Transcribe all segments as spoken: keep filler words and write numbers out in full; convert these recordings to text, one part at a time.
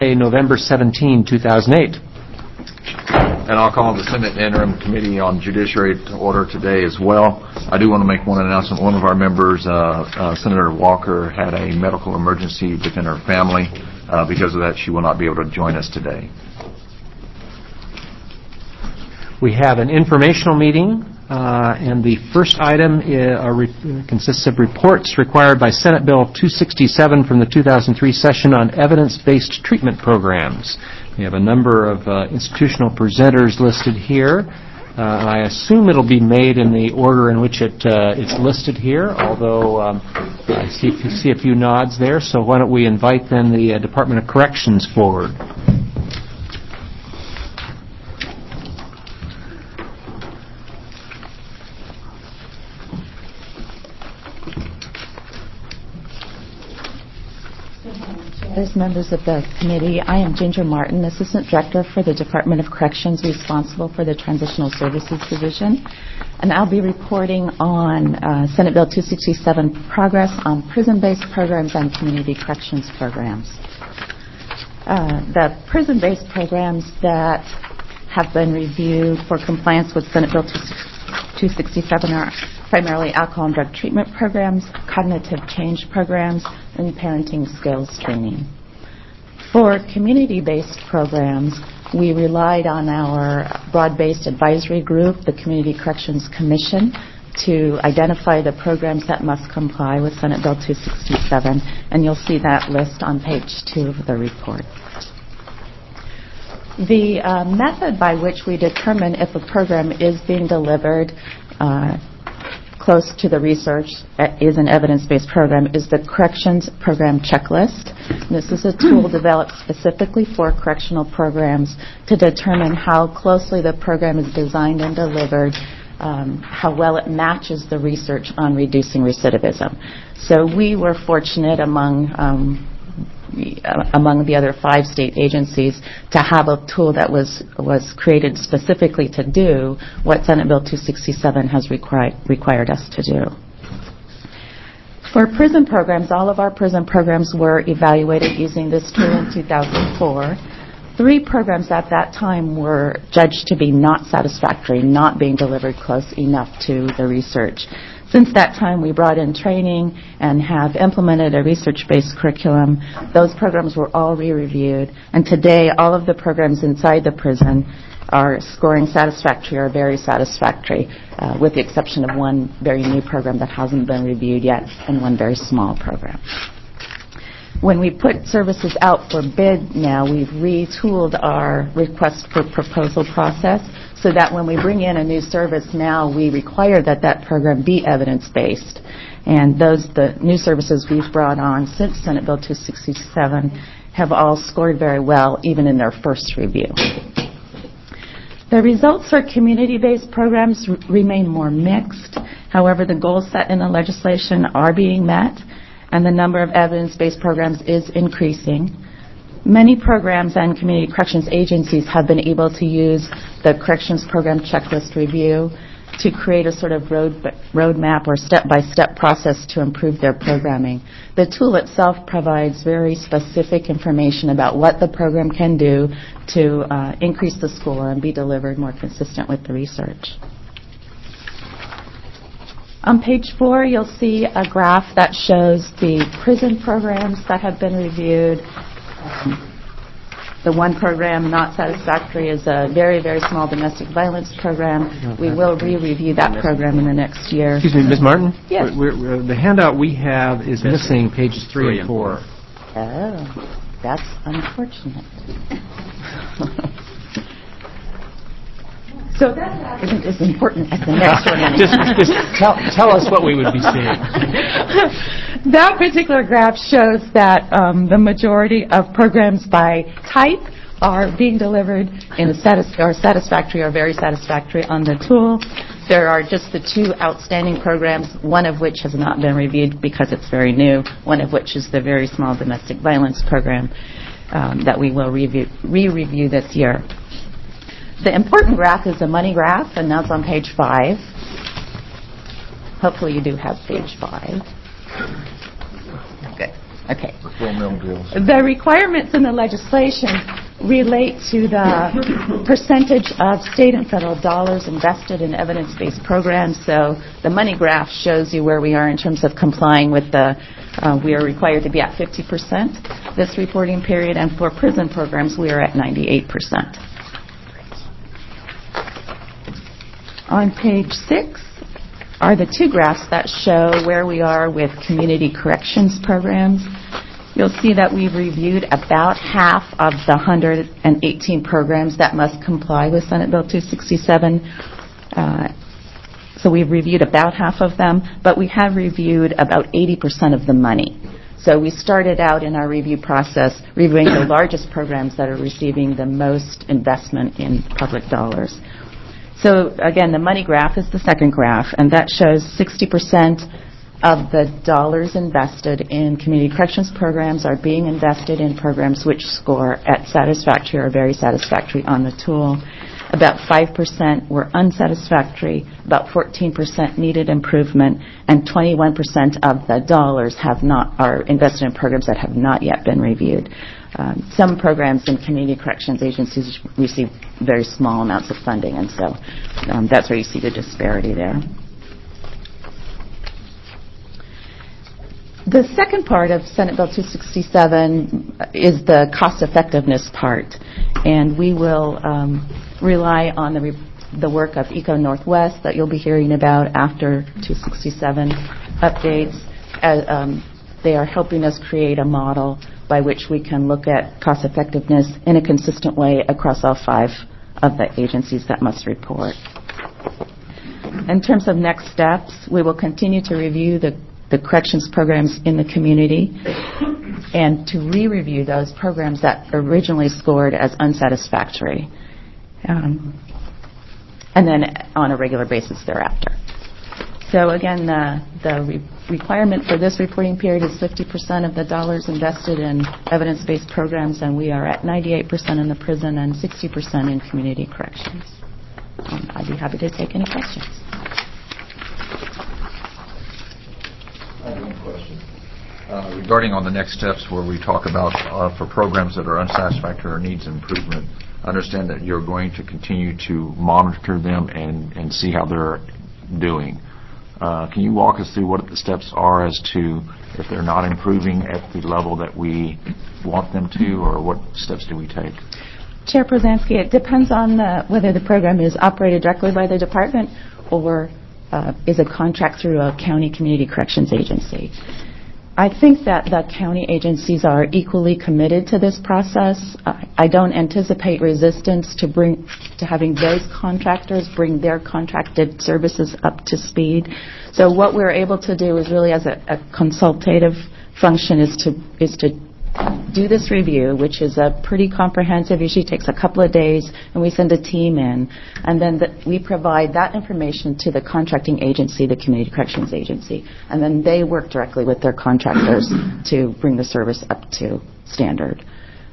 November seventeenth, two thousand eight. And I'll call the Senate Interim Committee on Judiciary to order today as well. I do want to make one announcement. One of our members, uh, uh, Senator Walker, had a medical emergency within her family. Uh, because of that, she will not be able to join us today. We have an informational meeting, uh, and the first item is, uh, re- consists of reports required by Senate Bill two sixty-seven from the two thousand three session on evidence-based treatment programs. We have a number of uh, institutional presenters listed here. Uh, and I assume it'll be made in the order in which it uh, it's listed here, although um, I see, see a few nods there. So why don't we invite then the uh, Department of Corrections forward. As members of the committee, I am Ginger Martin, Assistant Director for the Department of Corrections, responsible for the Transitional Services Division. And I'll be reporting on uh, Senate Bill two sixty-seven progress on prison-based programs and community corrections programs. Uh, the prison-based programs that have been reviewed for compliance with Senate Bill two sixty-seven are primarily alcohol and drug treatment programs, cognitive change programs, and parenting skills training. For community-based programs, we relied on our broad-based advisory group, the Community Corrections Commission, to identify the programs that must comply with Senate Bill two sixty-seven, and you'll see that list on page two of the report. The uh, method by which we determine if a program is being delivered uh, close to the research is an evidence-based program is the Corrections Program Checklist. This is a tool developed specifically for correctional programs to determine how closely the program is designed and delivered, um, how well it matches the research on reducing recidivism. So we were fortunate among um, among the other five state agencies to have a tool that was was created specifically to do what Senate Bill two sixty-seven has required required us to do. For prison programs, all of our prison programs were evaluated using this tool in two thousand four. Three programs at that time were judged to be not satisfactory, not being delivered close enough to the research. Since that time, we brought in training and have implemented a research-based curriculum. Those programs were all re-reviewed, and today all of the programs inside the prison are scoring satisfactory or very satisfactory, uh, with the exception of one very new program that hasn't been reviewed yet and one very small program. When we put services out for bid now, we've retooled our request for proposal process so that when we bring in a new service now, we require that that program be evidence-based. And those, the new services we've brought on since Senate Bill two sixty-seven have all scored very well, even in their first review. The results for community-based programs r- remain more mixed. However, the goals set in the legislation are being met, and the number of evidence-based programs is increasing. Many programs and community corrections agencies have been able to use the Corrections Program Checklist Review to create a sort of road roadmap or step-by-step process to improve their programming. The tool itself provides very specific information about what the program can do to uh, increase the score and be delivered more consistent with the research. On page four, you'll see a graph that shows the prison programs that have been reviewed. Um, the one program not satisfactory is a very, very small domestic violence program. We will re-review that program in the next year. Excuse me, Miz Martin? Yes. We're, we're, the handout we have is missing pages three and four. Oh, that's unfortunate. So that isn't as important as the next one. just just tell, tell us what we would be seeing. That particular graph shows that um, the majority of programs by type are being delivered in a satis- or satisfactory or very satisfactory on the tool. There are just the two outstanding programs, one of which has not been reviewed because it's very new, one of which is the very small domestic violence program um, that we will review, re-review this year. The important graph is the money graph, and that's on page five. Hopefully you do have page five. Okay. Okay. The full mill deals. The requirements in the legislation relate to the percentage of state and federal dollars invested in evidence-based programs. So the money graph shows you where we are in terms of complying with the, uh, we are required to be at fifty percent this reporting period, and for prison programs, we are at ninety-eight percent. On page six are the two graphs that show where we are with community corrections programs. You'll see that we've reviewed about half of the one hundred eighteen programs that must comply with Senate Bill two sixty-seven. Uh, so we've reviewed about half of them, but we have reviewed about eighty percent of the money. So we started out in our review process reviewing the largest programs that are receiving the most investment in public dollars. So again, the money graph is the second graph, and that shows sixty percent of the dollars invested in community corrections programs are being invested in programs which score at satisfactory or very satisfactory on the tool. About five percent were unsatisfactory, about fourteen percent needed improvement, and twenty-one percent of the dollars have not are invested in programs that have not yet been reviewed. Um, some programs in community corrections agencies receive very small amounts of funding, and so um, that's where you see the disparity there. The second part of Senate Bill two sixty-seven is the cost effectiveness part, and we will um, rely on the, re- the work of Eco Northwest that you'll be hearing about after two sixty-seven updates. Uh, um, they are helping us create a model by which we can look at cost effectiveness in a consistent way across all five of the agencies that must report. In terms of next steps, we will continue to review the, the corrections programs in the community and to re-review those programs that originally scored as unsatisfactory, um, and then on a regular basis thereafter. So again, the, the re- requirement for this reporting period is fifty percent of the dollars invested in evidence-based programs, and we are at ninety-eight percent in the prison and sixty percent in community corrections. Um, I'd be happy to take any questions. I have one question. Uh, regarding on the next steps where we talk about uh, for programs that are unsatisfactory or needs improvement, I understand that you're going to continue to monitor them and, and see how they're doing. Uh, can you walk us through what the steps are as to if they're not improving at the level that we want them to, or what steps do we take? Chair Prozansky, it depends on the, whether the program is operated directly by the department or uh, is a contract through a county community corrections agency. I think that the county agencies are equally committed to this process. Uh, I don't anticipate resistance to bring to having those contractors bring their contracted services up to speed. So what we're able to do is really, as a, a consultative function, is to is to do this review, which is a pretty comprehensive, usually takes a couple of days, and we send a team in, and then the, we provide that information to the contracting agency, the community corrections agency, and then they work directly with their contractors to bring the service up to standard.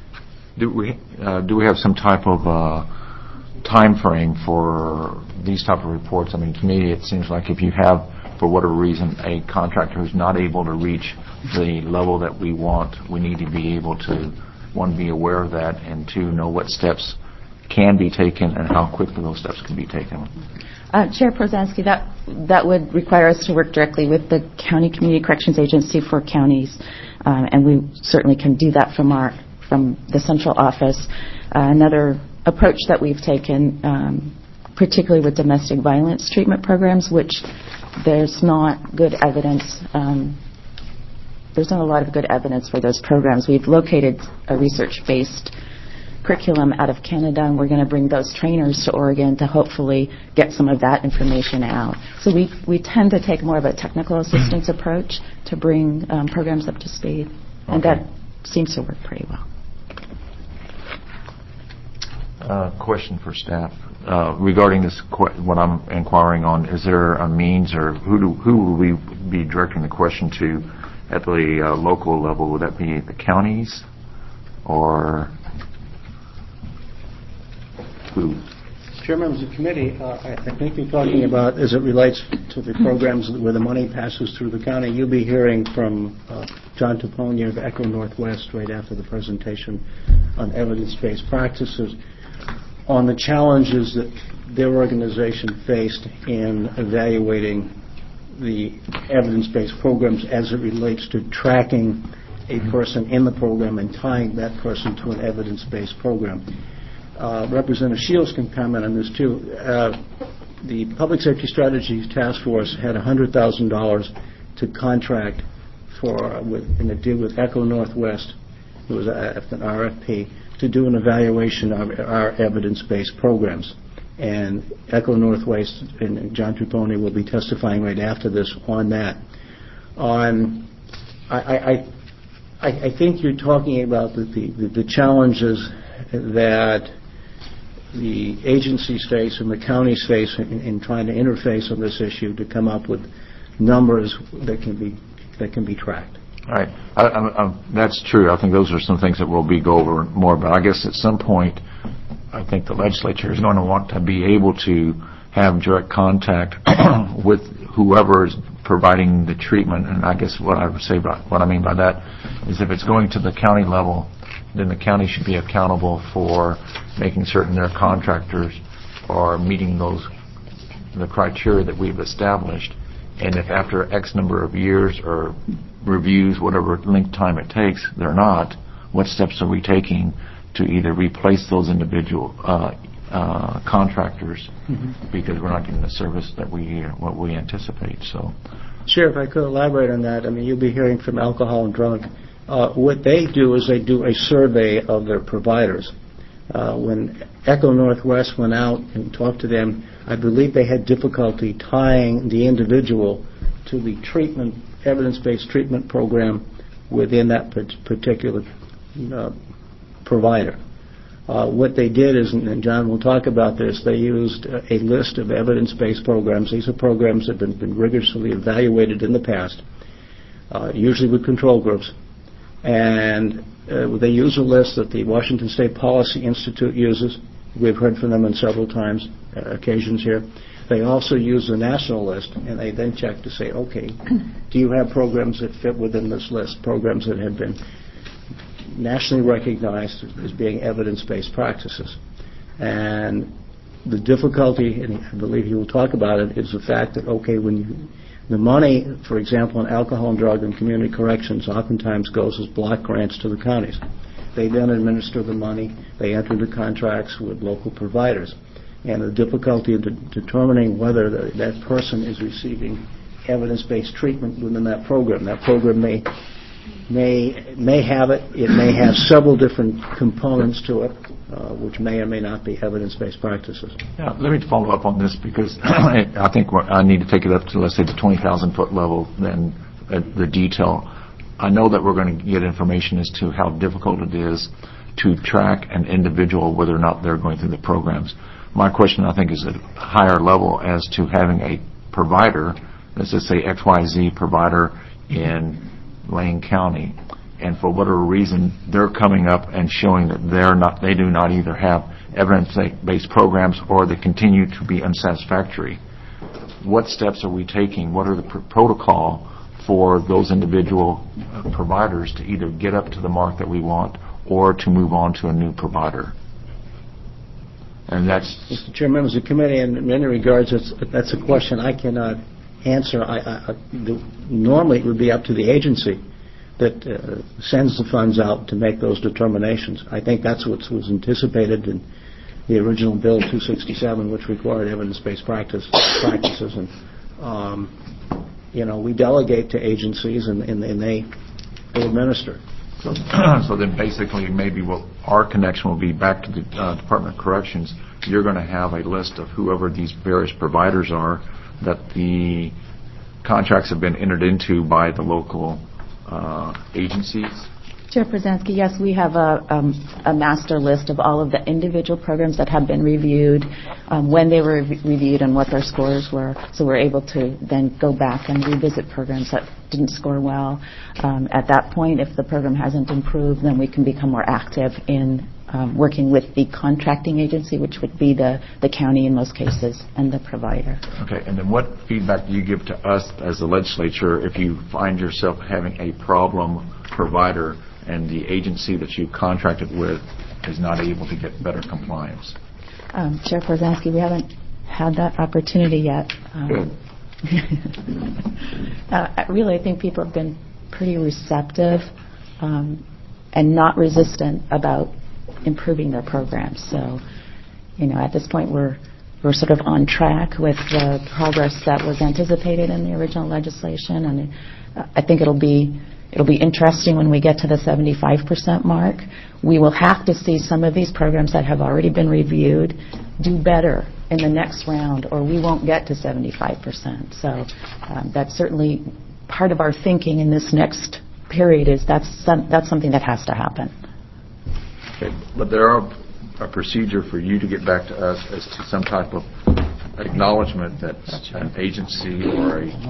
Do we uh, do we have some type of uh, time frame for these type of reports? I mean, to me, it seems like if you have, for whatever reason, a contractor who's not able to reach the level that we want, we need to be able to, one, be aware of that, and two, know what steps can be taken and how quickly those steps can be taken. Uh, Chair Prozansky, that that would require us to work directly with the County Community Corrections Agency for counties, uh, and we certainly can do that from our from the central office. Uh, another approach that we've taken, um, particularly with domestic violence treatment programs, which there's not good evidence. Um, there's not a lot of good evidence for those programs. We've located a research-based curriculum out of Canada, and we're going to bring those trainers to Oregon to hopefully get some of that information out. So we we tend to take more of a technical assistance approach to bring um, programs up to speed, and Okay. that seems to work pretty well. Uh, question for staff. Uh, regarding this, qu- what I'm inquiring on, is there a means, or who do, who will we be directing the question to at the uh, local level? Would that be the counties, or who? Chair, members of the committee, uh, I, I think you're talking about, as it relates to the programs where the money passes through the county, you'll be hearing from uh, John Tuponi of Echo Northwest right after the presentation on evidence-based practices on the challenges that their organization faced in evaluating the evidence-based programs as it relates to tracking a person in the program and tying that person to an evidence-based program. Uh, Representative Shields can comment on this too. Uh, the Public Safety Strategies Task Force had one hundred thousand dollars to contract for, uh, with, in a deal with Echo Northwest, it was a, an R F P, to do an evaluation of our evidence-based programs. And Echo Northwest and John Tuponi will be testifying right after this on that. On, I, I, I, I think you're talking about the, the, the challenges that the agencies face and the counties face in, in trying to interface on this issue to come up with numbers that can be that can be tracked. All right. I, I, I, that's true. I think those are some things that we'll be go over more. But I guess at some point, I think the legislature is going to want to be able to have direct contact with whoever is providing the treatment. And I guess what I would say about what I mean by that is if it's going to the county level, then the county should be accountable for making certain their contractors are meeting those the criteria that we've established. And if after X number of years or reviews, whatever length time it takes, they're not, what steps are we taking to either replace those individual uh, uh, contractors mm-hmm. because we're not getting the service that we uh, what we anticipate. So, Sheriff, I could elaborate on that. I mean, you'll be hearing from Alcohol and Drug. Uh, what they do is they do a survey of their providers. Uh, when Echo Northwest went out and talked to them, I believe they had difficulty tying the individual to the treatment, evidence-based treatment program within that particular uh, provider. Uh, what they did is, and John will talk about this, they used a list of evidence-based programs. These are programs that have been, been rigorously evaluated in the past, uh, usually with control groups. And uh, they use a list that the Washington State Policy Institute uses. We've heard from them on several times, uh, occasions here. They also use the national list, and they then check to say, okay, do you have programs that fit within this list, programs that have been nationally recognized as being evidence-based practices? And the difficulty, and I believe he will talk about it, is the fact that, okay, when you the money, for example, in alcohol and drug and community corrections oftentimes goes as block grants to the counties. They then administer the money. They enter the contracts with local providers. And the difficulty of de- determining whether the, that person is receiving evidence-based treatment within that program. That program may may may have it. It may have several different components to it, uh, which may or may not be evidence-based practices. Yeah, let me follow up on this because I think we're, I need to take it up to, let's say, the twenty thousand foot level, then uh, the detail. I know that we're going to get information as to how difficult it is to track an individual, whether or not they're going through the programs. My question, I think, is at a higher level as to having a provider, let's just say X Y Z provider in Lane County, and for whatever reason they're coming up and showing that they're not, they do not either have evidence-based programs or they continue to be unsatisfactory. What steps are we taking? What are the pr- protocol for those individual uh, providers to either get up to the mark that we want or to move on to a new provider? And that's, Mister Chair, members of the committee, in many regards, it's, that's a question I cannot answer. I, I, the, normally, it would be up to the agency that uh, sends the funds out to make those determinations. I think that's what was anticipated in the original Bill two sixty-seven, which required evidence-based practice, practices. And, um, you know, we delegate to agencies, and, and, and they, they administer. So, so then basically maybe what our connection will be back to the uh, Department of Corrections. You're going to have a list of whoever these various providers are that the contracts have been entered into by the local uh, agencies. Chair Przanski, yes, we have a, um, a master list of all of the individual programs that have been reviewed, um, when they were re- reviewed and what their scores were. So we're able to then go back and revisit programs that didn't score well. Um, at that point, if the program hasn't improved, then we can become more active in um, working with the contracting agency, which would be the, the county in most cases, and the provider. Okay, and then what feedback do you give to us as the legislature if you find yourself having a problem provider and the agency that you contracted with is not able to get better compliance? Um, Chair Porzanski, we haven't had that opportunity yet. Um, Good. uh, I really, I think people have been pretty receptive um, and not resistant about improving their programs. So, you know, at this point, we're we're sort of on track with the progress that was anticipated in the original legislation, and uh, I think it'll be it'll be interesting when we get to the seventy-five percent mark. We will have to see some of these programs that have already been reviewed do better in the next round, or we won't get to seventy-five percent. So um, that's certainly part of our thinking in this next period. Is that's some, that's something that has to happen. Okay, but there are a procedure for you to get back to us as to some type of acknowledgement that an agency or a,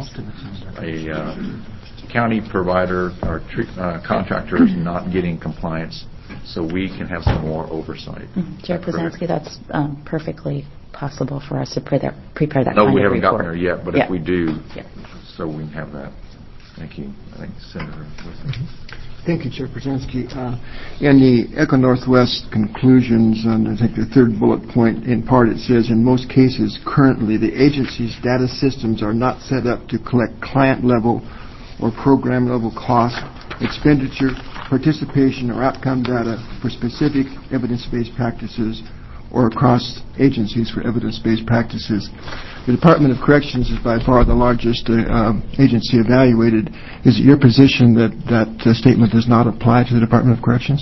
a uh, county provider or tre- uh, contractor is not getting compliance, so we can have some more oversight. Mm-hmm. Chair Porzanski, that's um, perfectly possible for us to pre- that, prepare that No, kind we of haven't report. gotten there yet, but yeah. if we do, yeah. so we can have that. Thank you. I think Senator Wilson. Thank you, Chair Porzanski. Uh, in the Echo Northwest conclusions, on I think the third bullet point, in part it says, in most cases, currently the agency's data systems are not set up to collect client-level or program-level cost, expenditure, participation, or outcome data for specific evidence-based practices or across agencies for evidence-based practices. The Department of Corrections is by far the largest uh, um, agency evaluated. Is it your position that that uh, statement does not apply to the Department of Corrections?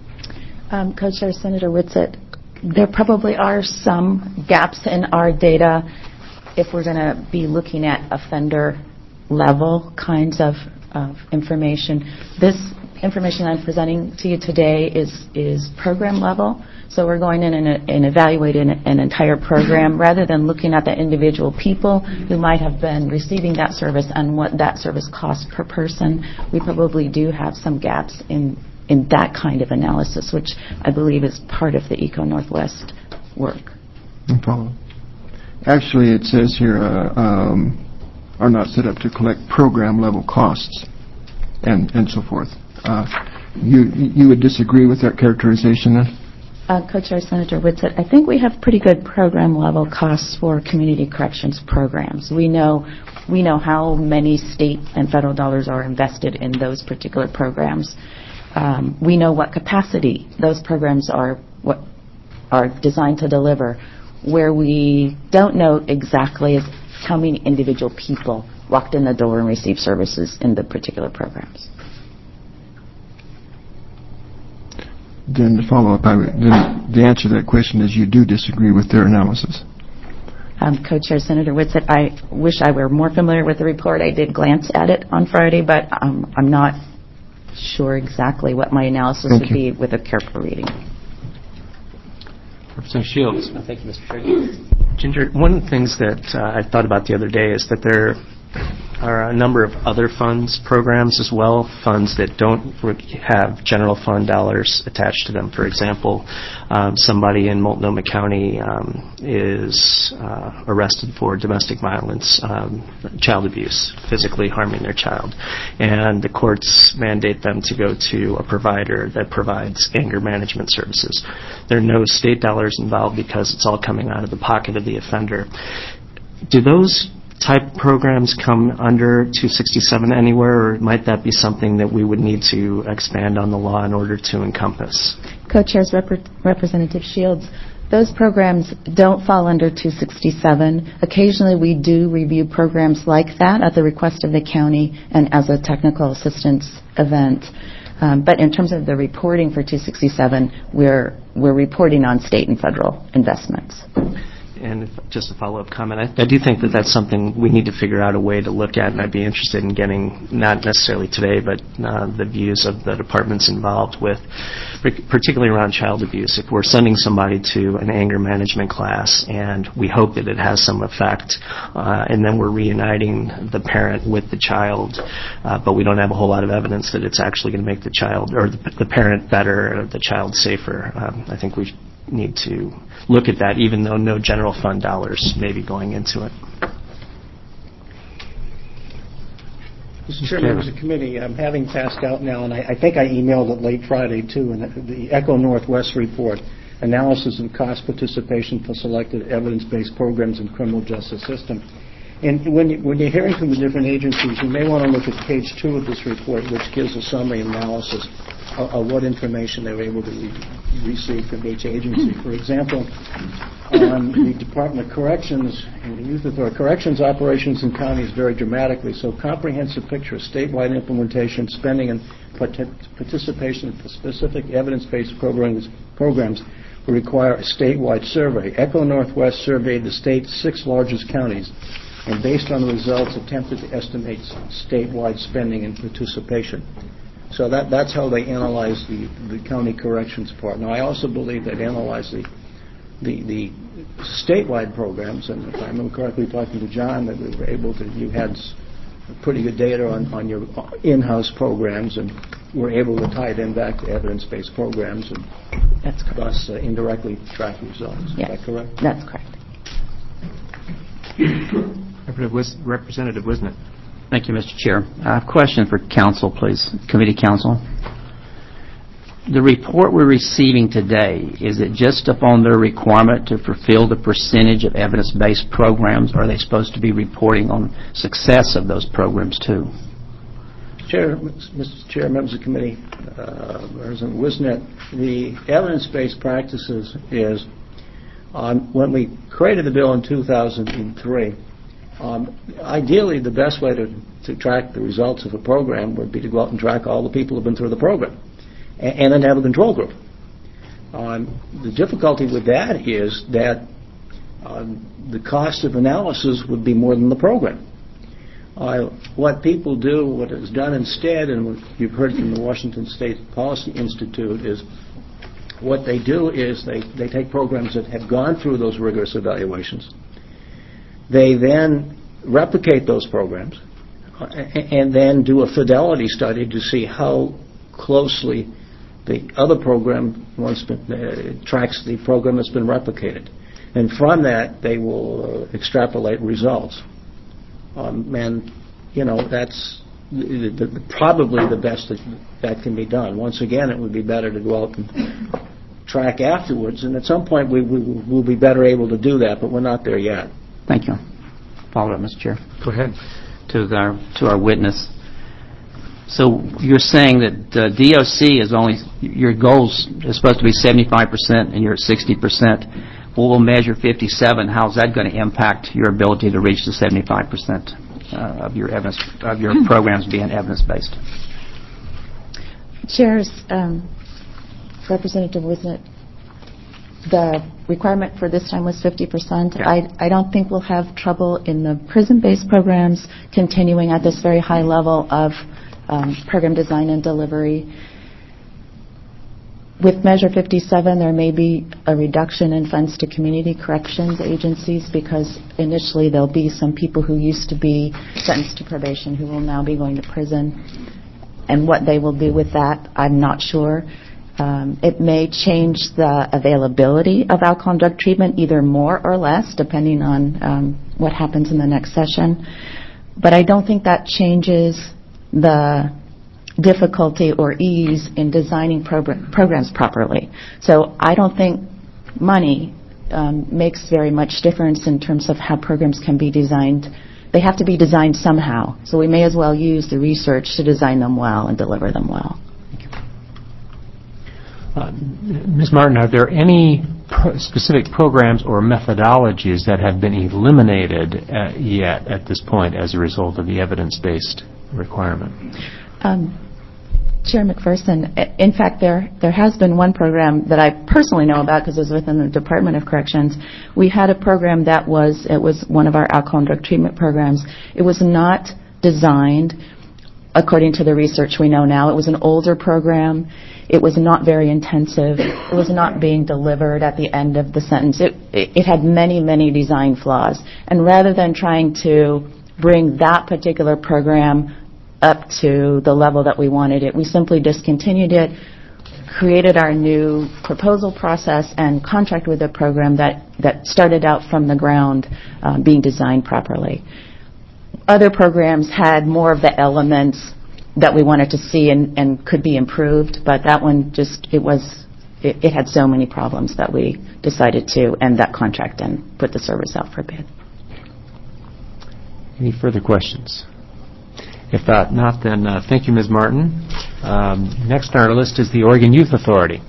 Um, Co-Chair Senator Whitsitt, there probably are some gaps in our data if we're going to be looking at offender-level kinds of, of information. This information I'm presenting to you today is, is program level. So we're going in and, and evaluating an entire program rather than looking at the individual people who might have been receiving that service and what that service costs per person. We probably do have some gaps in, in that kind of analysis, which I believe is part of the Eco Northwest work. No follow. Actually, it says here, uh, um, are not set up to collect program-level costs and, and so forth. Uh, you, you would disagree with that characterization then? Uh, Co-Chair Senator Whitsitt, I think we have pretty good program-level costs for community corrections programs. We know we know how many state and federal dollars are invested in those particular programs. Um, we know what capacity those programs are what are designed to deliver. Where we don't know exactly is how many individual people walked in the door and received services in the particular programs. Then the follow-up, I would, then the answer to that question is you do disagree with their analysis. Um, Co-Chair Senator Whitsitt, I wish I were more familiar with the report. I did glance at it on Friday, but um, I'm not sure exactly what my analysis Thank would you. be with a careful reading. Representative Shields. Thank you, Mister Chair. Ginger, one of the things that uh, I thought about the other day is that there are a number of other funds programs as well, funds that don't have general fund dollars attached to them. For example, um, somebody in Multnomah County um, is uh, arrested for domestic violence, um, child abuse, physically harming their child, and the courts mandate them to go to a provider that provides anger management services. There are no state dollars involved because it's all coming out of the pocket of the offender. Do those type programs come under two sixty-seven anywhere, or might that be something that we would need to expand on the law in order to encompass? Co-Chairs Rep- Representative Shields, those programs don't fall under two sixty-seven. Occasionally we do review programs like that at the request of the county and as a technical assistance event. Um, but in terms of the reporting for two sixty-seven, we're we're reporting on state and federal investments. and if, just a follow-up comment, I, I do think that that's something we need to figure out a way to look at, and I'd be interested in getting, not necessarily today, but uh, the views of the departments involved with, particularly around child abuse. If we're sending somebody to an anger management class and we hope that it has some effect, uh, and then we're reuniting the parent with the child, uh, but we don't have a whole lot of evidence that it's actually going to make the child or the, the parent better or the child safer, um, I think we need to look at that, even though no general fund dollars may be going into it. Mister Chairman, members of the committee, I'm having passed out now, and I, I think I emailed it late Friday, too, and the, the ECHO Northwest report, Analysis of Cost Participation for Selected Evidence-Based Programs in Criminal Justice System. And when, you, when you're hearing from the different agencies, you may want to look at page two of this report, which gives a summary analysis of, of what information they were able to re- receive from each agency. For example, on the Department of Corrections and the Youth Authority, corrections operations in counties vary dramatically, so comprehensive picture of statewide implementation, spending, and part- participation in specific evidence-based programs, programs will require a statewide survey. ECHO Northwest surveyed the state's six largest counties, and based on the results, attempted to estimate statewide spending and participation. So that, that's how they analyze the, the county corrections part. Now, I also believe they've analyzed the, the, the statewide programs, and if I remember correctly talking to John, that we were able to, you had pretty good data on, on your in-house programs, and were able to tie it in back to evidence-based programs, and That's correct. thus uh, indirectly track results. Yes. Is that correct? That's correct. Representative Wisnet. Thank you, Mister Chair. I have a question for council, please, committee council. The report we're receiving today, is it just upon their requirement to fulfill the percentage of evidence-based programs, or are they supposed to be reporting on success of those programs too? Chair, Mister Chair, members of the committee, uh, Representative Wisnet, the evidence-based practices is, um, when we created the bill in two thousand three, Um, ideally, the best way to, to track the results of a program would be to go out and track all the people who have been through the program, and, and then have a control group. Um, the difficulty with that is that um, the cost of analysis would be more than the program. Uh, what people do, what is done instead, and what you've heard from the Washington State Policy Institute, is what they do is they, they take programs that have gone through those rigorous evaluations. They then replicate those programs uh, and then do a fidelity study to see how closely the other program once been, uh, tracks the program that's been replicated. And from that, they will uh, extrapolate results. Um, and, you know, that's the, the, the, probably the best that, that can be done. Once again, it would be better to go out and track afterwards, and at some point we, we will be better able to do that, but we're not there yet. Thank you. Follow up, Mister Chair. Go ahead. To our to our witness. So you're saying that uh, D O C is only, your goals is supposed to be seventy-five percent and you're at sixty percent. Well, we'll measure fifty-seven. How's that going to impact your ability to reach the seventy-five percent uh, of your evidence of your programs being evidence-based? Chairs, um, Representative Wisnet, the requirement for this time was fifty percent. Yeah. I, I don't think we'll have trouble in the prison-based programs continuing at this very high level of um, program design and delivery. With Measure fifty-seven, there may be a reduction in funds to community corrections agencies because initially there'll be some people who used to be sentenced to probation who will now be going to prison. And what they will do with that, I'm not sure. Um, it may change the availability of alcohol and drug treatment either more or less, depending on um, what happens in the next session. But I don't think that changes the difficulty or ease in designing progr- programs properly. So I don't think money um, makes very much difference in terms of how programs can be designed. They have to be designed somehow. So we may as well use the research to design them well and deliver them well. Uh, Miz Martin, are there any pro- specific programs or methodologies that have been eliminated uh, yet at this point as a result of the evidence-based requirement? Um, Chair McPherson, i- in fact, there there has been one program that I personally know about because it was within the Department of Corrections. We had a program that was, it was one of our alcohol and drug treatment programs. It was not designed according to the research we know now. It was an older program. It was not very intensive. It was not being delivered at the end of the sentence. It, it, it had many, many design flaws. And rather than trying to bring that particular program up to the level that we wanted it, we simply discontinued it, created our new proposal process, and contracted with a program that, that started out from the ground uh, being designed properly. Other programs had more of the elements that we wanted to see and, and could be improved, but that one just, it was, it, it had so many problems that we decided to end that contract and put the service out for bid. Any further questions? If not, not then uh, thank you, Miz Martin. Um, next on our list is the Oregon Youth Authority.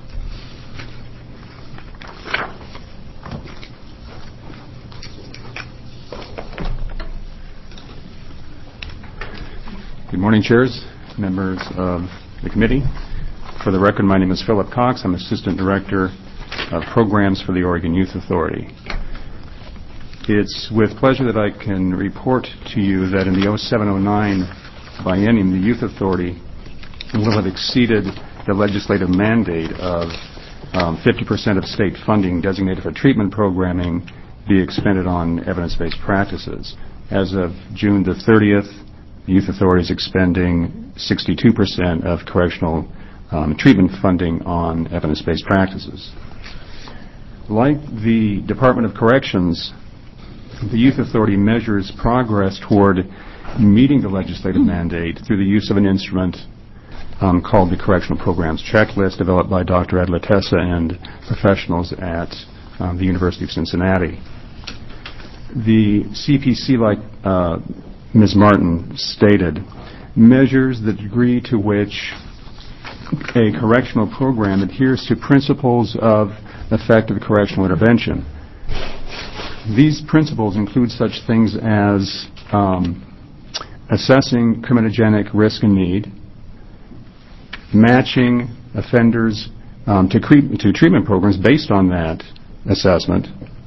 Good morning, chairs, members of the committee. For the record, my name is Philip Cox. I'm Assistant Director of Programs for the Oregon Youth Authority. It's with pleasure that I can report to you that in the oh seven oh nine biennium, the Youth Authority will have exceeded the legislative mandate of um, fifty percent of state funding designated for treatment programming be expended on evidence-based practices. As of June the thirtieth, the Youth Authority is expending sixty-two percent of correctional um, treatment funding on evidence-based practices. Like the Department of Corrections, the Youth Authority measures progress toward meeting the legislative mandate through the use of an instrument um, called the Correctional Programs Checklist, developed by Doctor Ed Latessa and professionals at um, the University of Cincinnati. The C P C, like uh, Miz Martin stated, measures the degree to which a correctional program adheres to principles of effective correctional intervention. These principles include such things as um, assessing criminogenic risk and need, matching offenders um, to, cre- to treatment programs based on that assessment,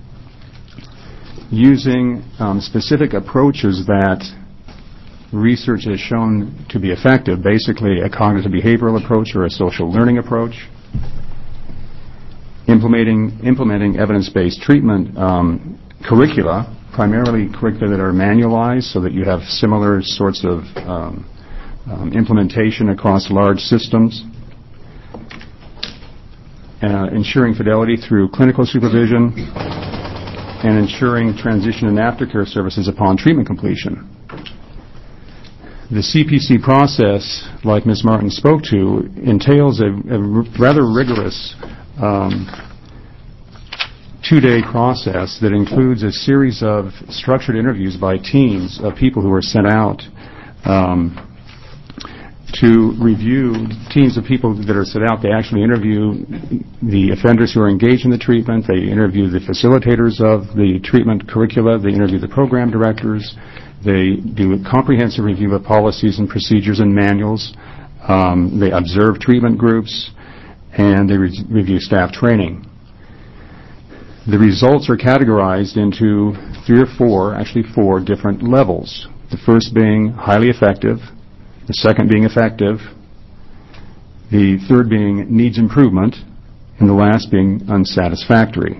using um, specific approaches that research has shown to be effective, basically a cognitive behavioral approach or a social learning approach, implementing, implementing evidence-based treatment um, curricula, primarily curricula that are manualized so that you have similar sorts of um, um, implementation across large systems, uh, ensuring fidelity through clinical supervision, and ensuring transition and aftercare services upon treatment completion. The C P C process, like Miz Martin spoke to, entails a, a r- rather rigorous um, two-day process that includes a series of structured interviews by teams of people who are sent out um, to review, teams of people that are sent out. They actually interview the offenders who are engaged in the treatment. They interview the facilitators of the treatment curricula. They interview the program directors. They do a comprehensive review of policies and procedures and manuals. Um, they observe treatment groups, and they re- review staff training. The results are categorized into three or four, actually four different levels. The first being highly effective, the second being effective, the third being needs improvement, and the last being unsatisfactory.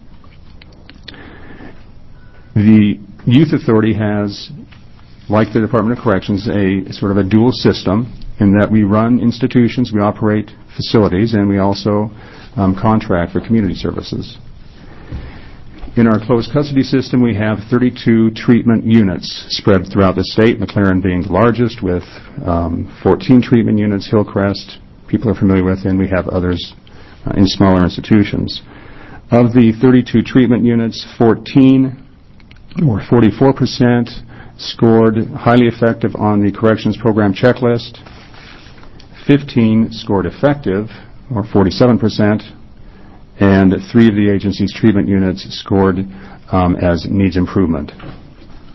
The Youth Authority has, like the Department of Corrections, a sort of a dual system in that we run institutions, we operate facilities, and we also um, contract for community services. In our closed custody system, we have thirty-two treatment units spread throughout the state, McLaren being the largest with um, fourteen treatment units, Hillcrest, people are familiar with, and we have others uh, in smaller institutions. Of the thirty-two treatment units, fourteen, or forty-four percent, scored highly effective on the corrections program checklist, fifteen scored effective, or forty-seven percent, and three of the agency's treatment units scored um, as needs improvement.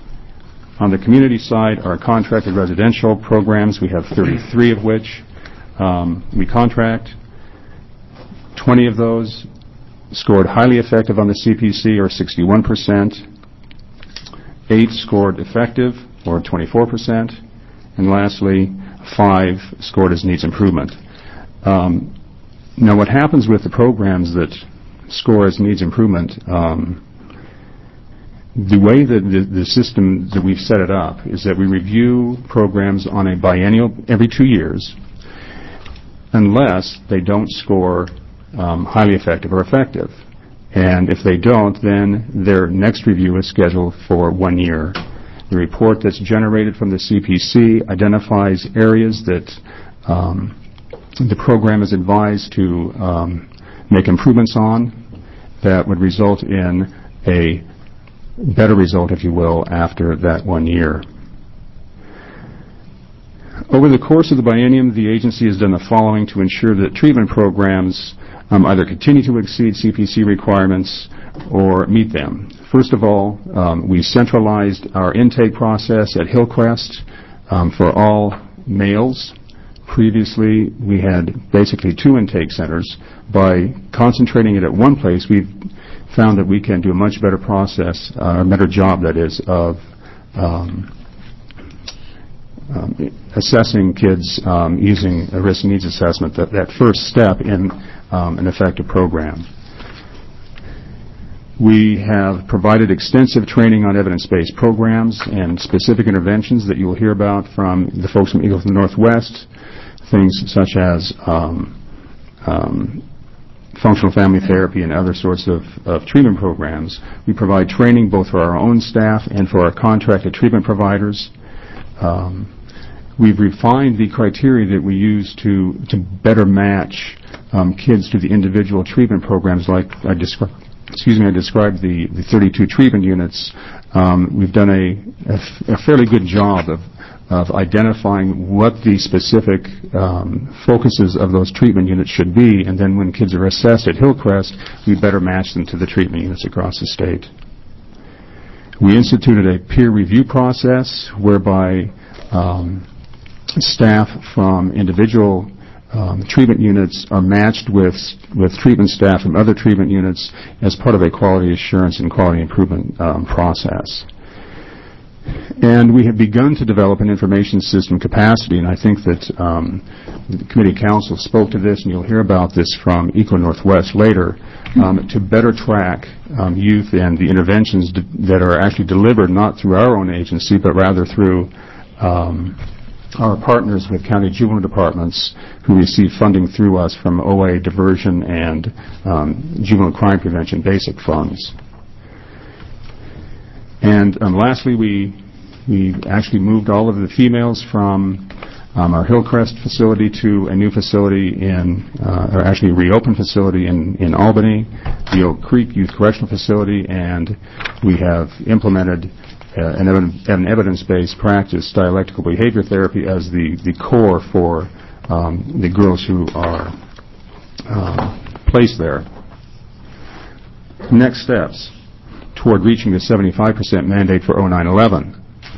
On the community side, our contracted residential programs, we have thirty-three of which Um, we contract. twenty of those scored highly effective on the C P C, or sixty-one percent. Eight scored effective, or twenty-four percent. And lastly, five scored as needs improvement. Um, now, what happens with the programs that score as needs improvement, um, the way that the, the system that we've set it up is that we review programs on a biennial every two years unless they don't score um, highly effective or effective. And if they don't, then their next review is scheduled for one year. The report that's generated from the C P C identifies areas that um, the program is advised to um, make improvements on that would result in a better result, if you will, after that one year. Over the course of the biennium, the agency has done the following to ensure that treatment programs um, either continue to exceed C P C requirements or meet them. First of all, um, we centralized our intake process at Hillcrest um, for all males. Previously, we had basically two intake centers. By concentrating it at one place, we've found that we can do a much better process, uh, a better job, that is, of um, um, assessing kids um, using a risk needs assessment, that, that first step in um, an effective program. We have provided extensive training on evidence-based programs and specific interventions that you will hear about from the folks from Eagle Northwest, things such as um, um, functional family therapy and other sorts of, of treatment programs. We provide training both for our own staff and for our contracted treatment providers. Um, we've refined the criteria that we use to, to better match um, kids to the individual treatment programs, like I described. Excuse me, I described the, the thirty-two treatment units. Um, we've done a, a, f- a fairly good job of, of identifying what the specific um, focuses of those treatment units should be, and then when kids are assessed at Hillcrest, we better match them to the treatment units across the state. We instituted a peer review process whereby um, staff from individual Um, treatment units are matched with with treatment staff from other treatment units as part of a quality assurance and quality improvement um, process. And we have begun to develop an information system capacity, and I think that um, the committee council spoke to this, and you'll hear about this from Eco Northwest later, um, to better track um, youth and the interventions d- that are actually delivered not through our own agency, but rather through um, our partners with county juvenile departments who receive funding through us from O A diversion and um, juvenile crime prevention basic funds. And um, lastly, we we actually moved all of the females from um, our Hillcrest facility to a new facility in, uh, or actually a reopened facility in, in Albany, the Oak Creek Youth Correctional Facility, and we have implemented Uh, an, ev- an evidence-based practice, dialectical behavior therapy, as the, the core for um, the girls who are uh, placed there. Next steps toward reaching the seventy-five percent mandate for oh nine eleven.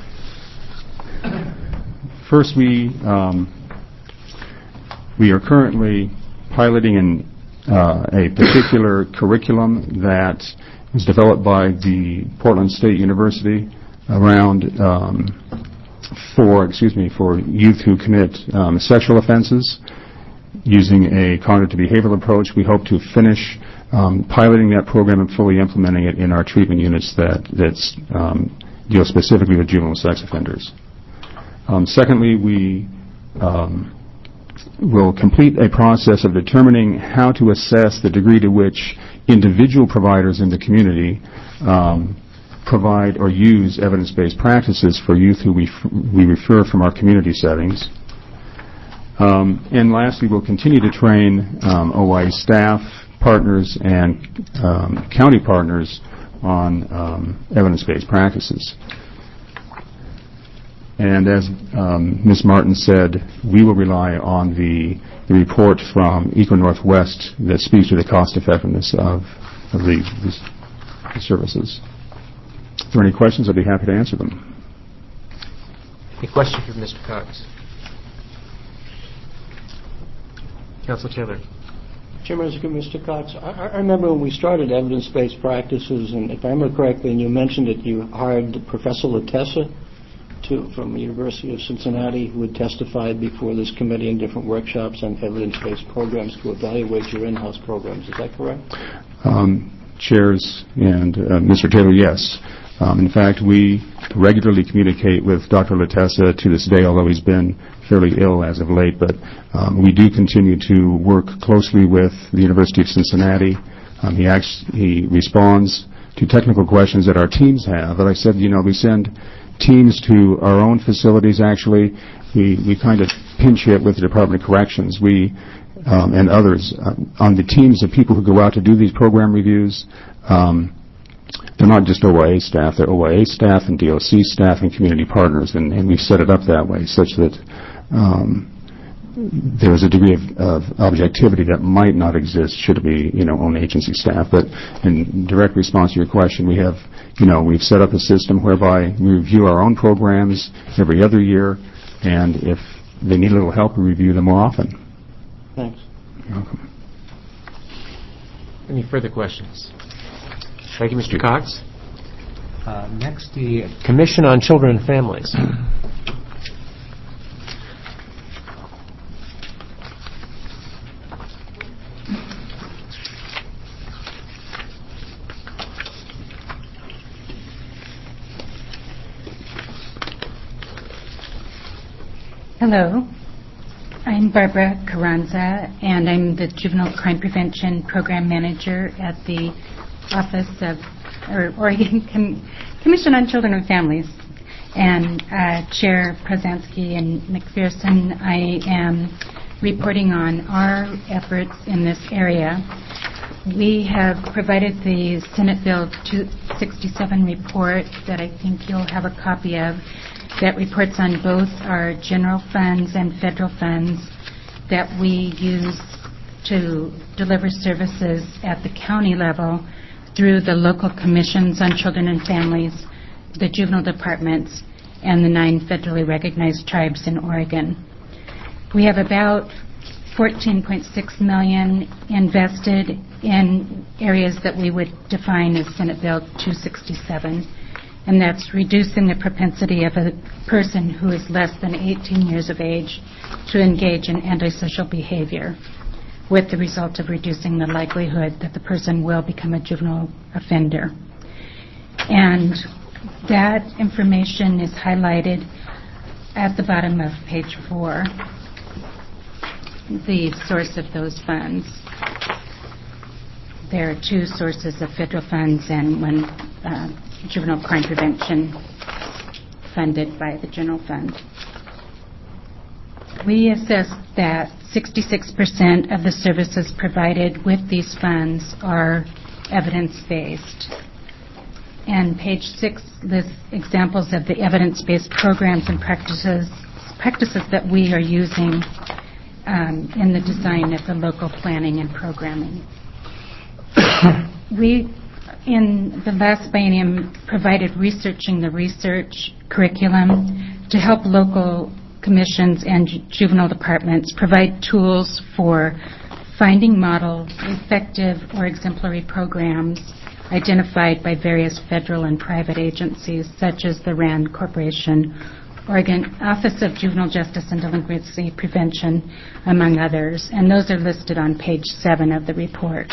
First, we um, we are currently piloting an, uh, a particular curriculum that was developed by the Portland State University around um, for excuse me for youth who commit um, sexual offenses using a cognitive behavioral approach. We hope to finish um, piloting that program and fully implementing it in our treatment units that that's, um, deal specifically with juvenile sex offenders. Um, secondly, we um, will complete a process of determining how to assess the degree to which individual providers in the community um, provide or use evidence-based practices for youth who we, f- we refer from our community settings. Um, and lastly, we'll continue to train um, O I staff, partners, and um, county partners on um, evidence-based practices. And as um, Miz Martin said, we will rely on the, the report from Eco Northwest that speaks to the cost-effectiveness of, of the, the services. If there are any questions, I'd be happy to answer them. Any questions for Mister Cox? Councilor Taylor. Chairman, Mister Cox, I, I remember when we started evidence-based practices, and if I remember correctly, and you mentioned that you hired Professor Latessa to, from the University of Cincinnati, who had testified before this committee in different workshops on evidence-based programs to evaluate your in-house programs. Is that correct? Um, chairs and uh, Mister Taylor, yes. Um, in fact, we regularly communicate with Doctor Latessa to this day, although he's been fairly ill as of late. But um, we do continue to work closely with the University of Cincinnati. Um, he, acts, he responds to technical questions that our teams have. But I said, you know, we send teams to our own facilities, actually. We, we kind of pinch hit with the Department of Corrections. We um, and others uh, on the teams of people who go out to do these program reviews. Um, They're not just O I A staff, they're O I A staff and D O C staff and community partners, and, and we've set it up that way such that um, there's a degree of, of objectivity that might not exist should it be, you know, own agency staff. But in direct response to your question, we have, you know, we've set up a system whereby we review our own programs every other year, and if they need a little help, we review them more often. Thanks. You're welcome. Any further questions? Thank you, Mister Cox. Uh, next, the Commission on Children and Families. Hello. I'm Barbara Carranza, and I'm the Juvenile Crime Prevention Program Manager at the Office of or Oregon Com- Commission on Children and Families. And uh, Chair Prozanski and McPherson, I am reporting on our efforts in this area. We have provided the Senate Bill two sixty-seven report that I think you'll have a copy of, that reports on both our general funds and federal funds that we use to deliver services at the county level through the local commissions on children and families, the juvenile departments, and the nine federally recognized tribes in Oregon. We have about fourteen point six million dollars invested in areas that we would define as Senate Bill two sixty-seven, and that's reducing the propensity of a person who is less than eighteen years of age to engage in antisocial behavior, with the result of reducing the likelihood that the person will become a juvenile offender. And that information is highlighted at the bottom of page four, the source of those funds. There are two sources of federal funds and one uh, juvenile crime prevention funded by the general fund. We assess that sixty-six percent of the services provided with these funds are evidence-based. And page six lists examples of the evidence-based programs and practices practices that we are using um, in the design of the local planning and programming. We, in the last biennium, provided Researching the Research curriculum to help local commissions and ju- juvenile departments provide tools for finding model, effective, or exemplary programs identified by various federal and private agencies, such as the RAND Corporation, Oregon Office of Juvenile Justice and Delinquency Prevention, among others, and those are listed on page seven of the report.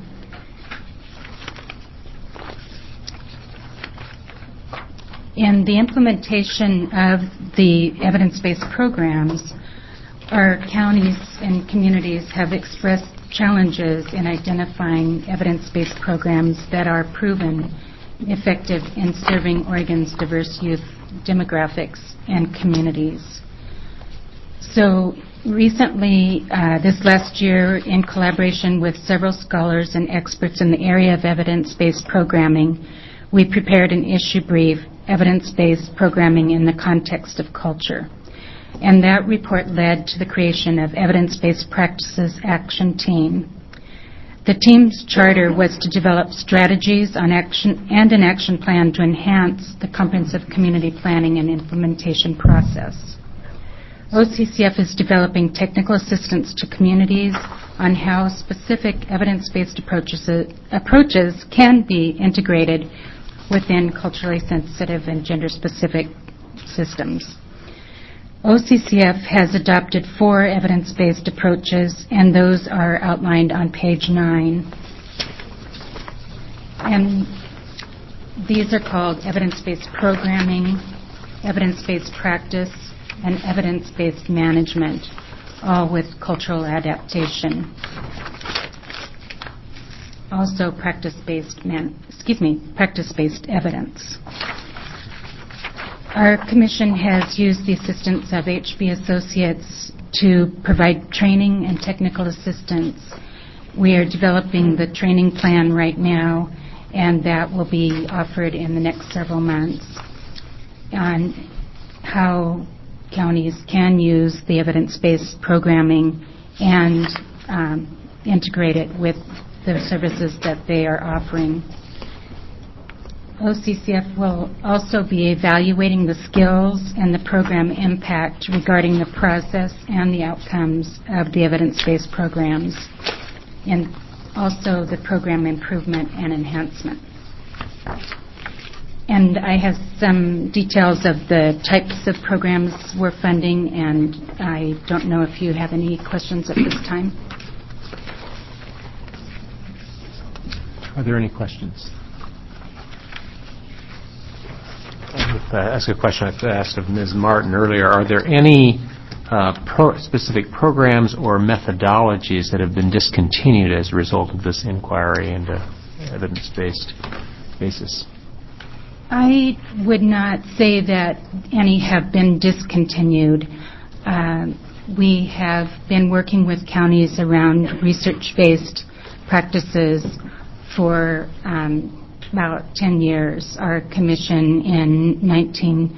In the implementation of the evidence-based programs, our counties and communities have expressed challenges in identifying evidence-based programs that are proven effective in serving Oregon's diverse youth demographics and communities. So recently, uh, this last year, in collaboration with several scholars and experts in the area of evidence-based programming, we prepared an issue brief, Evidence-Based Programming in the Context of Culture. And that report led to the creation of Evidence-Based Practices Action Team. The team's charter was to develop strategies on action and an action plan to enhance the comprehensive community planning and implementation process. O C C F is developing technical assistance to communities on how specific evidence-based approaches, approaches can be integrated within culturally sensitive and gender-specific systems. O C C F has adopted four evidence-based approaches, and those are outlined on page nine. And these are called evidence-based programming, evidence-based practice, and evidence-based management, all with cultural adaptation. Also practice-based man, excuse me, practice-based evidence. Our commission has used the assistance of H B Associates to provide training and technical assistance. We are developing the training plan right now, and that will be offered in the next several months on how counties can use the evidence-based programming and um, integrate it with the services that they are offering. O C C F will also be evaluating the skills and the program impact regarding the process and the outcomes of the evidence-based programs, and also the program improvement and enhancement. And I have some details of the types of programs we're funding, and I don't know if you have any questions at this time. Are there any questions? I would uh, ask a question I asked of Miz Martin earlier. Are there any uh, pro- specific programs or methodologies that have been discontinued as a result of this inquiry into evidence-based basis? I would not say that any have been discontinued. Uh, we have been working with counties around research-based practices for um, about ten years. Our commission in nineteen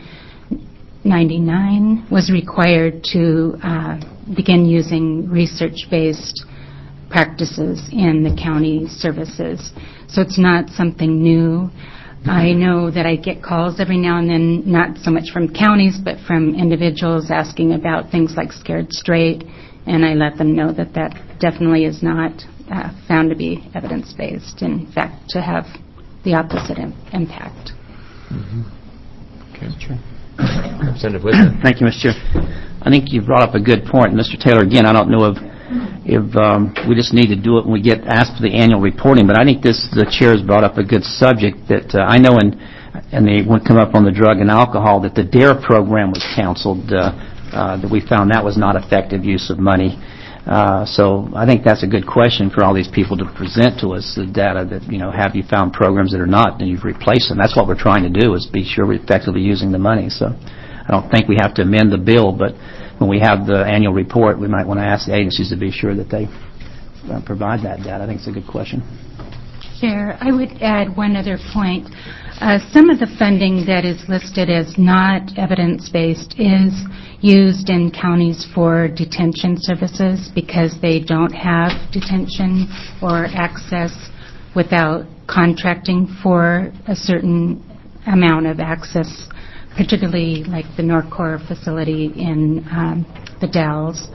ninety-nine was required to uh, begin using research-based practices in the county services. So it's not something new. I know that I get calls every now and then, not so much from counties, but from individuals asking about things like Scared Straight, and I let them know that that definitely is not uh, found to be evidence-based. In fact, to have the opposite im- impact. Mm-hmm. Okay, sure. Representative Whitman. Thank you, Mister Chair. I think you brought up a good point. Mister Taylor, again, I don't know if if um, we just need to do it when we get asked for the annual reporting, but I think this the chair has brought up a good subject that uh, I know in, and they would come up on the drug and alcohol, that the DARE program was canceled, uh, uh, that we found that was not effective use of money. Uh, so I think that's a good question for all these people to present to us, the data that, you know, have you found programs that are not, and you've replaced them. That's what we're trying to do, is be sure we're effectively using the money. So I don't think we have to amend the bill, but when we have the annual report, we might want to ask the agencies to be sure that they uh, provide that data. I think it's a good question. Chair, I would add one other point. Uh, some of the funding that is listed as not evidence-based is used in counties for detention services because they don't have detention or access without contracting for a certain amount of access, particularly like the Norcor facility in um, the Dalles.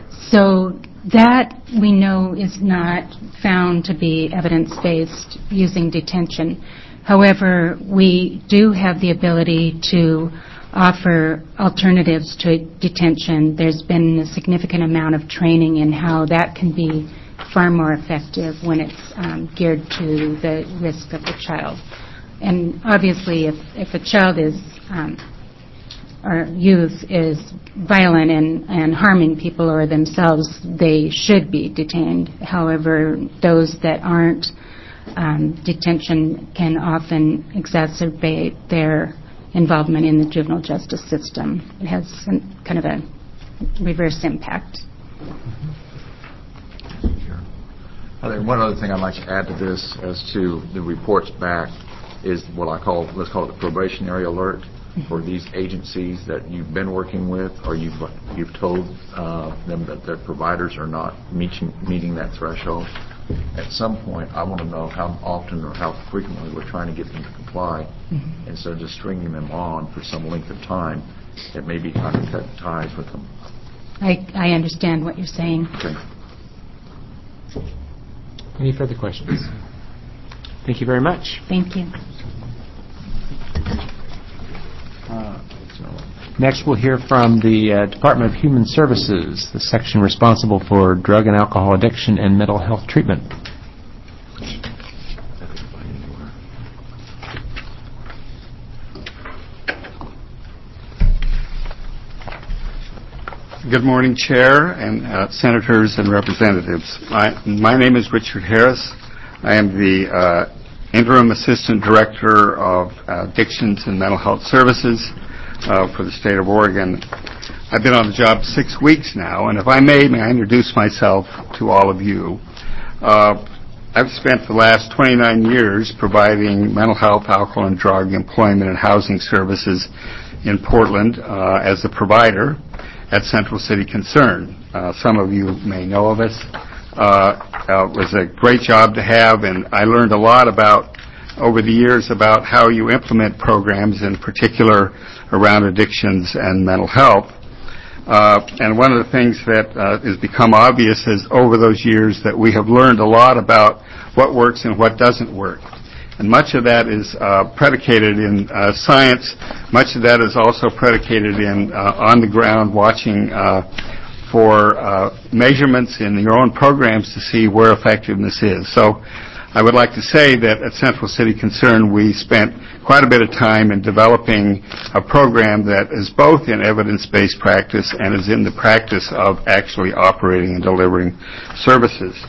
So that we know is not found to be evidence-based using detention. However, we do have the ability to offer alternatives to detention. There's been a significant amount of training in how that can be far more effective when it's um, geared to the risk of the child. And obviously, if, if a child is um, or youth is violent and, and harming people or themselves, they should be detained. However, those that aren't, um, detention can often exacerbate their involvement in the juvenile justice system. It has some, kind of a reverse impact. Sure. I think one other thing I'd like to add to this as to the reports back is what I call, let's call it the probationary alert for these agencies that you've been working with, or you've you've told uh, them that their providers are not meeting meeting that threshold. At some point, I want to know how often or how frequently we're trying to get them to comply, mm-hmm. instead of just stringing them on for some length of time it may be kind of cut ties with them. I, I understand what you're saying. Okay. Any further questions? Thank you very much. Thank you. Next, we'll hear from the uh, Department of Human Services, the section responsible for drug and alcohol addiction and mental health treatment. Good morning, Chair and uh, Senators and Representatives. My, my name is Richard Harris. I am the uh, Interim Assistant Director of uh, Addictions and Mental Health Services uh, for the state of Oregon. I've been on the job six weeks now, and if I may, may I introduce myself to all of you. Uh, I've spent the last twenty-nine years providing mental health, alcohol and drug, employment, and housing services in Portland uh, as a provider at Central City Concern. Uh, some of you may know of us. Uh, uh, it was a great job to have, and I learned a lot about, over the years, about how you implement programs, in particular around addictions and mental health. Uh, and one of the things that uh, has become obvious is over those years that we have learned a lot about what works and what doesn't work. And much of that is uh, predicated in uh, science. Much of that is also predicated in uh, on-the-ground watching uh, for uh, measurements in your own programs to see where effectiveness is. So I would like to say that at Central City Concern we spent quite a bit of time in developing a program that is both in evidence-based practice and is in the practice of actually operating and delivering services.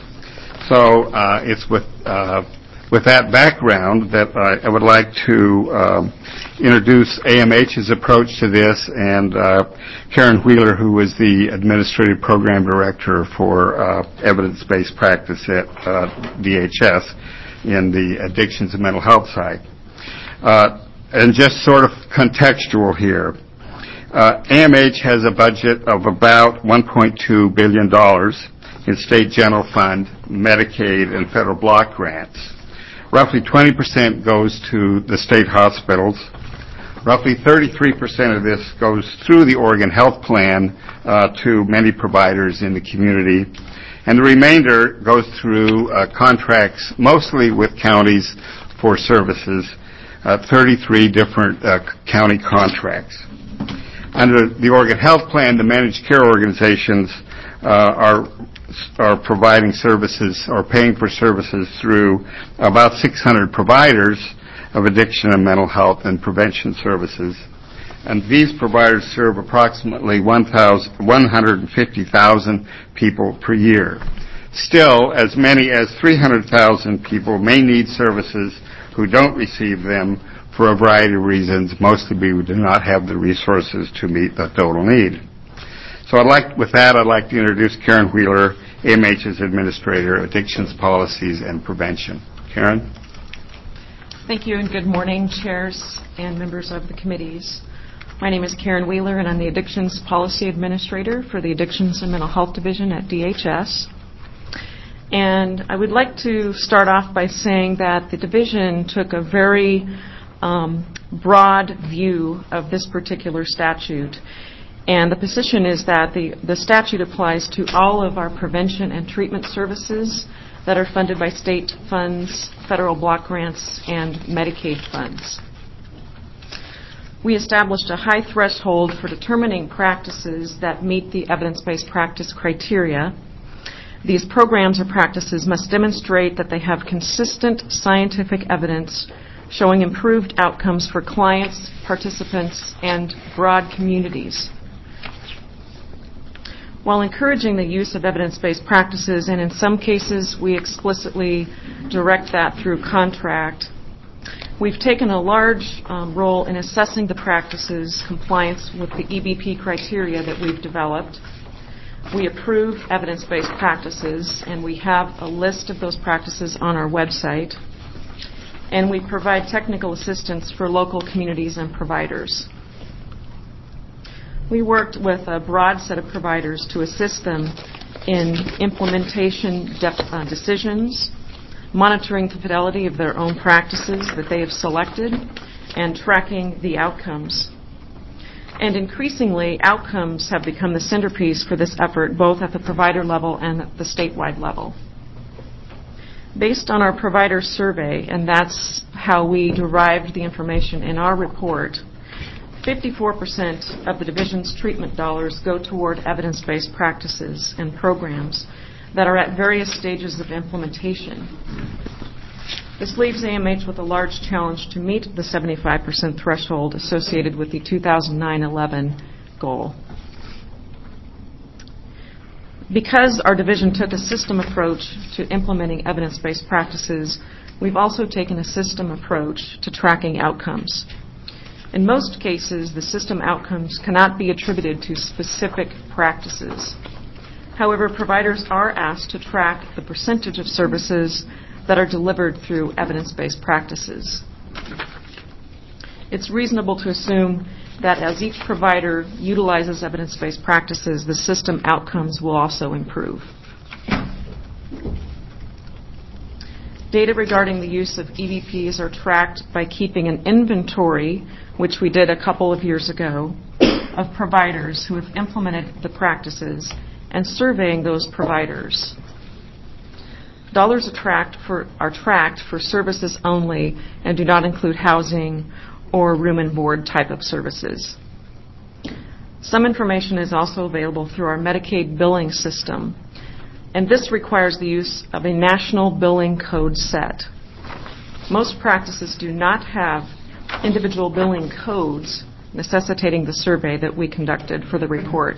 So uh, it's with uh, With that background, that I, I would like to um, introduce A M H's approach to this, and uh, Karen Wheeler, who is the Administrative Program Director for uh, Evidence-Based Practice at uh, D H S in the Addictions and Mental Health side. Uh, and just sort of contextual here. Uh, A M H has a budget of about one point two billion dollars in state general fund, Medicaid, and federal block grants. Roughly twenty percent goes to the state hospitals. Roughly thirty-three percent of this goes through the Oregon Health Plan uh, to many providers in the community. And the remainder goes through uh, contracts, mostly with counties for services, uh, thirty-three different uh, county contracts. Under the Oregon Health Plan, the managed care organizations uh, are are providing services or paying for services through about six hundred providers of addiction and mental health and prevention services. And these providers serve approximately one hundred fifty thousand people per year. Still, as many as three hundred thousand people may need services who don't receive them for a variety of reasons, mostly we do not have the resources to meet the total need. So I'd like, with that, I'd like to introduce Karen Wheeler, A M H's Administrator, Addictions Policies and Prevention. Karen? Thank you, and good morning, chairs and members of the committees. My name is Karen Wheeler, and I'm the Addictions Policy Administrator for the Addictions and Mental Health Division at D H S. And I would like to start off by saying that the division took a very um, broad view of this particular statute. And the position is that the, the statute applies to all of our prevention and treatment services that are funded by state funds, federal block grants, and Medicaid funds. We established a high threshold for determining practices that meet the evidence-based practice criteria. These programs or practices must demonstrate that they have consistent scientific evidence showing improved outcomes for clients, participants, and broad communities. While encouraging the use of evidence-based practices, and in some cases we explicitly direct that through contract, we've taken a large um, role in assessing the practices' compliance with the E B P criteria that we've developed. We approve evidence-based practices, and we have a list of those practices on our website. And we provide technical assistance for local communities and providers. We worked with a broad set of providers to assist them in implementation de- uh, decisions, monitoring the fidelity of their own practices that they have selected, and tracking the outcomes. And increasingly, outcomes have become the centerpiece for this effort, both at the provider level and at the statewide level. Based on our provider survey, and that's how we derived the information in our report, fifty-four percent of the division's treatment dollars go toward evidence-based practices and programs that are at various stages of implementation. This leaves A M H with a large challenge to meet the seventy-five percent threshold associated with the two thousand nine eleven goal. Because our division took a system approach to implementing evidence-based practices, we've also taken a system approach to tracking outcomes. In most cases, the system outcomes cannot be attributed to specific practices. However, providers are asked to track the percentage of services that are delivered through evidence-based practices. It's reasonable to assume that as each provider utilizes evidence-based practices, the system outcomes will also improve. Data regarding the use of E V Ps are tracked by keeping an inventory, which we did a couple of years ago, of providers who have implemented the practices and surveying those providers. Dollars are tracked for, are tracked for services only and do not include housing or room and board type of services. Some information is also available through our Medicaid billing system, and this requires the use of a national billing code set. Most practices do not have individual billing codes necessitating the survey that we conducted for the report.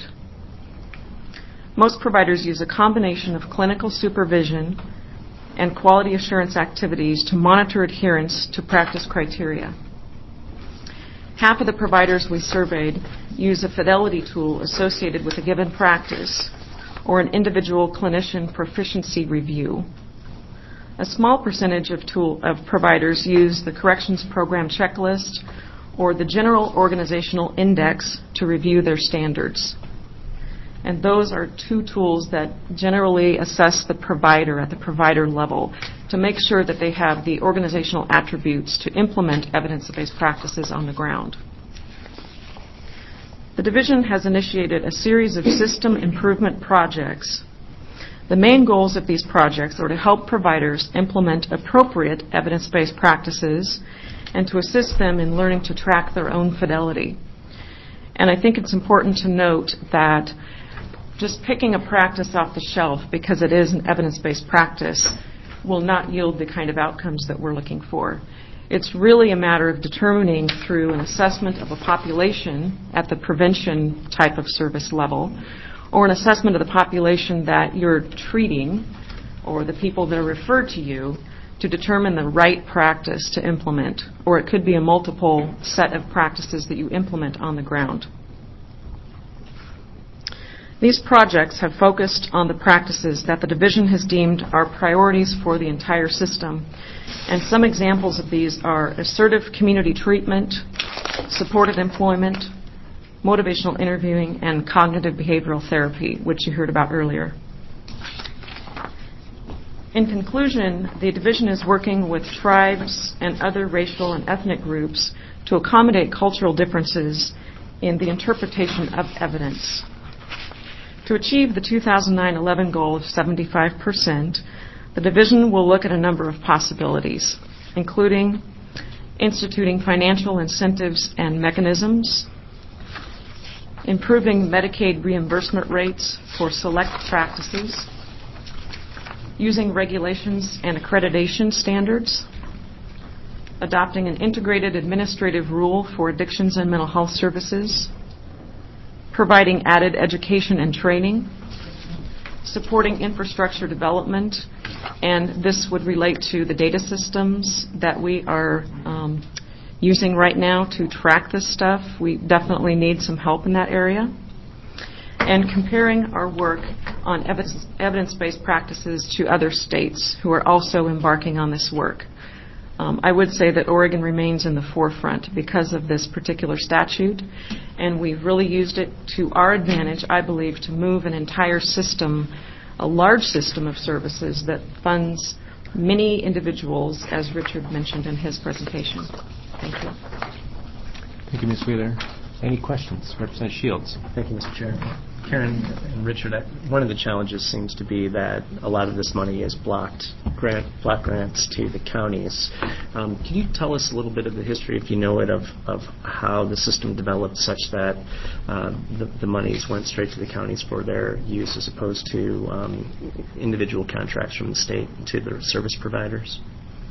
Most providers use a combination of clinical supervision and quality assurance activities to monitor adherence to practice criteria. Half of the providers we surveyed use a fidelity tool associated with a given practice or an individual clinician proficiency review. A small percentage of, tool, of providers use the corrections program checklist or the general organizational index to review their standards. And those are two tools that generally assess the provider at the provider level to make sure that they have the organizational attributes to implement evidence-based practices on the ground. The division has initiated a series of system improvement projects. The main goals of these projects are to help providers implement appropriate evidence-based practices and to assist them in learning to track their own fidelity. And I think it's important to note that just picking a practice off the shelf because it is an evidence-based practice will not yield the kind of outcomes that we're looking for. It's really a matter of determining through an assessment of a population at the prevention type of service level or an assessment of the population that you're treating or the people that are referred to you to determine the right practice to implement. Or it could be a multiple set of practices that you implement on the ground. These projects have focused on the practices that the division has deemed are priorities for the entire system. And some examples of these are assertive community treatment, supported employment, motivational interviewing, and cognitive behavioral therapy, which you heard about earlier. In conclusion, the division is working with tribes and other racial and ethnic groups to accommodate cultural differences in the interpretation of evidence. To achieve the two thousand nine eleven goal of seventy-five percent, the division will look at a number of possibilities, including instituting financial incentives and mechanisms, improving Medicaid reimbursement rates for select practices, using regulations and accreditation standards, adopting an integrated administrative rule for addictions and mental health services, providing added education and training, supporting infrastructure development, and this would relate to the data systems that we are um, using right now to track this stuff. We definitely need some help in that area. And comparing our work on evidence, evidence-based practices to other states who are also embarking on this work. Um, I would say that Oregon remains in the forefront because of this particular statute, and we've really used it to our advantage, I believe, to move an entire system, a large system of services that funds many individuals, as Richard mentioned in his presentation. Thank you. Thank you, Miz Wheeler. Any questions? Representative Shields. Thank you, Mister Chair. Karen and Richard, I- one of the challenges seems to be that a lot of this money is blocked grant, block grants to the counties. Um, can you tell us a little bit of the history, if you know it, of, of how the system developed such that uh, the, the monies went straight to the counties for their use as opposed to um, individual contracts from the state to the service providers?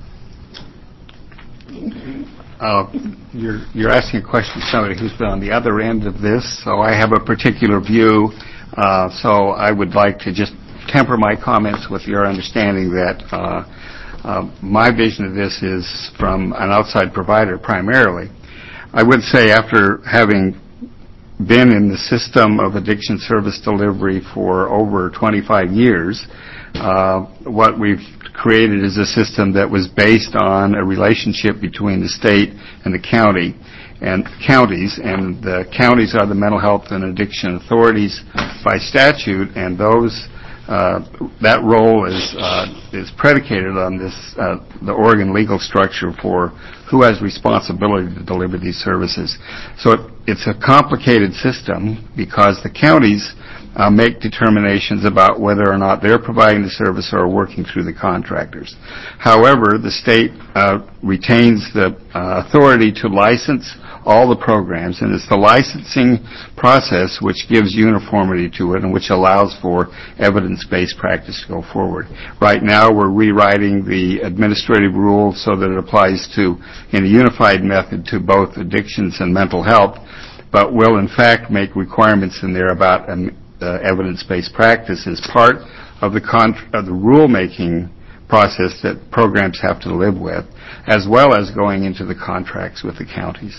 Uh, you're, you're asking a question to somebody who's been on the other end of this, so I have a particular view. Uh, so I would like to just temper my comments with your understanding that uh, uh, my vision of this is from an outside provider primarily. I would say after having been in the system of addiction service delivery for over twenty-five years, uh, what we've created is a system that was based on a relationship between the state and the county and counties, and the counties are the mental health and addiction authorities by statute, and those uh, that role is uh, is predicated on this uh, the Oregon legal structure for who has responsibility to deliver these services. So it, it's a complicated system because the counties Uh, make determinations about whether or not they're providing the service or working through the contractors. However, the state uh, retains the uh, authority to license all the programs, and it's the licensing process which gives uniformity to it and which allows for evidence-based practice to go forward. Right now, we're rewriting the administrative rule so that it applies to, in a unified method, to both addictions and mental health, but will in fact make requirements in there about um, Uh, evidence-based practice as part of the con- of the rule-making process that programs have to live with, as well as going into the contracts with the counties.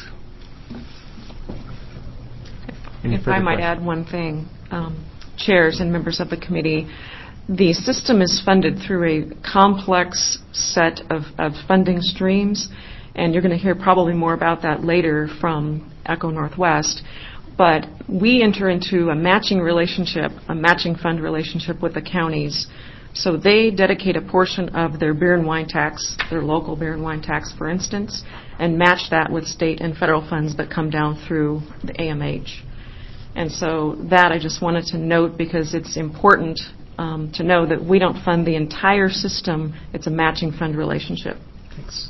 If I might add one thing, um, chairs and members of the committee, the system is funded through a complex set of, of funding streams, and you're going to hear probably more about that later from Echo Northwest. But we enter into a matching relationship, a matching fund relationship with the counties. So they dedicate a portion of their beer and wine tax, their local beer and wine tax, for instance, and match that with state and federal funds that come down through the A M H. And so that I just wanted to note because it's important um, to know that we don't fund the entire system. It's a matching fund relationship. Thanks.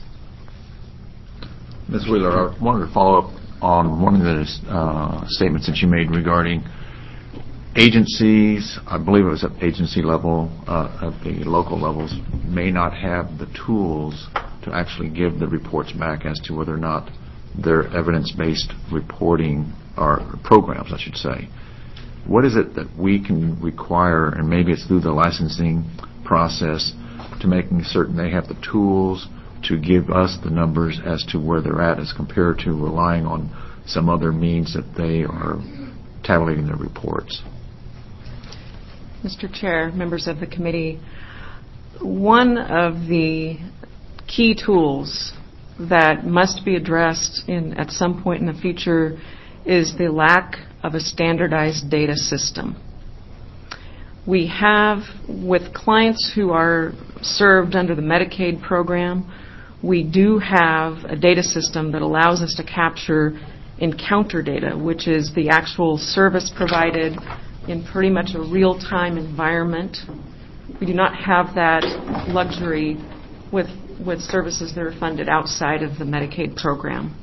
Miz Wheeler, I wanted to follow up on one of the uh, statements that you made regarding agencies. I believe it was at agency level, uh, at the local levels, may not have the tools to actually give the reports back as to whether or not their evidence-based reporting or programs, I should say. What is it that we can require, and maybe it's through the licensing process, to making certain they have the tools to give us the numbers as to where they're at as compared to relying on some other means that they are tabulating their reports? Mister Chair, members of the committee, one of the key tools that must be addressed in at some point in the future is the lack of a standardized data system. We have, with clients who are served under the Medicaid program, we do have a data system that allows us to capture encounter data, which is the actual service provided in pretty much a real-time environment. We do not have that luxury with with services that are funded outside of the Medicaid program.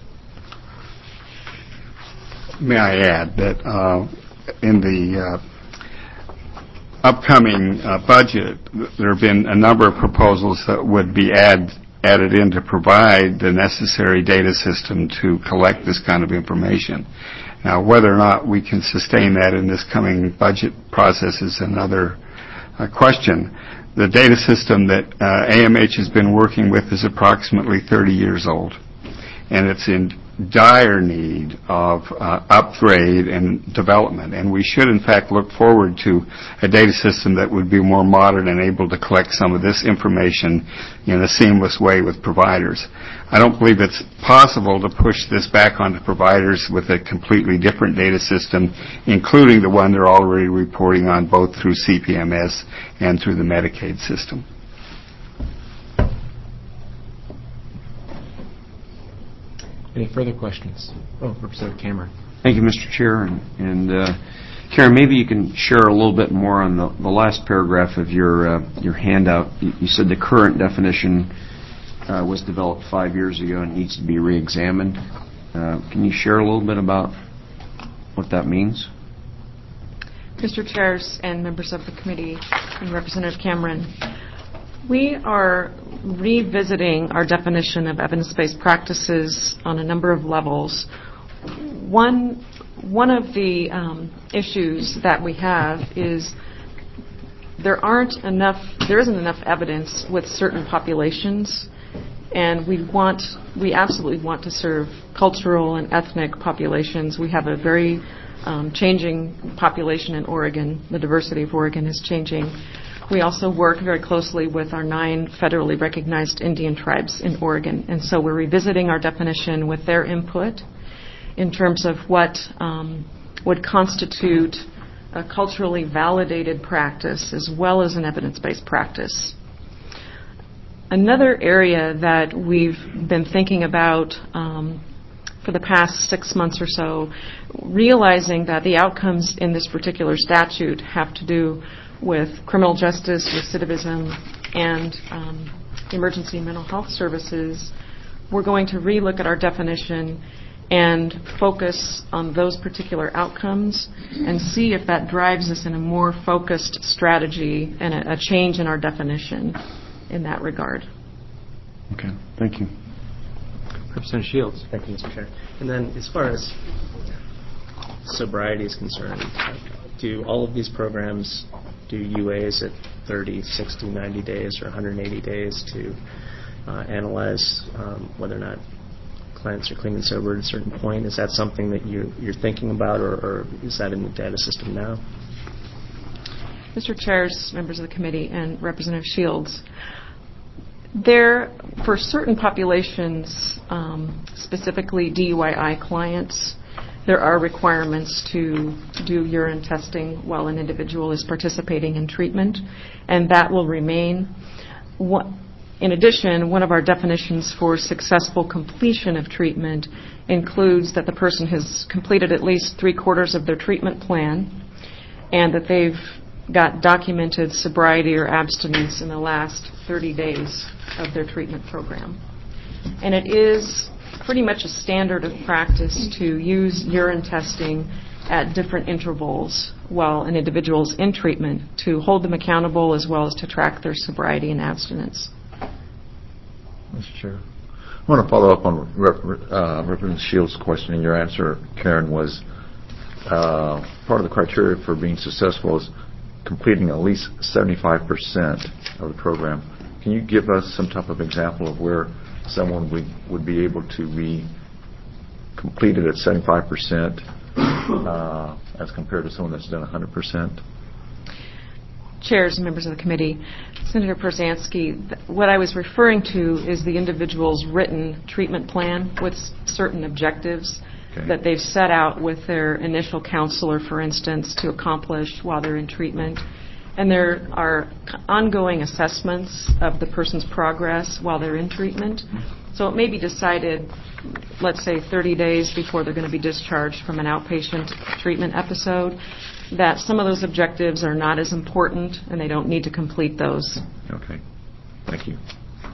May I add that uh, in the uh, upcoming uh, budget, there have been a number of proposals that would be add, added in to provide the necessary data system to collect this kind of information. Now, whether or not we can sustain that in this coming budget process is another uh, question. The data system that uh, A M H has been working with is approximately thirty years old, and it's in dire need of uh, upgrade and development, and we should in fact look forward to a data system that would be more modern and able to collect some of this information in a seamless way with providers. I don't believe it's possible to push this back onto providers with a completely different data system, including the one they're already reporting on both through C P M S and through the Medicaid system. Any further questions? Oh, Representative Cameron. Thank you, Mister Chair. And, and uh, Karen, maybe you can share a little bit more on the, the last paragraph of your uh, your handout. You, you said the current definition uh, was developed five years ago and needs to be reexamined. Uh, can you share a little bit about what that means? Mister Chairs and members of the committee and Representative Cameron, we are revisiting our definition of evidence-based practices on a number of levels. One, one of the um, issues that we have is there aren't enough, there isn't enough evidence with certain populations, and we want, we absolutely want to serve cultural and ethnic populations. We have a very um, changing population in Oregon. The diversity of Oregon is changing. We also work very closely with our nine federally recognized Indian tribes in Oregon, and so we're revisiting our definition with their input in terms of what um, would constitute a culturally validated practice as well as an evidence-based practice. Another area that we've been thinking about um, for the past six months or so, realizing that the outcomes in this particular statute have to do with criminal justice, recidivism, and um, emergency mental health services, we're going to relook at our definition and focus on those particular outcomes and see if that drives us in a more focused strategy and a, a change in our definition in that regard. Okay, thank you. Representative Shields. Thank you, Mister Chair. And then as far as sobriety is concerned, do all of these programs do U As at thirty, sixty, ninety days or one hundred eighty days to uh, analyze um, whether or not clients are clean and sober at a certain point? Is that something that you, you're thinking about, or, or is that in the data system now? Mister Chairs, members of the committee, and Representative Shields, there, for certain populations, um, specifically D U I I clients, there are requirements to do urine testing while an individual is participating in treatment, and that will remain. What, in addition, one of our definitions for successful completion of treatment includes that the person has completed at least three quarters of their treatment plan and that they've got documented sobriety or abstinence in the last thirty days of their treatment program. And it is pretty much a standard of practice to use urine testing at different intervals while an individual is in treatment to hold them accountable as well as to track their sobriety and abstinence. Mister Chair, I want to follow up on Rep- uh, Representative Shields' question, and your answer, Karen, was uh, part of the criteria for being successful is completing at least seventy-five percent of the program. Can you give us some type of example of where someone would, would be able to be completed at seventy-five percent uh, as compared to someone that's done one hundred percent? Chairs and members of the committee, Senator Przansky, th- what I was referring to is the individual's written treatment plan with s- certain objectives okay. that they've set out with their initial counselor, for instance, to accomplish while they're in treatment. And there are ongoing assessments of the person's progress while they're in treatment. So it may be decided, let's say thirty days before they're going to be discharged from an outpatient treatment episode, that some of those objectives are not as important and they don't need to complete those. Okay. Thank you.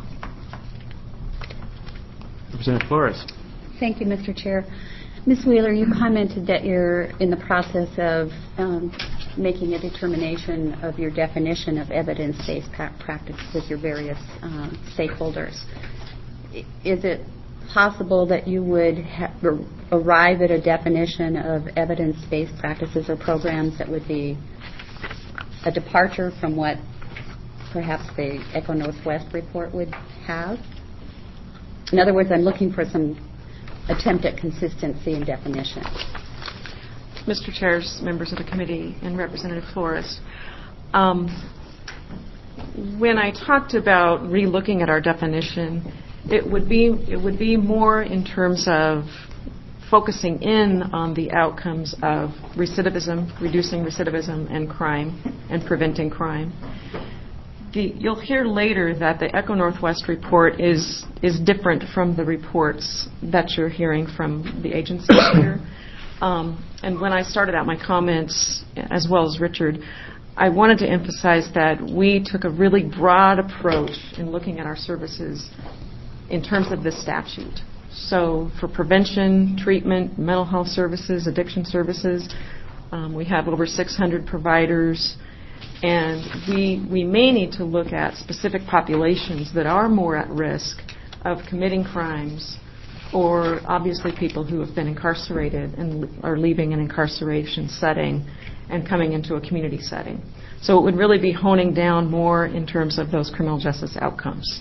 Representative Flores. Thank you, Mister Chair. Miz Wheeler, you commented that you're in the process of um, making a determination of your definition of evidence-based pa- practice with your various um, stakeholders. Is it possible that you would ha- arrive at a definition of evidence-based practices or programs that would be a departure from what perhaps the Echo Northwest report would have? In other words, I'm looking for some attempt at consistency in definition. Mister Chairs, members of the committee, and Representative Flores, um, when I talked about relooking at our definition, it would be it would be more in terms of focusing in on the outcomes of recidivism, reducing recidivism and crime, and preventing crime. the, you'll hear later that the Echo Northwest report is is different from the reports that you're hearing from the agencies here. Um, and when I started out my comments, as well as Richard, I wanted to emphasize that we took a really broad approach in looking at our services in terms of this statute. So for prevention, treatment, mental health services, addiction services, um, we have over six hundred providers. And we we may need to look at specific populations that are more at risk of committing crimes, or obviously people who have been incarcerated and are leaving an incarceration setting and coming into a community setting. So it would really be honing down more in terms of those criminal justice outcomes.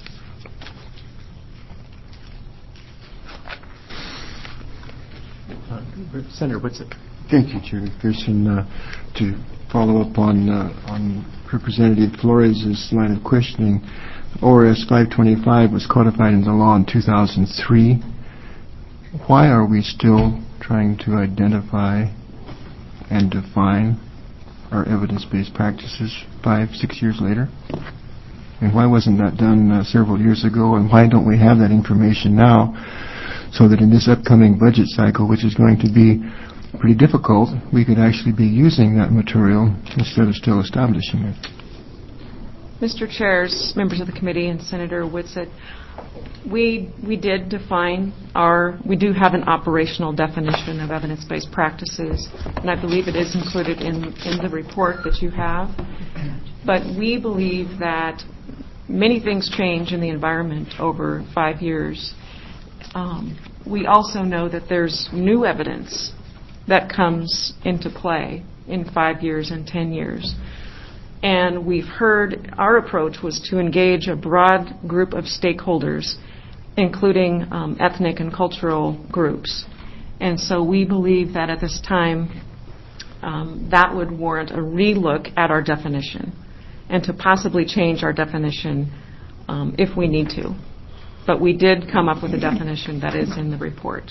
Uh, Senator Whitsitt. Thank you, Chair McPherson. Uh, to follow up on uh, on Representative Flores' line of questioning, O R S five twenty-five was codified into law in two thousand three. Why are we still trying to identify and define our evidence-based practices five, six years later? And why wasn't that done uh, several years ago? And why don't we have that information now, so that in this upcoming budget cycle, which is going to be pretty difficult, we could actually be using that material instead of still establishing it? Mister Chairs, members of the committee, and Senator Whitsitt, we we did define our, we do have an operational definition of evidence-based practices, and I believe it is included in, in the report that you have. But we believe that many things change in the environment over five years. Um, we also know that there's new evidence that comes into play in five years and ten years. And we've heard, our approach was to engage a broad group of stakeholders, including um, ethnic and cultural groups. And so we believe that at this time, um, that would warrant a relook at our definition, and to possibly change our definition um, if we need to. But we did come up with a definition that is in the report.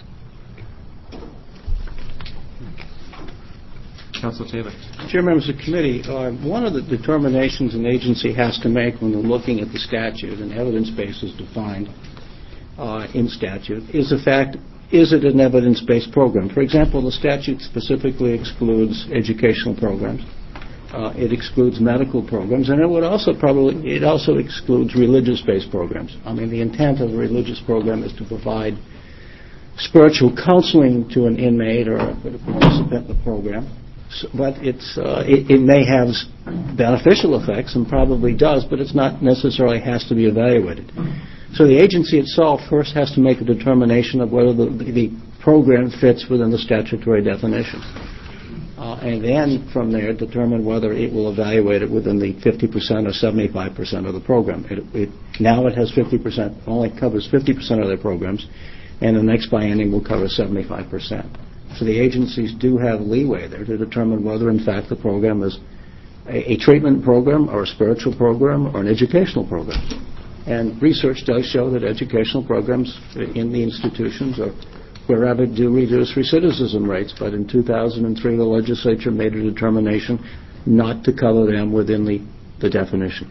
Council Taylor. Chair, members of the committee, uh, one of the determinations an agency has to make when they're looking at the statute, and evidence base is defined uh, in statute, is the fact, is it an evidence-based program? For example, the statute specifically excludes educational programs. Uh, it excludes medical programs, and it would also probably, it also excludes religious-based programs. I mean, the intent of a religious program is to provide spiritual counseling to an inmate or a participant in the program. So, but it's uh, it, it may have beneficial effects, and probably does, but it's not necessarily has to be evaluated. So the agency itself first has to make a determination of whether the, the program fits within the statutory definition. Uh, and then from there determine whether it will evaluate it within the fifty percent or seventy-five percent of the program. It, it, now it has fifty percent, only covers fifty percent of their programs, and the next biennium will cover seventy-five percent. So the agencies do have leeway there to determine whether, in fact, the program is a, a treatment program or a spiritual program or an educational program. And research does show that educational programs in the institutions are wherever do reduce recidivism rates, but in two thousand three the legislature made a determination not to cover them within the, the definition.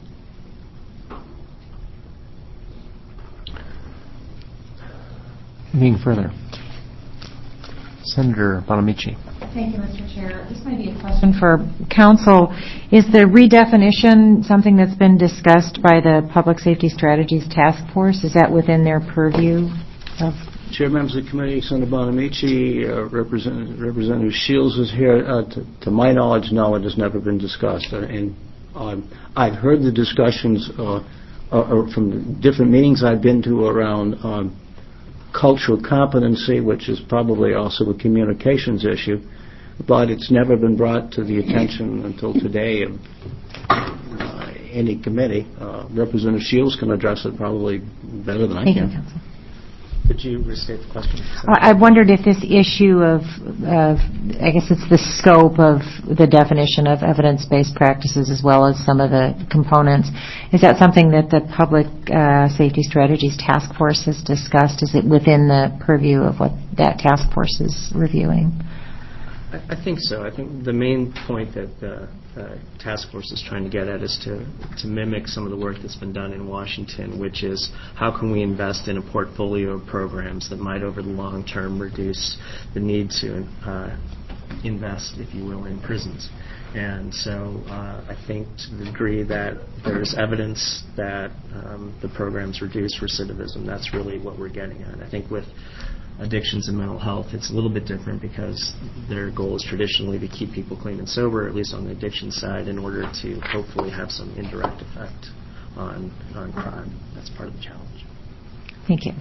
Anything further? Senator Bonamici. Thank you, Mister Chair. This may be a question for Council. Is the redefinition something that's been discussed by the Public Safety Strategies Task Force? Is that within their purview of... Chair, members of the committee, Senator Bonamici, uh, Representative, Representative Shields is here. Uh, to, to my knowledge, no, it has never been discussed. Uh, and um, I've heard the discussions uh, uh, from different meetings I've been to around um, cultural competency, which is probably also a communications issue, but it's never been brought to the attention until today of uh, any committee. Uh, Representative Shields can address it probably better than I Thank can. you, Council. Could you restate the question? I wondered if this issue of, of, I guess it's the scope of the definition of evidence-based practices as well as some of the components, is that something that the Public uh, Safety Strategies Task Force has discussed? Is it within the purview of what that task force is reviewing? I I think so. I think the main point that the uh, task force is trying to get at is to, to mimic some of the work that's been done in Washington, which is how can we invest in a portfolio of programs that might over the long term reduce the need to uh, invest, if you will, in prisons. And so uh, I think to the degree that there's evidence that um, the programs reduce recidivism, that's really what we're getting at. I think with addictions and mental health, it's a little bit different because their goal is traditionally to keep people clean and sober, at least on the addiction side, in order to hopefully have some indirect effect on, on crime. That's part of the challenge. Thank you.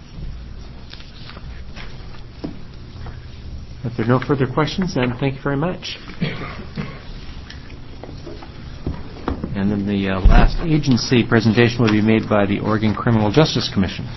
If there are no further questions, then thank you very much. And then the uh, last agency presentation will be made by the Oregon Criminal Justice Commission.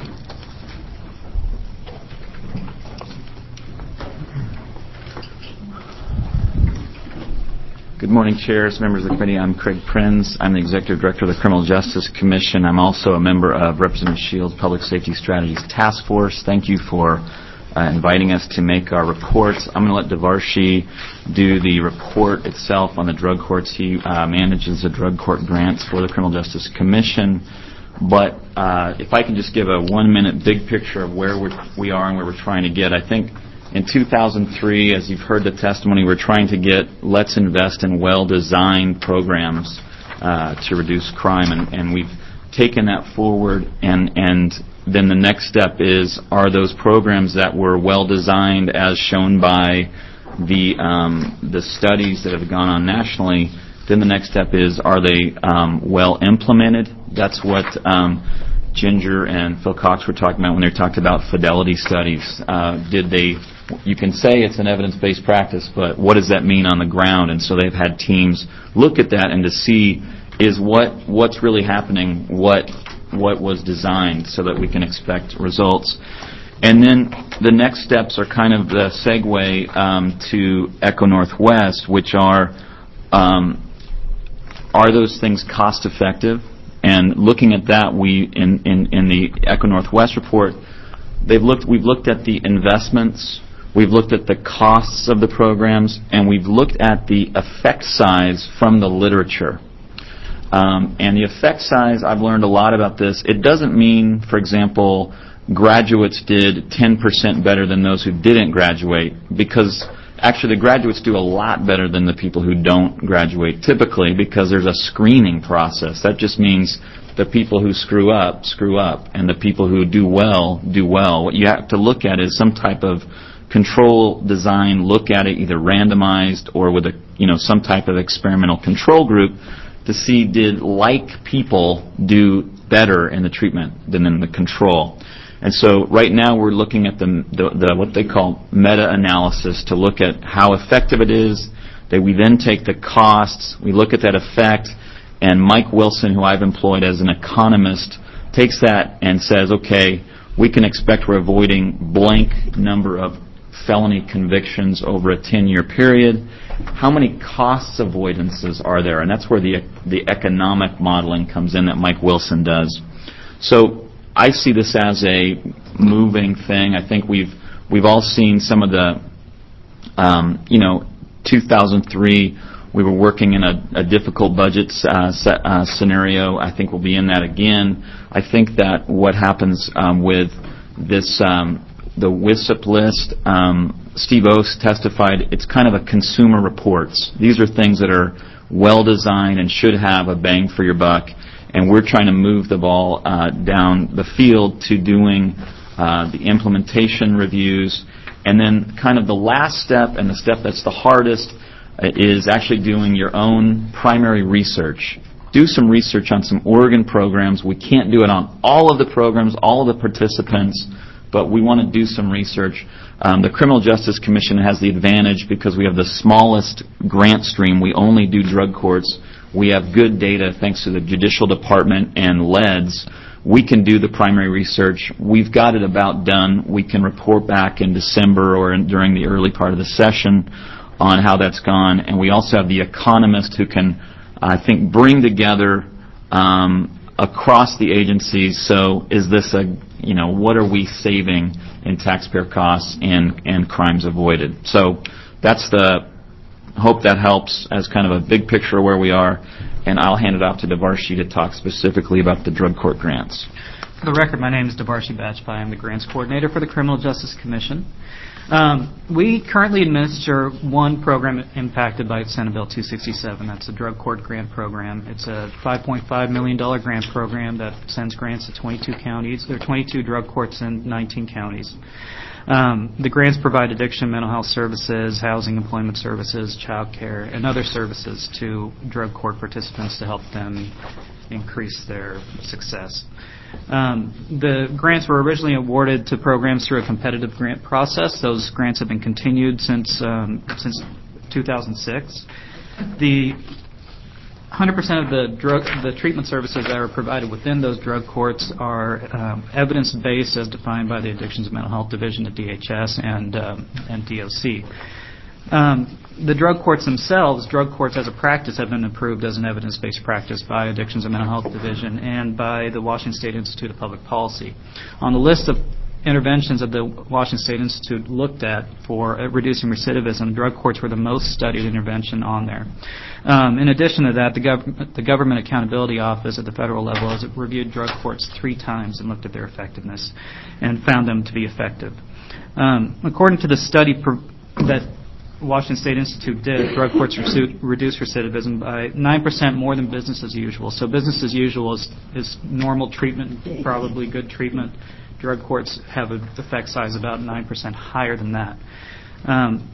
Good morning, chairs, members of the committee. I'm Craig Prinz. I'm the Executive Director of the Criminal Justice Commission. I'm also a member of Representative Shields' Public Safety Strategies Task Force. Thank you for uh, inviting us to make our reports. I'm going to let Devarshi do the report itself on the drug courts. He uh, manages the drug court grants for the Criminal Justice Commission. But uh, if I can just give a one-minute big picture of where we're, we are and where we're trying to get, I think in two thousand three, as you've heard the testimony, we're trying to get let's invest in well-designed programs uh, to reduce crime, and, and we've taken that forward, and, and then the next step is, are those programs that were well-designed as shown by the, um, the studies that have gone on nationally, then the next step is, are they um, well-implemented? That's what um, Ginger and Phil Cox were talking about when they talked about fidelity studies. Uh, did they, you can say it's an evidence-based practice, but what does that mean on the ground? And so they've had teams look at that and to see is what what's really happening, what what was designed so that we can expect results. And then the next steps are kind of the segue um, to Echo Northwest, which are, um, are those things cost-effective? And looking at that, we in, in, in the Echo Northwest report, they've looked. We've looked at the investments, we've looked at the costs of the programs, and we've looked at the effect size from the literature. Um, and the effect size, I've learned a lot about this. It doesn't mean, for example, graduates did ten percent better than those who didn't graduate, because actually the graduates do a lot better than the people who don't graduate, typically, because there's a screening process. That just means the people who screw up, screw up, and the people who do well, do well. What you have to look at is some type of control design, look at it either randomized or with a, you know, some type of experimental control group to see did like people do better in the treatment than in the control. And so right now we're looking at the, the, the what they call meta-analysis to look at how effective it is. That we then take the costs, we look at that effect, and Mike Wilson, who I've employed as an economist, takes that and says, okay, we can expect we're avoiding blank number of felony convictions over a ten-year period. How many costs avoidances are there? And that's where the the economic modeling comes in that Mike Wilson does. So I see this as a moving thing. I think we've we've all seen some of the, um, you know, two thousand three, we were working in a, a difficult budget uh, set, uh, scenario. I think we'll be in that again. I think that what happens um, with this, um, the W I S I P list, um, Steve Oast testified, it's kind of a consumer reports. These are things that are well designed and should have a bang for your buck. And we're trying to move the ball uh, down the field to doing uh, the implementation reviews. And then kind of the last step, and the step that's the hardest, uh, is actually doing your own primary research. Do some research on some Oregon programs. We can't do it on all of the programs, all of the participants, but we want to do some research. Um, the Criminal Justice Commission has the advantage because we have the smallest grant stream. We only do drug courts. We have good data thanks to the Judicial Department and L E D S. We can do the primary research. We've got it about done. We can report back in December or in, during the early part of the session on how that's gone. And we also have the economist who can, I think, bring together um, across the agencies. So is this a, you know, what are we saving in taxpayer costs and, and crimes avoided? So that's the hope that helps as kind of a big picture of where we are. And I'll hand it off to Devarshi to talk specifically about the drug court grants. For the record, my name is Devarshi Bajpai. I'm the grants coordinator for the Criminal Justice Commission. Um, we currently administer one program impacted by Senate Bill two sixty-seven. That's the drug court grant program. It's a five point five million dollars grant program that sends grants to twenty-two counties. There are twenty-two drug courts in nineteen counties. Um, the grants provide addiction, mental health services, housing, employment services, child care, and other services to drug court participants to help them increase their success. Um, the grants were originally awarded to programs through a competitive grant process. Those grants have been continued since um, since two thousand six. The one hundred percent of the drug, the treatment services that are provided within those drug courts are um, evidence-based, as defined by the Addictions and Mental Health Division at D H S and um, and D O C. Um, the drug courts themselves, drug courts as a practice, have been approved as an evidence-based practice by Addictions and Mental Health Division and by the Washington State Institute of Public Policy. On the list of interventions that the Washington State Institute looked at for uh, reducing recidivism, drug courts were the most studied intervention on there. Um, in addition to that, the, gov- the Government Accountability Office at the federal level has reviewed drug courts three times and looked at their effectiveness and found them to be effective. Um, according to the study pro- that Washington State Institute did, drug courts resu- reduce recidivism by nine percent more than business as usual. So business as usual is, is normal treatment, probably good treatment. Drug courts have an effect size about nine percent higher than that. Um,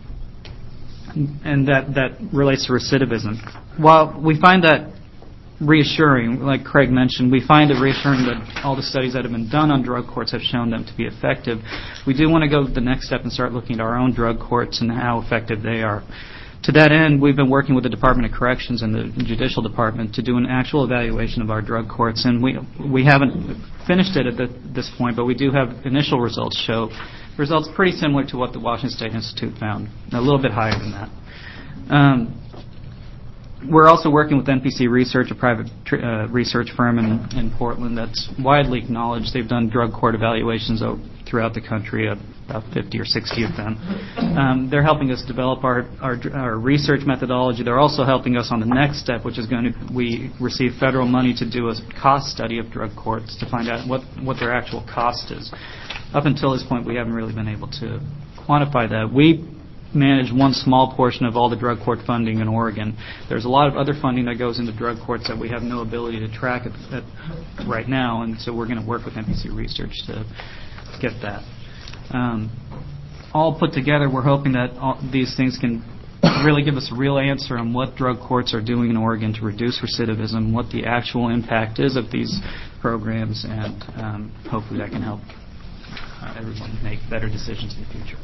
and that, that relates to recidivism. While we find that reassuring, like Craig mentioned, we find it reassuring that all the studies that have been done on drug courts have shown them to be effective. We do want to go the next step and start looking at our own drug courts and how effective they are. To that end, we've been working with the Department of Corrections and the Judicial Department to do an actual evaluation of our drug courts, and we we haven't finished it at the, this point, but we do have initial results show results pretty similar to what the Washington State Institute found, a little bit higher than that. Um, We're also working with N P C Research, a private tr- uh, research firm in, in Portland that's widely acknowledged. They've done drug court evaluations o- throughout the country, uh, about fifty or sixty of them. Um, they're helping us develop our, our, our research methodology. They're also helping us on the next step, which is going to, we receive federal money to do a cost study of drug courts to find out what, what their actual cost is. Up until this point, we haven't really been able to quantify that. We manage one small portion of all the drug court funding in Oregon. There's a lot of other funding that goes into drug courts that we have no ability to track at, at right now, and so we're going to work with N P C Research to get that. Um, all put together, we're hoping that all these things can really give us a real answer on what drug courts are doing in Oregon to reduce recidivism, what the actual impact is of these programs, and um, hopefully that can help uh, everyone make better decisions in the future.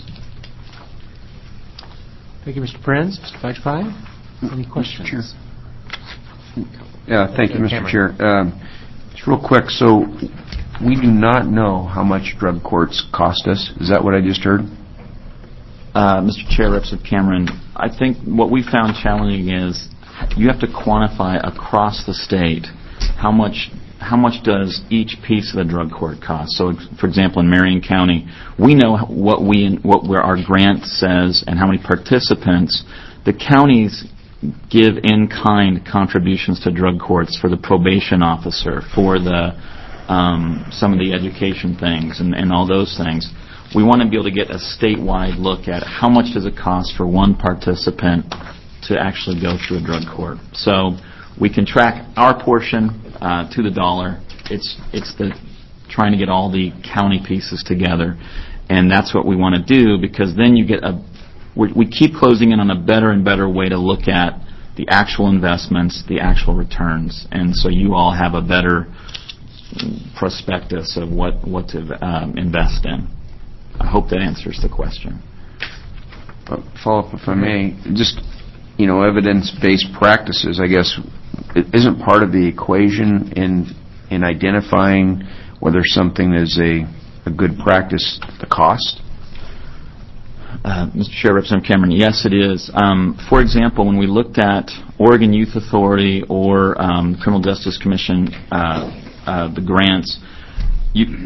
Thank you, Mister Prinz. Mister Bajpai, any questions? Mister Chair. Yeah, thank you, Mister Chair. Um, just real quick, so we do not know how much drug courts cost us. Is that what I just heard? Uh, Mister Chair, Representative Cameron, I think what we found challenging is you have to quantify across the state how much how much does each piece of the drug court cost. So, for example, in Marion County, we know what we what where our grant says and how many participants. The counties give in-kind contributions to drug courts for the probation officer, for the um, some of the education things, and, and all those things. We want to be able to get a statewide look at how much does it cost for one participant to actually go through a drug court. So we can track our portion uh, to the dollar. It's it's the trying to get all the county pieces together, and that's what we want to do, because then you get a we, we keep closing in on a better and better way to look at the actual investments, the actual returns, and so you all have a better prospectus of what what to um, invest in. I hope that answers the question. Uh, follow up, if I may. Just, you know, evidence-based practices, I guess, isn't part of the equation in in identifying whether something is a, a good practice, the cost? Uh, Mister Chair, Representative Cameron, yes, it is. Um, for example, when we looked at Oregon Youth Authority or um, Criminal Justice Commission, uh, uh, the grants, you,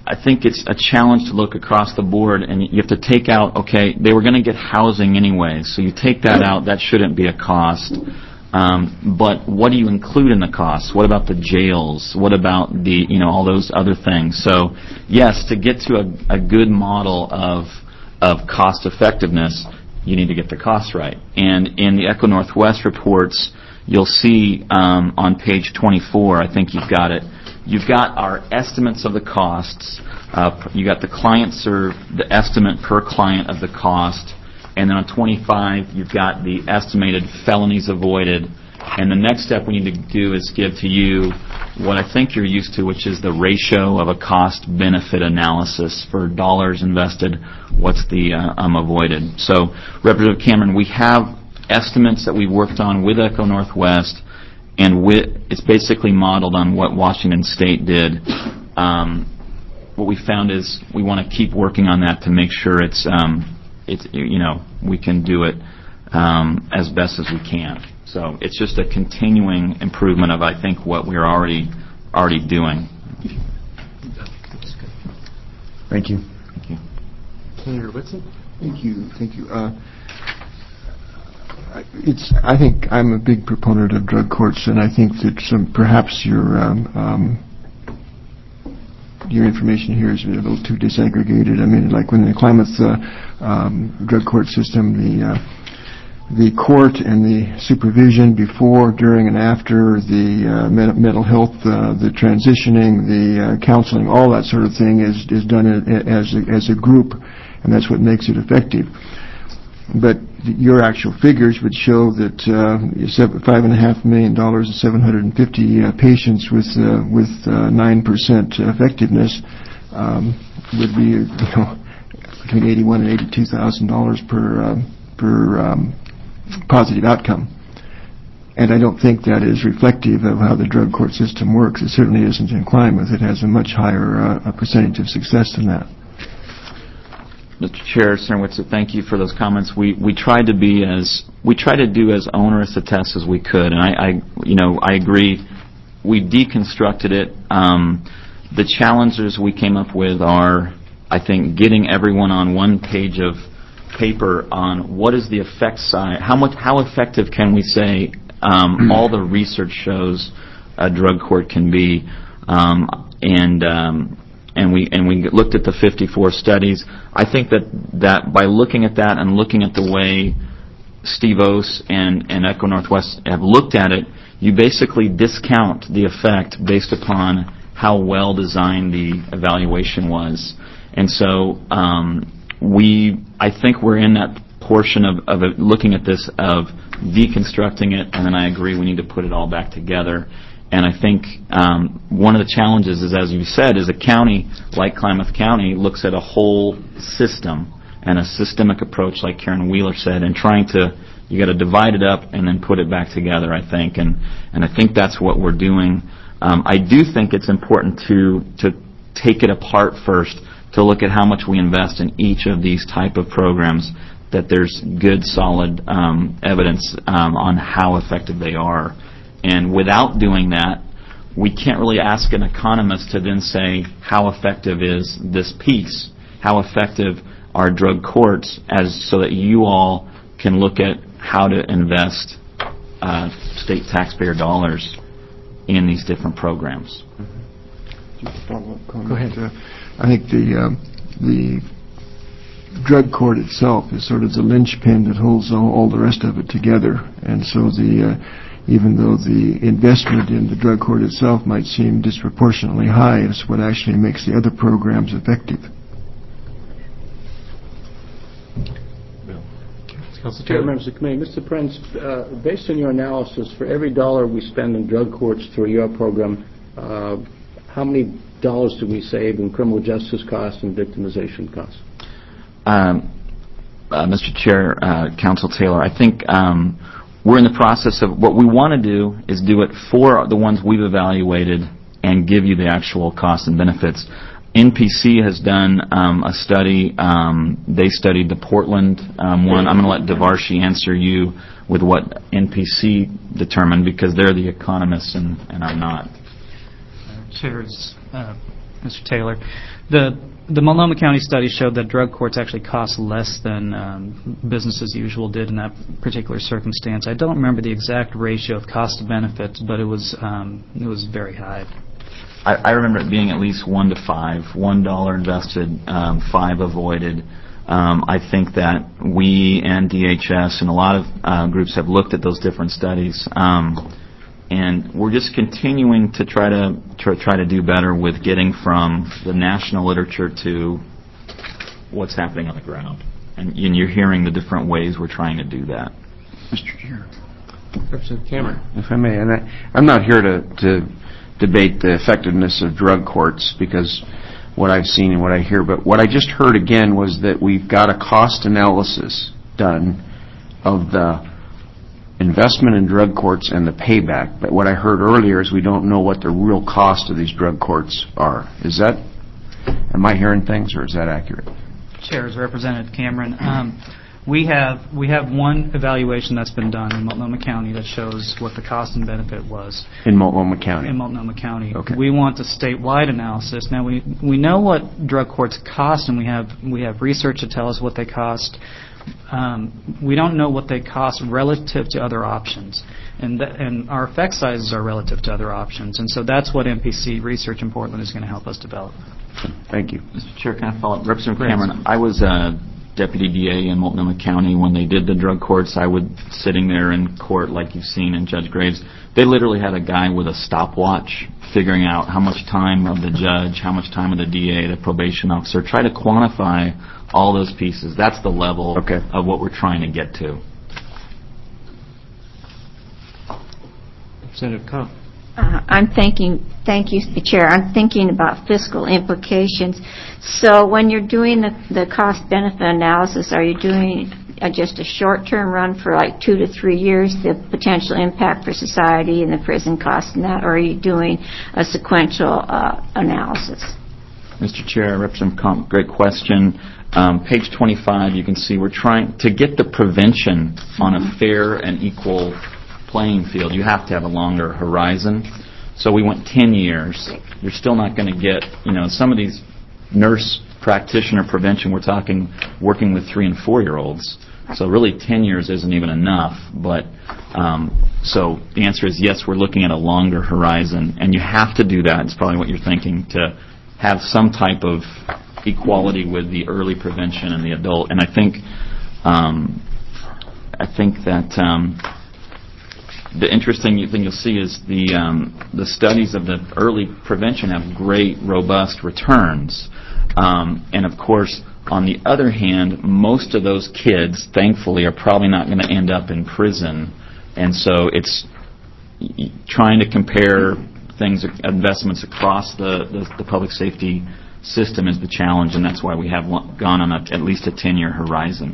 I think it's a challenge to look across the board, and you have to take out, okay, they were going to get housing anyway, so you take that out, that shouldn't be a cost. Um, but what do you include in the costs? What about the jails? What about the, you know, all those other things? So, yes, to get to a, a good model of of cost effectiveness, you need to get the costs right. And in the Echo Northwest reports, you'll see um, on page twenty-four, I think you've got it, you've got our estimates of the costs. Uh, you got the client serve, the estimate per client of the cost. And then on twenty-five, you've got the estimated felonies avoided. And the next step we need to do is give to you what I think you're used to, which is the ratio of a cost-benefit analysis for dollars invested, what's the uh, um, avoided. So, Representative Cameron, we have estimates that we've worked on with Echo Northwest, and with, it's basically modeled on what Washington State did. Um, what we found is we want to keep working on that to make sure it's... Um, It's, you know, we can do it um, as best as we can. So it's just a continuing improvement of, I think, what we're already already doing. Thank you. Thank you. Senator Whitson? Thank you. Thank you. Uh, it's. I think I'm a big proponent of drug courts, and I think that some, perhaps your um, um, your information here is a little too disaggregated. I mean, like when the Klamath uh, um, drug court system, the uh, the court and the supervision before, during, and after the uh, med- mental health, uh, the transitioning, the uh, counseling, all that sort of thing is is done as a, as a group, and that's what makes it effective. But your actual figures would show that uh, five and a half million dollars and seven hundred and fifty uh, patients with uh, with uh, nine percent effectiveness um, would be, you know, between eighty-one and eighty-two thousand dollars per uh, per um, positive outcome. And I don't think that is reflective of how the drug court system works. It certainly isn't in Klamath. It has a much higher uh, percentage of success than that. Mister Chair, Senator Whitson, thank you for those comments. We we tried to be as we tried to do as onerous a test as we could, and I, I you know I agree. We deconstructed it. Um, the challenges we came up with are, I think, getting everyone on one page of paper on what is the effect side. How much how effective can we say um, all the research shows a drug court can be, um, and um, and we and we looked at the fifty-four studies. I think that, that by looking at that and looking at the way Steve Ose and, and Echo Northwest have looked at it, you basically discount the effect based upon how well designed the evaluation was. And so um, we, I think we're in that portion of, of it, looking at this, of deconstructing it, and then I agree we need to put it all back together. And I think um, one of the challenges is, as you said, is a county like Klamath County looks at a whole system and a systemic approach, like Karen Wheeler said, and trying to, you got to divide it up and then put it back together, I think. And, and I think that's what we're doing. Um, I do think it's important to, to take it apart first, to look at how much we invest in each of these type of programs, that there's good, solid um, evidence um, on how effective they are. And without doing that, we can't really ask an economist to then say, how effective is this piece? How effective are drug courts, as so that you all can look at how to invest uh, state taxpayer dollars in these different programs. Just a follow-up comment. Go ahead. Uh, I think the um, the drug court itself is sort of the linchpin that holds all, all the rest of it together, and so the uh, even though the investment in the drug court itself might seem disproportionately high, it's what actually makes the other programs effective. Chair, members of the committee, Mister Prince, uh, based on your analysis, for every dollar we spend in drug courts through your program, uh, how many dollars do we save in criminal justice costs and victimization costs? Um, uh, Mister Chair, uh, Counsel Taylor, I think um, we're in the process of, what we want to do is do it for the ones we've evaluated and give you the actual costs and benefits. N P C has done um, a study. Um, they studied the Portland um, one. I'm going to let Devarshi answer you with what N P C determined, because they're the economists and, and I'm not. Chairs, uh, Mister Taylor. The the Multnomah County study showed that drug courts actually cost less than um, business as usual did in that particular circumstance. I don't remember the exact ratio of cost to benefits, but it was um, it was very high. I, I remember it being at least one to five. One dollar invested, um, five avoided. Um, I think that we and D H S and a lot of uh, groups have looked at those different studies. Um, And we're just continuing to try to try, try to do better with getting from the national literature to what's happening on the ground. And, and you're hearing the different ways we're trying to do that. Mister Chair. Representative Cameron. If I may, and I, I'm not here to, to debate the effectiveness of drug courts because what I've seen and what I hear, but what I just heard again was that we've got a cost analysis done of the investment in drug courts and the payback. But what I heard earlier is we don't know what the real cost of these drug courts are. Is that, am I hearing things, or is that accurate? Chairs, Representative Cameron. Um, we have we have one evaluation that's been done in Multnomah County that shows what the cost and benefit was. In Multnomah County? In Multnomah County. Okay. We want a statewide analysis. Now, we we know what drug courts cost, and we have we have research to tell us what they cost. Um, we don't know what they cost relative to other options, and th- and our effect sizes are relative to other options, and so that's what M P C research in Portland is going to help us develop. Thank you. Mister Chair, can I follow up? Representative Cameron, I was a deputy D A in Multnomah County when they did the drug courts. I was sitting there in court like you've seen in Judge Graves. They literally had a guy with a stopwatch figuring out how much time of the judge, how much time of the D A, the probation officer, try to quantify all those pieces. That's the level okay. of what we're trying to get to. Representative Cohn. Uh, I'm thinking, thank you, Chair, I'm thinking about fiscal implications. So when you're doing the, the cost-benefit analysis, are you doing uh, just a short-term run for like two to three years, the potential impact for society and the prison costs and that, or are you doing a sequential uh, analysis? Mister Chair, Representative Cohn, great question. Um, page twenty-five, you can see we're trying to get the prevention on a fair and equal playing field. You have to have a longer horizon. So we went ten years. You're still not going to get, you know, some of these nurse practitioner prevention, we're talking working with three and four-year-olds. So really ten years isn't even enough. But um, so the answer is yes, we're looking at a longer horizon. And you have to do that. It's probably what you're thinking, to have some type of equality with the early prevention and the adult. And I think um, I think that um, the interesting thing you'll see is the um, the studies of the early prevention have great, robust returns. Um, and of course, on the other hand, most of those kids, thankfully, are probably not going to end up in prison. And so it's trying to compare things, investments across the, the, the public safety system is the challenge, and that's why we have gone on a, at least a ten-year horizon.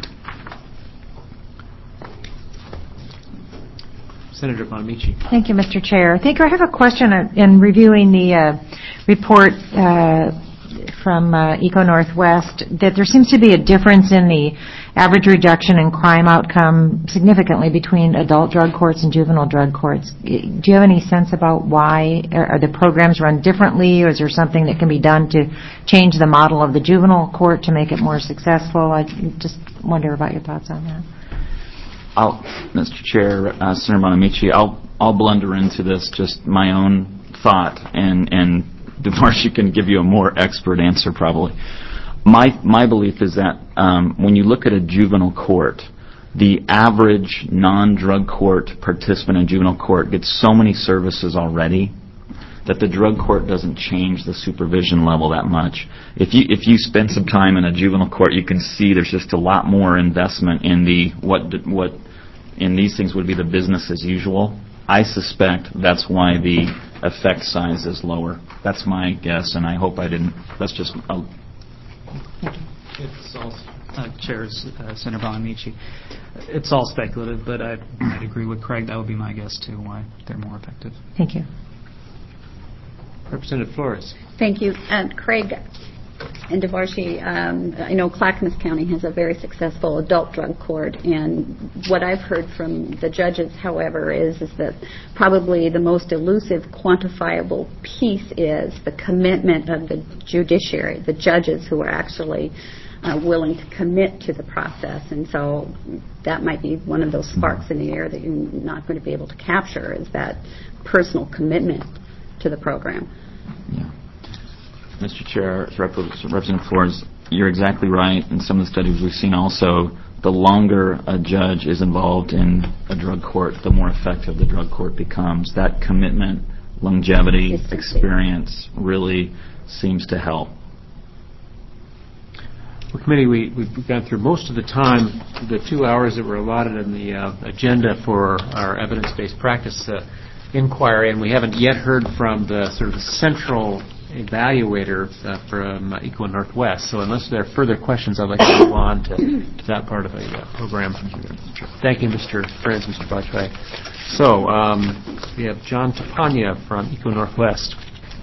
Senator Bonamici. Thank you, Mister Chair. I think I have a question in reviewing the uh, report uh, from uh, Eco Northwest, that there seems to be a difference in the average reduction in crime outcome significantly between adult drug courts and juvenile drug courts. Do you have any sense about why? Are the programs run differently, or is there something that can be done to change the model of the juvenile court to make it more successful? I just wonder about your thoughts on that. I'll, Mister Chair, uh, Senator Bonamici, I'll I'll blunder into this, just my own thought, and and DeMarshi can give you a more expert answer probably. My my belief is that um, when you look at a juvenile court, the average non-drug court participant in juvenile court gets so many services already that the drug court doesn't change the supervision level that much. If you if you spend some time in a juvenile court, you can see there's just a lot more investment in the what what in these things would be the business as usual. I suspect that's why the effect size is lower. That's my guess, and I hope I didn't. That's just. A, It's all, uh, Chairs, uh, Senator Bonamici. It's all speculative, but I, I'd agree with Craig. That would be my guess too, why they're more effective. Thank you. Representative Flores. Thank you. And Craig, And Devarshi, um, I know Clackamas County has a very successful adult drug court, and what I've heard from the judges, however, is, is that probably the most elusive, quantifiable piece is the commitment of the judiciary, the judges who are actually uh, willing to commit to the process. And so that might be one of those sparks in the air that you're not going to be able to capture, is that personal commitment to the program. Yeah. Mister Chair, Representative Flores, you're exactly right. In some of the studies we've seen also, the longer a judge is involved in a drug court, the more effective the drug court becomes. That commitment, longevity, experience really seems to help. Well, committee, we, we've gone through most of the time, the two hours that were allotted in the uh, agenda for our evidence-based practice uh, inquiry, and we haven't yet heard from the sort of central evaluator uh, from uh, Eco Northwest. So unless there are further questions, I'd like to move on to, to that part of the uh, program. Thank you, Mister Friends, Mister Bajpai. So um, we have John Tapania from Eco Northwest.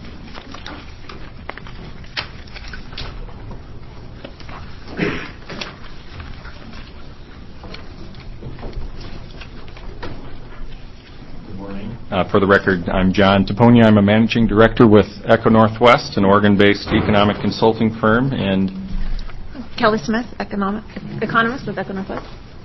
Uh, for the record, I'm John Taponia. I'm a managing director with Eco Northwest, an Oregon-based economic consulting firm, and Kelly Smith, economic economist with Eco Northwest.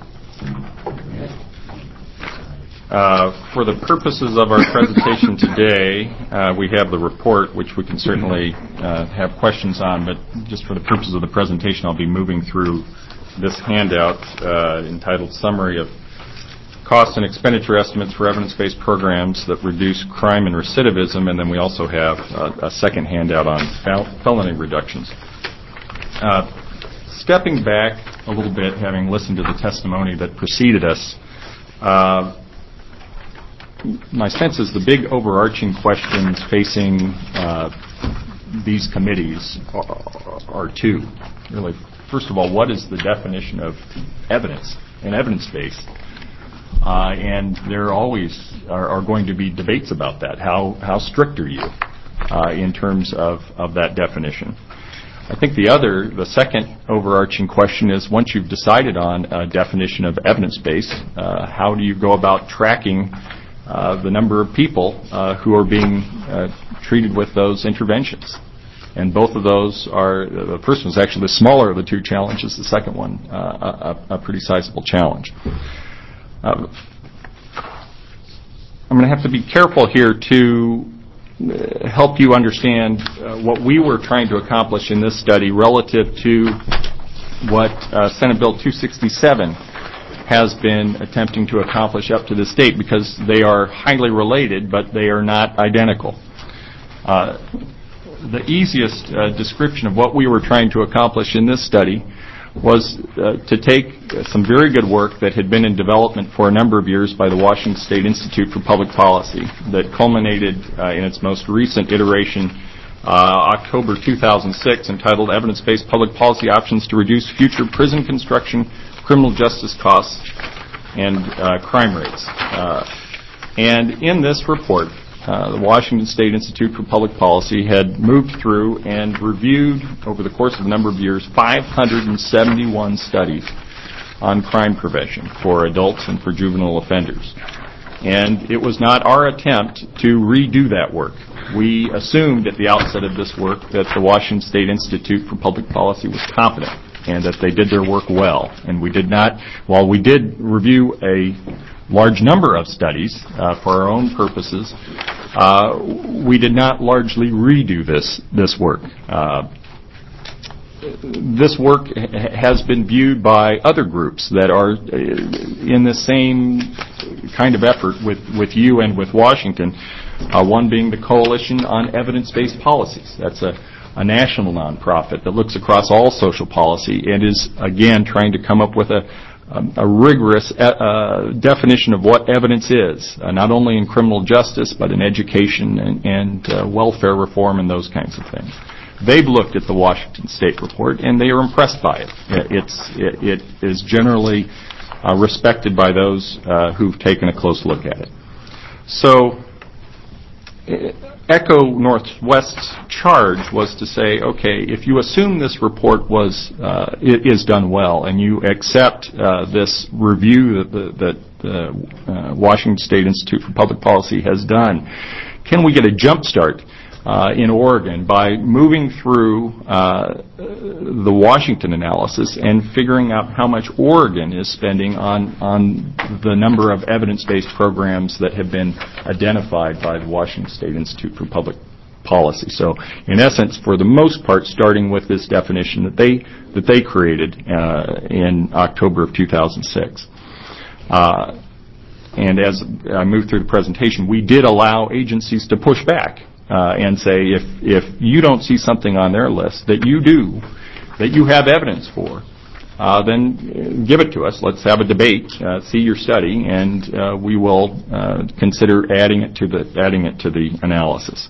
Uh, for the purposes of our presentation today, uh, we have the report, which we can certainly uh, have questions on, but just for the purposes of the presentation, I'll be moving through this handout uh, entitled Summary of Cost and Expenditure Estimates for Evidence-Based Programs that Reduce Crime and Recidivism, and then we also have a, a second handout on fel- felony reductions. Uh, stepping back a little bit, having listened to the testimony that preceded us, uh, my sense is the big overarching questions facing uh, these committees are, are two. Really, first of all, what is the definition of evidence and evidence-based? Uh, and there always are, are going to be debates about that. How how strict are you uh, in terms of, of that definition? I think the other, the second overarching question is, once you've decided on a definition of evidence-based, uh, how do you go about tracking uh, the number of people uh, who are being uh, treated with those interventions? And both of those are, the first one is actually the smaller of the two challenges, the second one uh, a, a pretty sizable challenge. Uh, I'm going to have to be careful here to uh, help you understand uh, what we were trying to accomplish in this study relative to what uh, Senate Bill two sixty-seven has been attempting to accomplish up to this date, because they are highly related, but they are not identical. Uh, the easiest uh, description of what we were trying to accomplish in this study was uh, to take uh, some very good work that had been in development for a number of years by the Washington State Institute for Public Policy that culminated uh, in its most recent iteration uh, October two thousand six, entitled Evidence-Based Public Policy Options to Reduce Future Prison Construction, Criminal Justice Costs, and uh, Crime Rates. Uh, and in this report, Uh, the Washington State Institute for Public Policy had moved through and reviewed, over the course of a number of years, five hundred seventy-one studies on crime prevention for adults and for juvenile offenders. And it was not our attempt to redo that work. We assumed at the outset of this work that the Washington State Institute for Public Policy was competent and that they did their work well. And we did not, while we did review a large number of studies uh, for our own purposes, uh, we did not largely redo this this work. Uh, this work ha- has been viewed by other groups that are in the same kind of effort with, with you and with Washington, uh, one being the Coalition on Evidence-Based Policies. That's a, a national nonprofit that looks across all social policy and is, again, trying to come up with a Um, a rigorous uh, uh, definition of what evidence is, uh, not only in criminal justice, but in education and, and uh, welfare reform and those kinds of things. They've looked at the Washington State report, and they are impressed by it. It's, it, it is generally uh, respected by those uh, who've taken a close look at it. So Echo Northwest's charge was to say, okay, if you assume this report was uh, is done well, and you accept uh, this review that the, that the uh, Washington State Institute for Public Policy has done, can we get a jump start uh, in Oregon by moving through uh, the Washington analysis and figuring out how much Oregon is spending on on the number of evidence-based programs that have been identified by the Washington State Institute for Public Policy. So, in essence, for the most part, starting with this definition that they that they created uh, in October of two thousand six. Uh, and as I moved through the presentation, we did allow agencies to push back uh, and say, if if you don't see something on their list that you do, that you have evidence for, uh, then give it to us. Let's have a debate, uh, see your study, and uh, we will uh, consider adding it to the adding it to the analysis.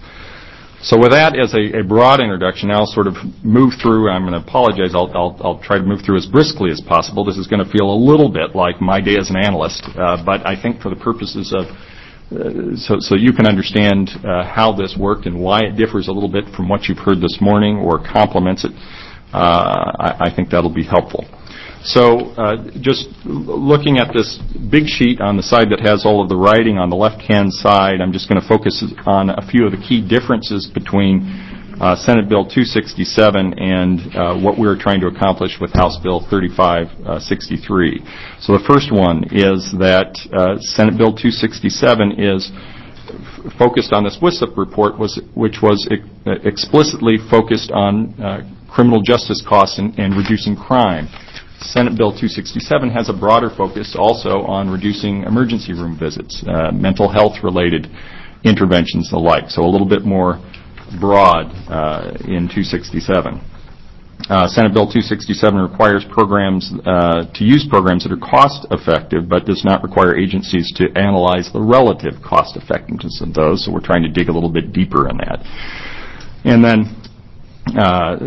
So with that as a, a broad introduction, I'll sort of move through. I'm going to apologize. I'll, I'll, I'll try to move through as briskly as possible. This is going to feel a little bit like my day as an analyst, uh, but I think for the purposes of uh, so, so you can understand uh, how this worked and why it differs a little bit from what you've heard this morning or complements it, uh, I, I think that'll be helpful. So uh, just looking at this big sheet on the side that has all of the writing on the left-hand side, I'm just going to focus on a few of the key differences between uh, Senate Bill two sixty-seven and uh, what we're trying to accomplish with House Bill thirty-five sixty-three. So the first one is that uh, Senate Bill two sixty-seven is f- focused on this WISIP report, was, which was ex- explicitly focused on uh, criminal justice costs and, and reducing crime. Senate Bill two sixty-seven has a broader focus also on reducing emergency room visits, uh, mental health-related interventions, the like. So a little bit more broad uh, in two sixty-seven. Uh, Senate Bill two sixty-seven requires programs uh, to use programs that are cost-effective, but does not require agencies to analyze the relative cost-effectiveness of those. So we're trying to dig a little bit deeper in that. And then Uh,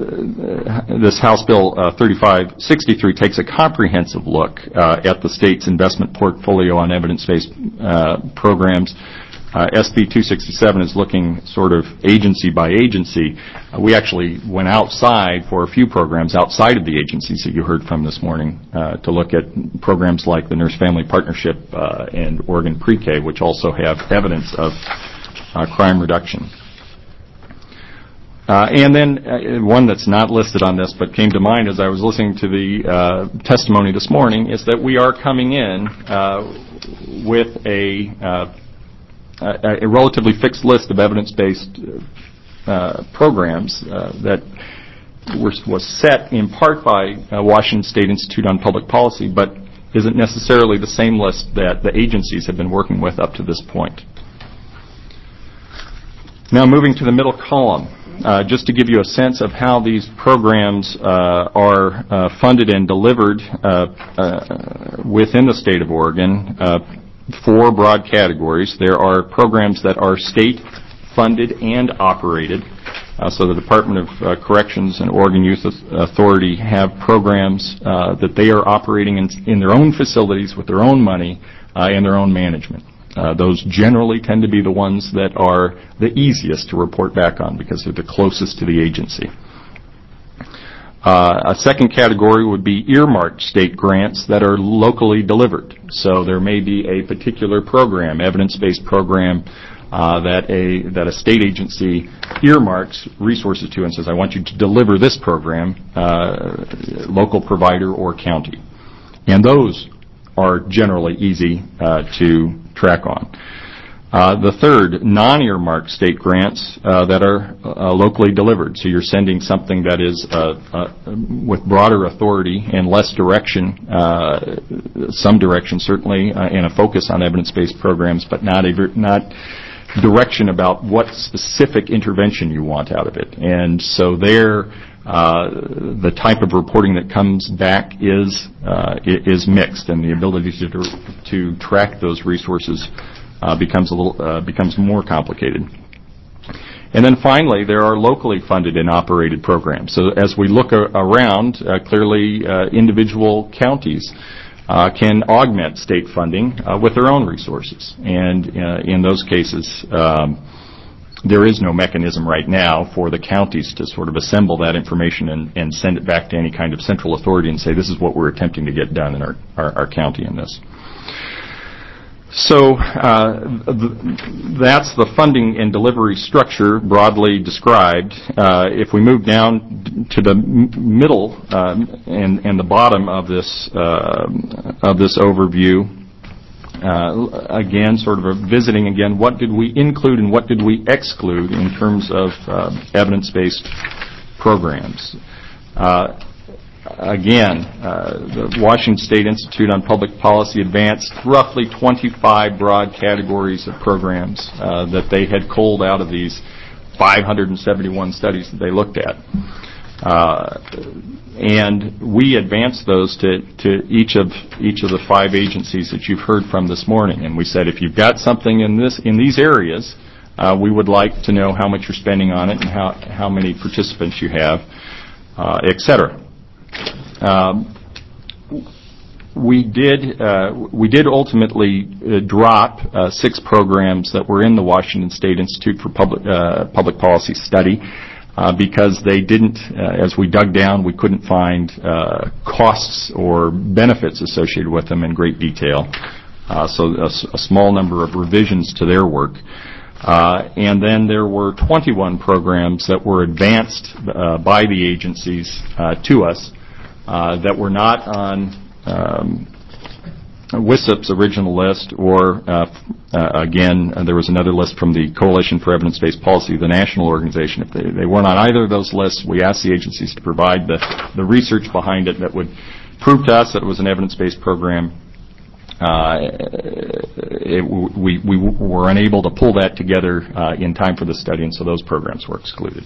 this House Bill uh, thirty-five sixty-three takes a comprehensive look uh, at the state's investment portfolio on evidence-based uh, programs. Uh, S B two sixty-seven is looking sort of agency by agency. Uh, we actually went outside for a few programs outside of the agencies that you heard from this morning uh, to look at programs like the Nurse Family Partnership uh, and Oregon Pre-K, which also have evidence of uh, crime reduction. Uh, and then uh, one that's not listed on this but came to mind as I was listening to the uh, testimony this morning is that we are coming in uh, with a, uh, a, a relatively fixed list of evidence-based uh, programs uh, that were, was set in part by uh, Washington State Institute on Public Policy, but isn't necessarily the same list that the agencies have been working with up to this point. Now moving to the middle column. Uh, just to give you a sense of how these programs uh, are uh, funded and delivered uh, uh, within the state of Oregon, uh, four broad categories. There are programs that are state-funded and operated. Uh, so the Department of uh, Corrections and Oregon Youth Authority have programs uh, that they are operating in, in their own facilities with their own money uh, and their own management. Uh, those generally tend to be the ones that are the easiest to report back on because they're the closest to the agency. Uh, a second category would be earmarked state grants that are locally delivered. So there may be a particular program, evidence-based program, uh, that a that a state agency earmarks resources to and says, I want you to deliver this program, uh, local provider or county. And those are generally easy uh, to track on. Uh, the third, non-earmarked state grants uh, that are uh, locally delivered. So you're sending something that is uh, uh, with broader authority and less direction, uh, some direction certainly, uh, and a focus on evidence-based programs, but not a, not direction about what specific intervention you want out of it. And so there, Uh, the type of reporting that comes back is uh, is mixed, and the ability to to track those resources uh, becomes a little uh, becomes more complicated. And then finally, there are locally funded and operated programs. So as we look a- around, uh, clearly uh, individual counties uh, can augment state funding uh, with their own resources, and uh, in those cases. Um, there is no mechanism right now for the counties to sort of assemble that information and, and send it back to any kind of central authority and say, this is what we're attempting to get done in our, our, our county in this. So uh, th- that's the funding and delivery structure broadly described. Uh, if we move down to the m- middle uh, and, and the bottom of this uh, of this overview, uh, again, sort of a visiting again, what did we include and what did we exclude in terms of uh, evidence-based programs? Uh, Again, uh, the Washington State Institute on Public Policy advanced roughly twenty-five broad categories of programs uh, that they had culled out of these five hundred seventy-one studies that they looked at. Uh, and we advanced those to, to each of each of the five agencies that you've heard from this morning. And we said, if you've got something in this in these areas, uh, we would like to know how much you're spending on it and how, how many participants you have, uh, et cetera. Um, we did uh, we did ultimately uh, drop uh, six programs that were in the Washington State Institute for Public uh, Public Policy study uh, because they didn't, uh, as we dug down, we couldn't find uh, costs or benefits associated with them in great detail. Uh, so a, a small number of revisions to their work. Uh, and then there were twenty-one programs that were advanced uh, by the agencies uh, to us uh, that were not on um, W S I P's original list, or uh, uh, again, uh, there was another list from the Coalition for Evidence-Based Policy, the national organization. If they, they weren't on either of those lists, we asked the agencies to provide the, the research behind it that would prove to us that it was an evidence-based program. Uh, it, we, we were unable to pull that together uh, in time for the study, and so those programs were excluded.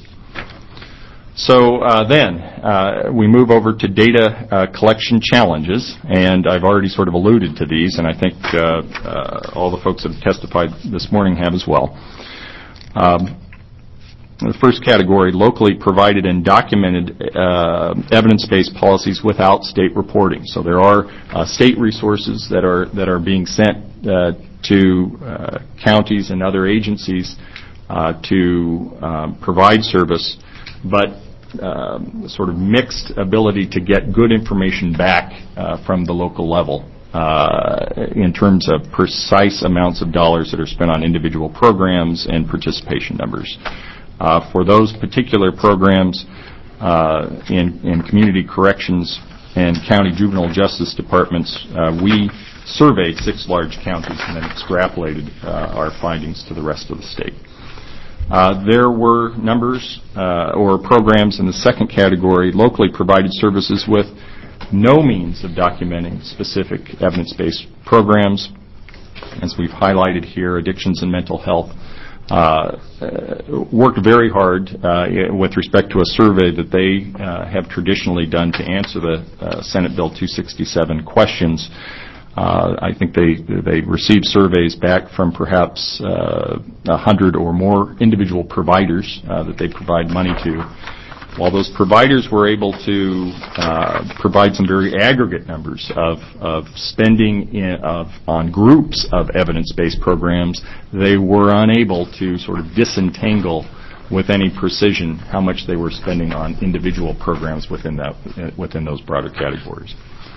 So uh, then uh, we move over to data uh, collection challenges, and I've already sort of alluded to these, and I think uh, uh, all the folks that have testified this morning have as well. Um, The first category, locally provided and documented uh, evidence-based policies without state reporting. So there are uh, state resources that are that are being sent uh, to uh, counties and other agencies uh, to um, provide service, but uh, sort of mixed ability to get good information back uh, from the local level uh, in terms of precise amounts of dollars that are spent on individual programs and participation numbers. Uh, for those particular programs uh, in, in community corrections and county juvenile justice departments, uh, we surveyed six large counties and then extrapolated uh, our findings to the rest of the state. Uh, there were numbers uh, or programs in the second category, locally provided services with no means of documenting specific evidence-based programs. As we've highlighted here, addictions and mental health Uh, worked very hard uh, with respect to a survey that they uh, have traditionally done to answer the uh, Senate Bill two sixty-seven questions. Uh, I think they they received surveys back from perhaps uh, a hundred or more individual providers uh, that they provide money to. While those providers were able to uh, provide some very aggregate numbers of, of spending in, of, on groups of evidence-based programs, they were unable to sort of disentangle with any precision how much they were spending on individual programs within that within those broader categories.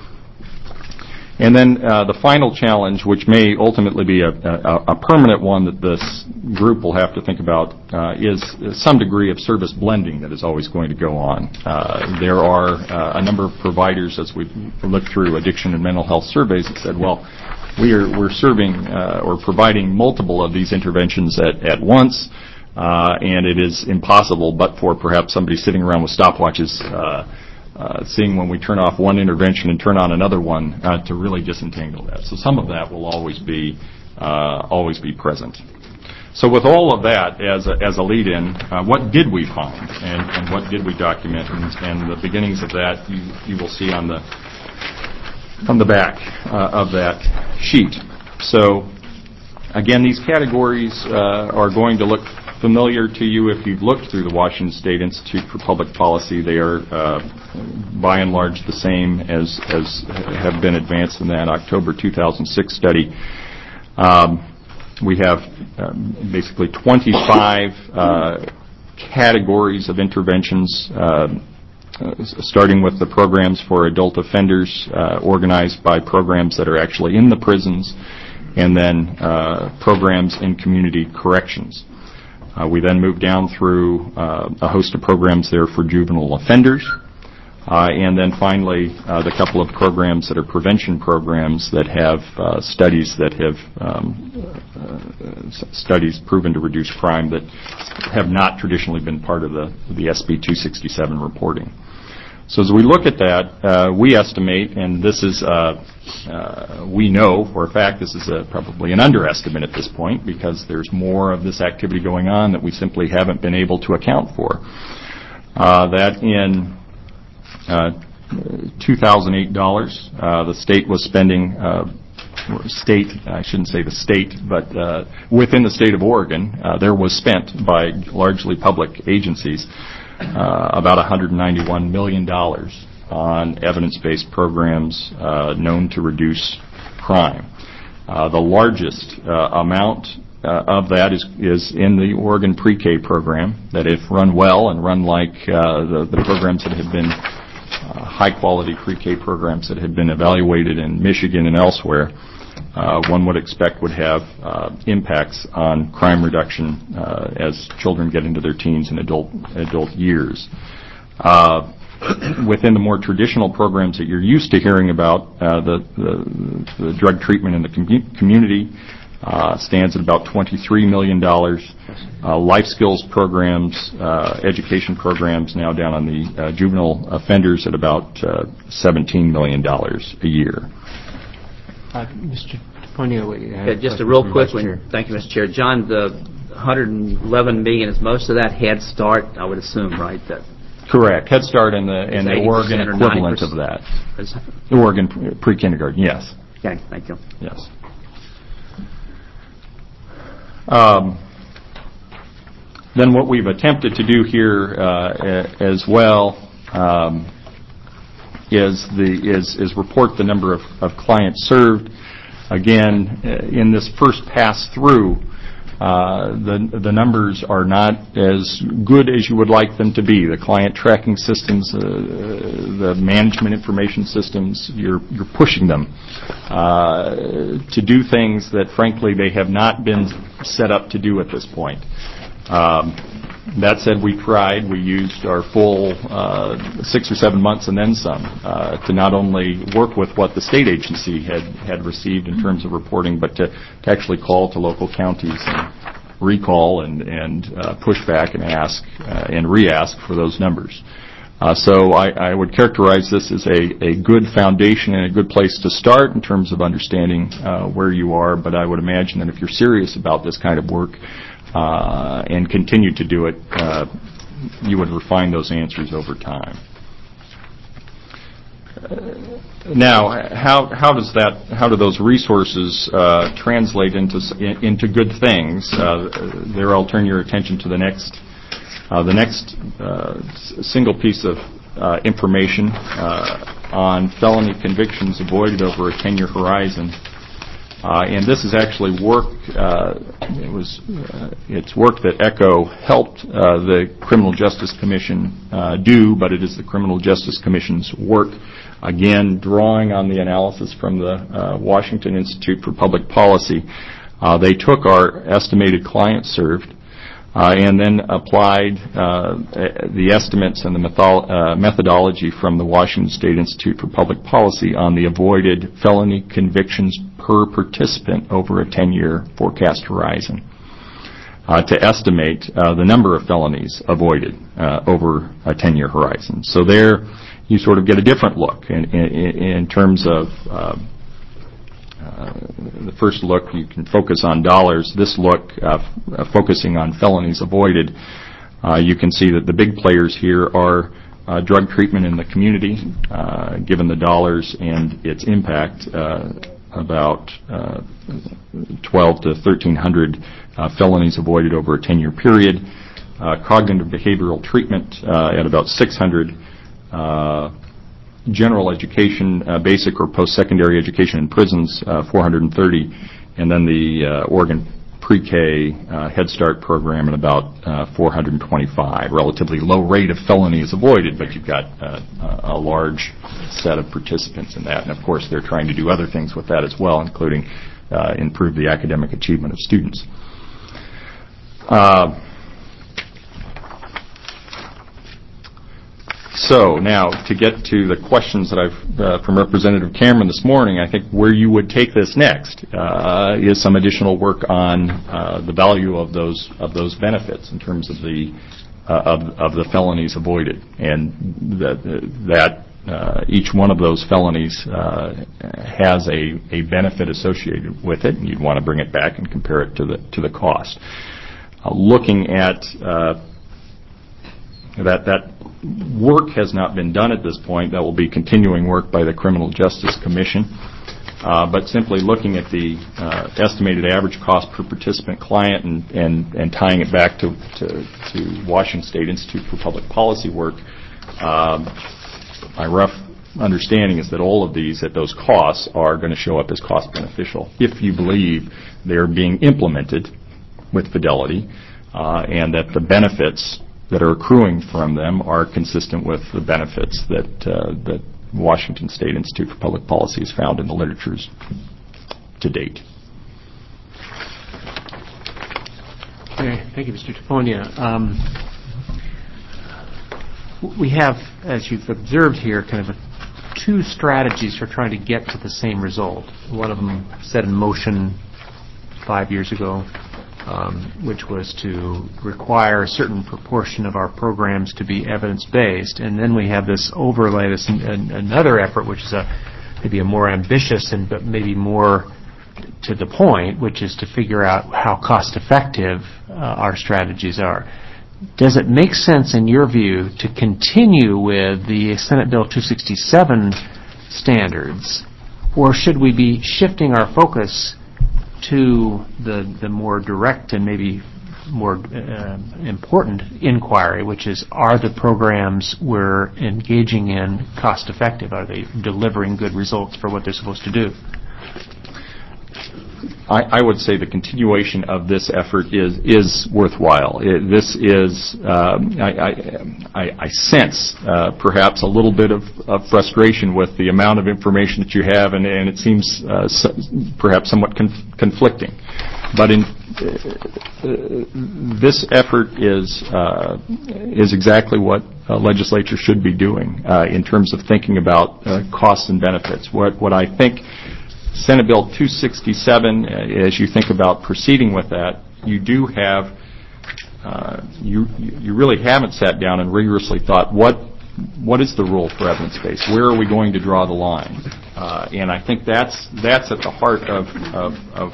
And then uh, the final challenge, which may ultimately be a, a, a permanent one that this group will have to think about, uh, is some degree of service blending that is always going to go on. Uh, there are uh, a number of providers, as we looked through addiction and mental health surveys, that said, well, we are, we're serving uh, or providing multiple of these interventions at, at once, uh, and it is impossible, but for perhaps somebody sitting around with stopwatches, uh, Uh, seeing when we turn off one intervention and turn on another one uh, to really disentangle that. So some of that will always be uh, always be present. So with all of that as a, as a lead-in, uh, what did we find and, and what did we document? And, and the beginnings of that you, you will see on the on the back uh, of that sheet. So again, these categories uh, are going to look familiar to you if you've looked through the Washington State Institute for Public Policy. They are, uh, by and large, the same as, as have been advanced in that October two thousand six study. Um, we have um, basically twenty-five uh, categories of interventions, uh, uh, starting with the programs for adult offenders uh, organized by programs that are actually in the prisons, and then uh, programs in community corrections. Uh, we then move down through uh, a host of programs there for juvenile offenders. Uh, and then finally, uh, the couple of programs that are prevention programs that have uh, studies that have um, uh, studies proven to reduce crime that have not traditionally been part of the, the S B two sixty-seven reporting. So as we look at that, uh, we estimate, and this is, uh, uh, we know for a fact this is a, probably an underestimate at this point because there's more of this activity going on that we simply haven't been able to account for. Uh, that in uh, two thousand eight dollars, uh, the state was spending, uh, state, I shouldn't say the state, but uh, within the state of Oregon, uh, there was spent by largely public agencies Uh, about one hundred ninety-one million dollars on evidence-based programs uh, known to reduce crime. Uh, the largest uh, amount uh, of that is, is in the Oregon pre-K program, that if run well and run like uh, the, the programs that have been uh, high-quality pre-K programs that have been evaluated in Michigan and elsewhere, Uh, one would expect would have uh, impacts on crime reduction uh, as children get into their teens and adult adult years. Uh, within the more traditional programs that you're used to hearing about, uh, the, the, the drug treatment in the com- community uh, stands at about twenty-three million dollars. Uh, life skills programs, uh, education programs now down on the uh, juvenile offenders at about uh, seventeen million dollars a year. Uh, Mister Ponio, yeah, just a real quick one. Thank you, Mister Chair. John, the one hundred eleven million dollars, is most of that Head Start, I would assume, right? That Correct. Head Start and the, and the Oregon equivalent of that. The Oregon pre-kindergarten, yes. Okay, thank you. Yes. Um, then what we've attempted to do here uh, as well um, is the is is report the number of, of clients served. Again, in this first pass through, uh, the the numbers are not as good as you would like them to be. The client tracking systems, uh, the management information systems, you're you're pushing them uh, to do things that frankly they have not been set up to do at this point. Um, That said, we tried. We used our full uh, six or seven months and then some uh, to not only work with what the state agency had, had received in terms of reporting, but to, to actually call to local counties and recall and, and uh, push back and ask uh, and re-ask for those numbers. Uh, so I, I would characterize this as a, a good foundation and a good place to start in terms of understanding uh, where you are, but I would imagine that if you're serious about this kind of work, Uh, and continue to do it, uh, you would refine those answers over time. Uh, now, how how does that how do those resources uh, translate into into good things? Uh, there, I'll turn your attention to the next uh, the next uh, single piece of uh, information uh, on felony convictions avoided over a ten-year horizon. Uh, and this is actually work. Uh, it was uh, it's work that ECHO helped uh, the Criminal Justice Commission uh, do, but it is the Criminal Justice Commission's work. Again, drawing on the analysis from the uh, Washington Institute for Public Policy, uh, they took our estimated clients served uh, and then applied uh, the estimates and the metho- uh, methodology from the Washington State Institute for Public Policy on the avoided felony convictions per participant over a ten-year forecast horizon uh, to estimate uh, the number of felonies avoided uh, over a ten-year horizon. So there you sort of get a different look in, in, in terms of uh, uh, the first look, you can focus on dollars. This look, uh, f- uh, focusing on felonies avoided, uh, you can see that the big players here are uh, drug treatment in the community, uh, given the dollars and its impact, uh, about uh, twelve to thirteen hundred uh, felonies avoided over a ten-year period. Uh, cognitive behavioral treatment uh, at about six hundred. Uh, general education, uh, basic or post-secondary education in prisons, uh, four hundred thirty. And then the uh, Oregon pre-K uh, Head Start program, and about uh, four hundred twenty-five. Relatively low rate of felony is avoided, but you've got uh, a large set of participants in that. And, of course, they're trying to do other things with that as well, including uh, improve the academic achievement of students. Uh, So now, to get to the questions that I've uh, from Representative Cameron this morning, I think where you would take this next uh, is some additional work on uh, the value of those of those benefits in terms of the uh, of, of the felonies avoided, and that that uh, each one of those felonies uh, has a, a benefit associated with it, and you'd want to bring it back and compare it to the to the cost. Uh, looking at uh, that that. Work has not been done at this point. That will be continuing work by the Criminal Justice Commission. Uh, but simply looking at the uh, estimated average cost per participant client and, and, and tying it back to, to, to Washington State Institute for Public Policy work, um, my rough understanding is that all of these at those costs are going to show up as cost beneficial if you believe they're being implemented with fidelity uh, and that the benefits that are accruing from them are consistent with the benefits that uh, that Washington State Institute for Public Policy has found in the literatures to date. Okay, thank you, Mister Tafonia. Um, we have, as you've observed here, kind of a, two strategies for trying to get to the same result. One of them set in motion five years ago. Um, which was to require a certain proportion of our programs to be evidence-based. And then we have this overlay, this an, another effort, which is a maybe a more ambitious and but maybe more to the point, which is to figure out how cost-effective uh, our strategies are. Does it make sense, in your view, to continue with the Senate Bill two sixty-seven standards, or should we be shifting our focus to the the more direct and maybe more uh, important inquiry, which is, are the programs we're engaging in cost effective? Are they delivering good results for what they're supposed to do? I, I would say the continuation of this effort is is worthwhile. It, this is, um, I, I, I, I sense uh, perhaps a little bit of, of frustration with the amount of information that you have, and, and it seems uh, so, perhaps somewhat conf- conflicting. But in uh, this effort is uh, is exactly what a legislature should be doing uh, in terms of thinking about uh, costs and benefits. What what I think Senate Bill two sixty-seven, as you think about proceeding with that, you do have, uh, you you really haven't sat down and rigorously thought, what what is the rule for evidence-based? Where are we going to draw the line? Uh, and I think that's that's at the heart of of, of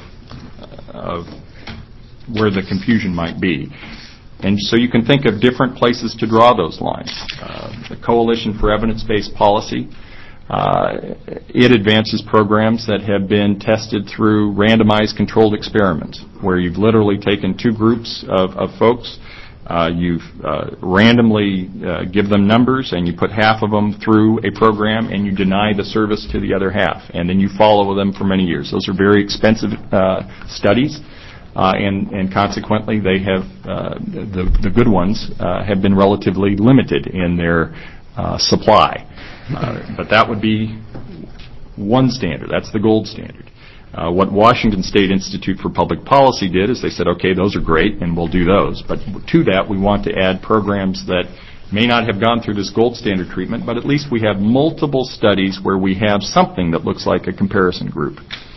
of where the confusion might be. And so you can think of different places to draw those lines. Uh, the Coalition for Evidence-Based Policy, Uh, it advances programs that have been tested through randomized controlled experiments, where you've literally taken two groups of, of folks, uh, you've uh, randomly uh, give them numbers, and you put half of them through a program, and you deny the service to the other half, and then you follow them for many years. Those are very expensive uh, studies, uh, and, and consequently, they have uh, the, the good ones uh, have been relatively limited in their uh, supply. Uh, but that would be one standard. That's the gold standard. Uh, what Washington State Institute for Public Policy did is they said, okay, those are great, and we'll do those. But to that, we want to add programs that may not have gone through this gold standard treatment, but at least we have multiple studies where we have something that looks like a comparison group.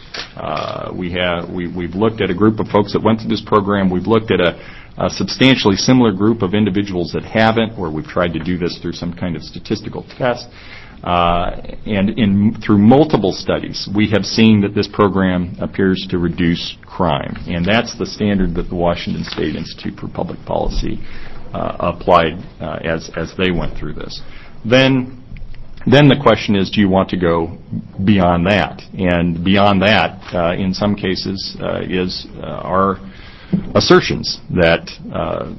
Uh, we have, we, we've looked at a group of folks that went through this program. We've looked at a a substantially similar group of individuals that haven't, or we've tried to do this through some kind of statistical test. Uh, and in through multiple studies, we have seen that this program appears to reduce crime. And that's the standard that the Washington State Institute for Public Policy uh, applied uh, as, as they went through this. Then Then the question is, do you want to go beyond that? And beyond that, uh, in some cases, uh, is uh, our assertions that uh,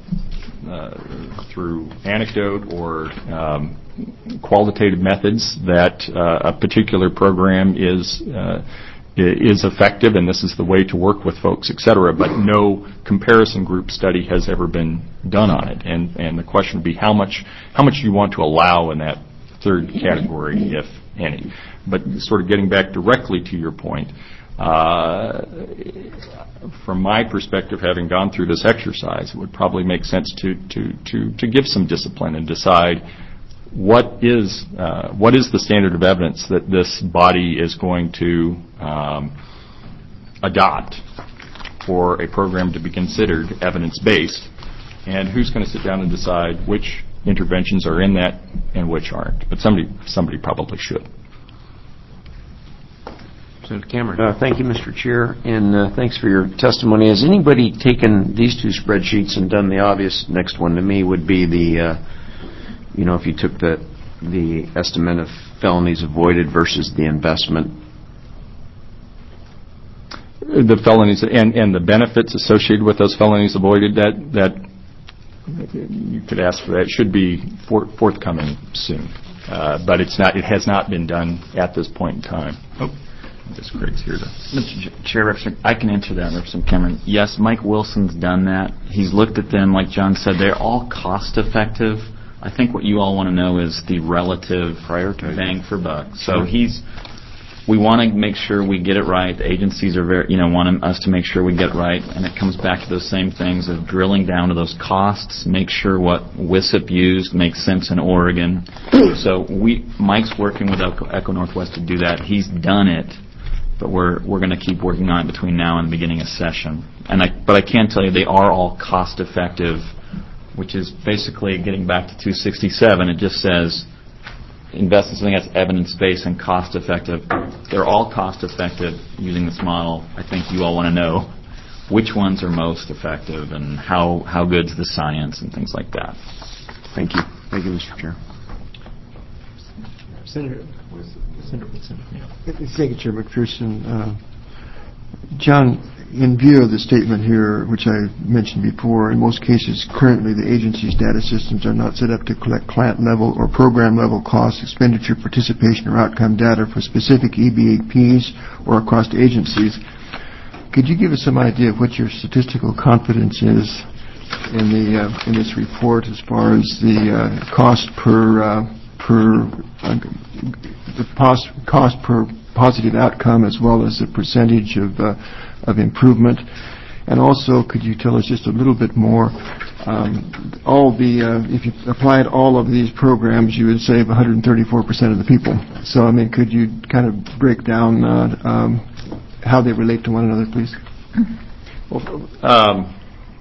uh, through anecdote or um, qualitative methods that uh, a particular program is uh, i- is effective and this is the way to work with folks, et cetera, but no comparison group study has ever been done on it. And, and the question would be how much, how much do you want to allow in that third category, if any? But sort of getting back directly to your point, uh, from my perspective, having gone through this exercise, it would probably make sense to, to, to, to give some discipline and decide what is uh, what is the standard of evidence that this body is going to um, adopt for a program to be considered evidence-based, and who's going to sit down and decide which interventions are in that and which aren't. But somebody somebody probably should. Senator Cameron. Uh, thank you, Mister Chair, and uh, thanks for your testimony. Has anybody taken these two spreadsheets and done the obvious? Next one to me would be the, uh, you know, if you took the the estimate of felonies avoided versus the investment. The felonies and, and the benefits associated with those felonies avoided, that that you could ask for that. It should be for, forthcoming soon, uh, but it's not. It has not been done at this point in time. Oh. This Craig's here to. Mister Chair, Representative, I can answer that, Representative Cameron. Yes, Mike Wilson's done that. He's looked at them, like John said, they're all cost effective. I think what you all want to know is the relative bang for buck. So he's, we want to make sure we get it right. The agencies are very, you know, want us to make sure we get it right, and it comes back to those same things of drilling down to those costs, make sure what W I S I P used makes sense in Oregon. So we, Mike's working with Echo, Echo Northwest to do that. He's done it. But we're we're going to keep working on it between now and the beginning of session. And I, but I can tell you they are all cost effective, which is basically getting back to two sixty-seven. It just says invest in something that's evidence based and cost effective. They're all cost effective using this model. I think you all want to know which ones are most effective and how how good's the science and things like that. Thank you. Thank you, Mister Chair. Senator. Thank you, Chair McPherson. Uh, John, in view of the statement here, which I mentioned before, in most cases currently the agency's data systems are not set up to collect client-level or program-level cost, expenditure, participation, or outcome data for specific E B A Ps or across agencies. Could you give us some idea of what your statistical confidence is in the uh, in this report as far as the uh, cost per uh, per uh, the cost cost per positive outcome, as well as the percentage of uh, of improvement? And also, could you tell us just a little bit more? Um, all the uh, if you applied all of these programs, you would save one hundred thirty-four percent of the people. So, I mean, could you kind of break down uh, um, how they relate to one another, please? Well, um,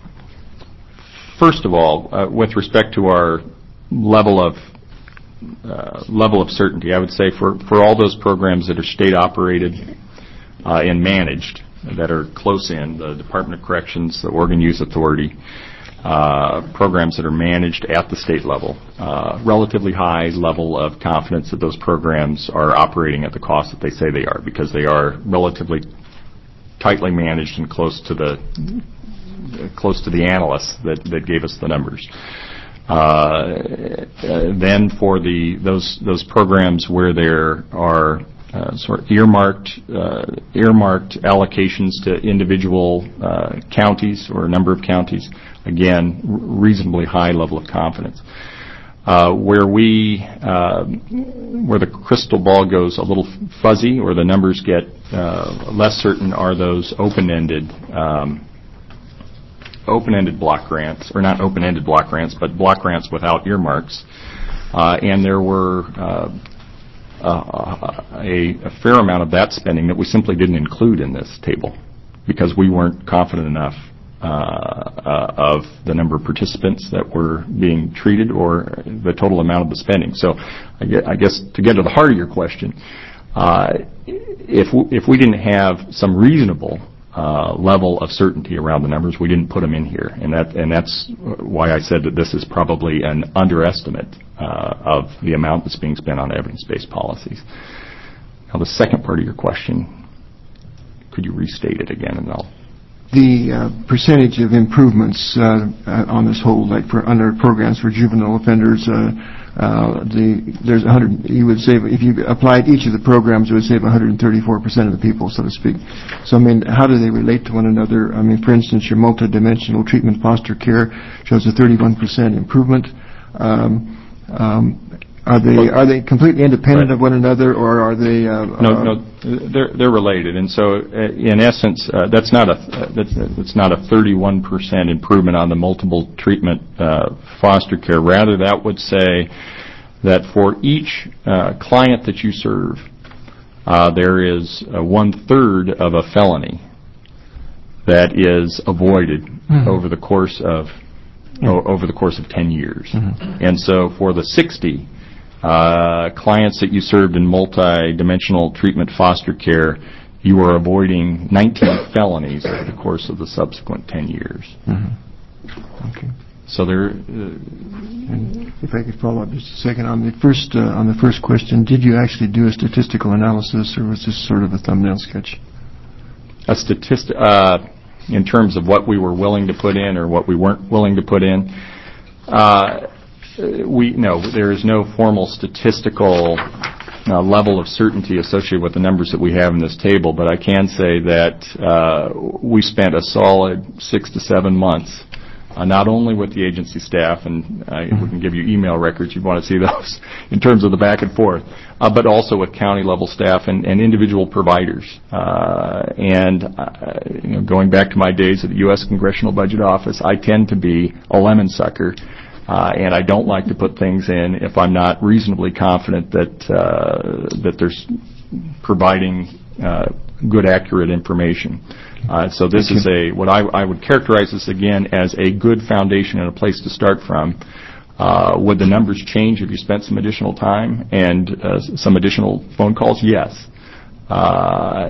first of all, uh, with respect to our level of Uh, level of certainty, I would say for, for all those programs that are state-operated uh, and managed, that are close in, the Department of Corrections, the Oregon Youth Authority, uh, programs that are managed at the state level, uh, relatively high level of confidence that those programs are operating at the cost that they say they are, because they are relatively tightly managed and close to the close to the analysts that, that gave us the numbers. Uh, uh, then for the those those programs where there are uh, sort of earmarked uh, earmarked allocations to individual uh, counties or a number of counties, again, r- reasonably high level of confidence. Uh, where we uh, where the crystal ball goes a little fuzzy or the numbers get uh, less certain are those open-ended. Um, open-ended block grants, or not open-ended block grants, but block grants without earmarks. Uh, and there were uh, uh, a, a fair amount of that spending that we simply didn't include in this table because we weren't confident enough uh, uh, of the number of participants that were being treated or the total amount of the spending. So I guess, I guess to get to the heart of your question, uh, if, w- if we didn't have some reasonable Uh, level of certainty around the numbers, we didn't put them in here, and that and that's why I said that this is probably an underestimate uh, of the amount that's being spent on evidence-based policies. Now, the second part of your question, could you restate it again, and I'll the uh, percentage of improvements uh, uh, on this whole, like for under programs for juvenile offenders, uh, uh, the there's one hundred. You would save if you applied each of the programs, it would save one hundred thirty-four percent of the people, so to speak. So I mean, how do they relate to one another? I mean, for instance, your multidimensional treatment foster care shows a thirty-one percent improvement. Um, um, Are they are they completely independent of one another, or are they? Uh, no, no, they're they're related, and so uh, in essence, uh, that's not a uh, that's, that's not a thirty-one percent improvement on the multiple treatment uh, foster care. Rather, that would say that for each uh, client that you serve, uh, there is uh, one third of a felony that is avoided mm-hmm. over the course of mm-hmm. o- over the course of ten years, mm-hmm. and so for the sixty. Uh, clients that you served in multi-dimensional treatment foster care, you are avoiding nineteen felonies over the course of the subsequent ten years. Mm-hmm. Okay. So there. Uh, and if I could follow up just a second on the first uh, on the first question, did you actually do a statistical analysis, or was this sort of a thumbnail sketch? A statistic uh, in terms of what we were willing to put in or what we weren't willing to put in. Uh, We no, there is no formal statistical uh, level of certainty associated with the numbers that we have in this table, but I can say that uh, we spent a solid six to seven months, uh, not only with the agency staff, and uh, we can give you email records, you want to see those, in terms of the back and forth, uh, but also with county-level staff and, and individual providers. Uh, and uh, you know, going back to my days at the U S Congressional Budget Office, I tend to be a lemon sucker. Uh, and I don't like to put things in if I'm not reasonably confident that uh, that there's providing uh, good, accurate information. Uh, so this is a what I, I would characterize this again as a good foundation and a place to start from. Uh, would the numbers change if you spent some additional time and uh, some additional phone calls? Yes. Uh,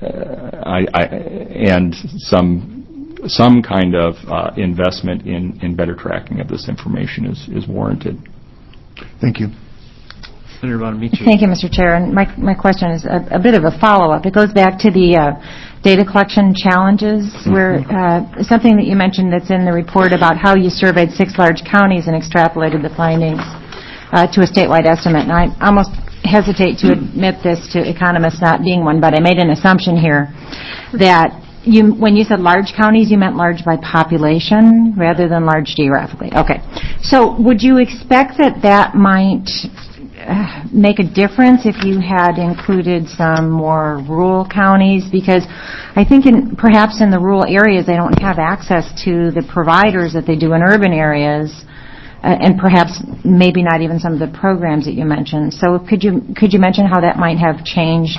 I, I, and some. Some kind of uh, investment in, in better tracking of this information is, is warranted. Thank you. Senator Bonamici. Thank you, Mister Chair. And my, my question is a, a bit of a follow-up. It goes back to the uh, data collection challenges, mm-hmm. where uh, something that you mentioned that's in the report about how you surveyed six large counties and extrapolated the findings uh, to a statewide estimate. And I almost hesitate to admit this to economists not being one, but I made an assumption here that You, when you said large counties, you meant large by population rather than large geographically. Okay. So would you expect that that might uh, make a difference if you had included some more rural counties? Because I think in, perhaps in the rural areas they don't have access to the providers that they do in urban areas, uh, and perhaps maybe not even some of the programs that you mentioned. So could you could you mention how that might have changed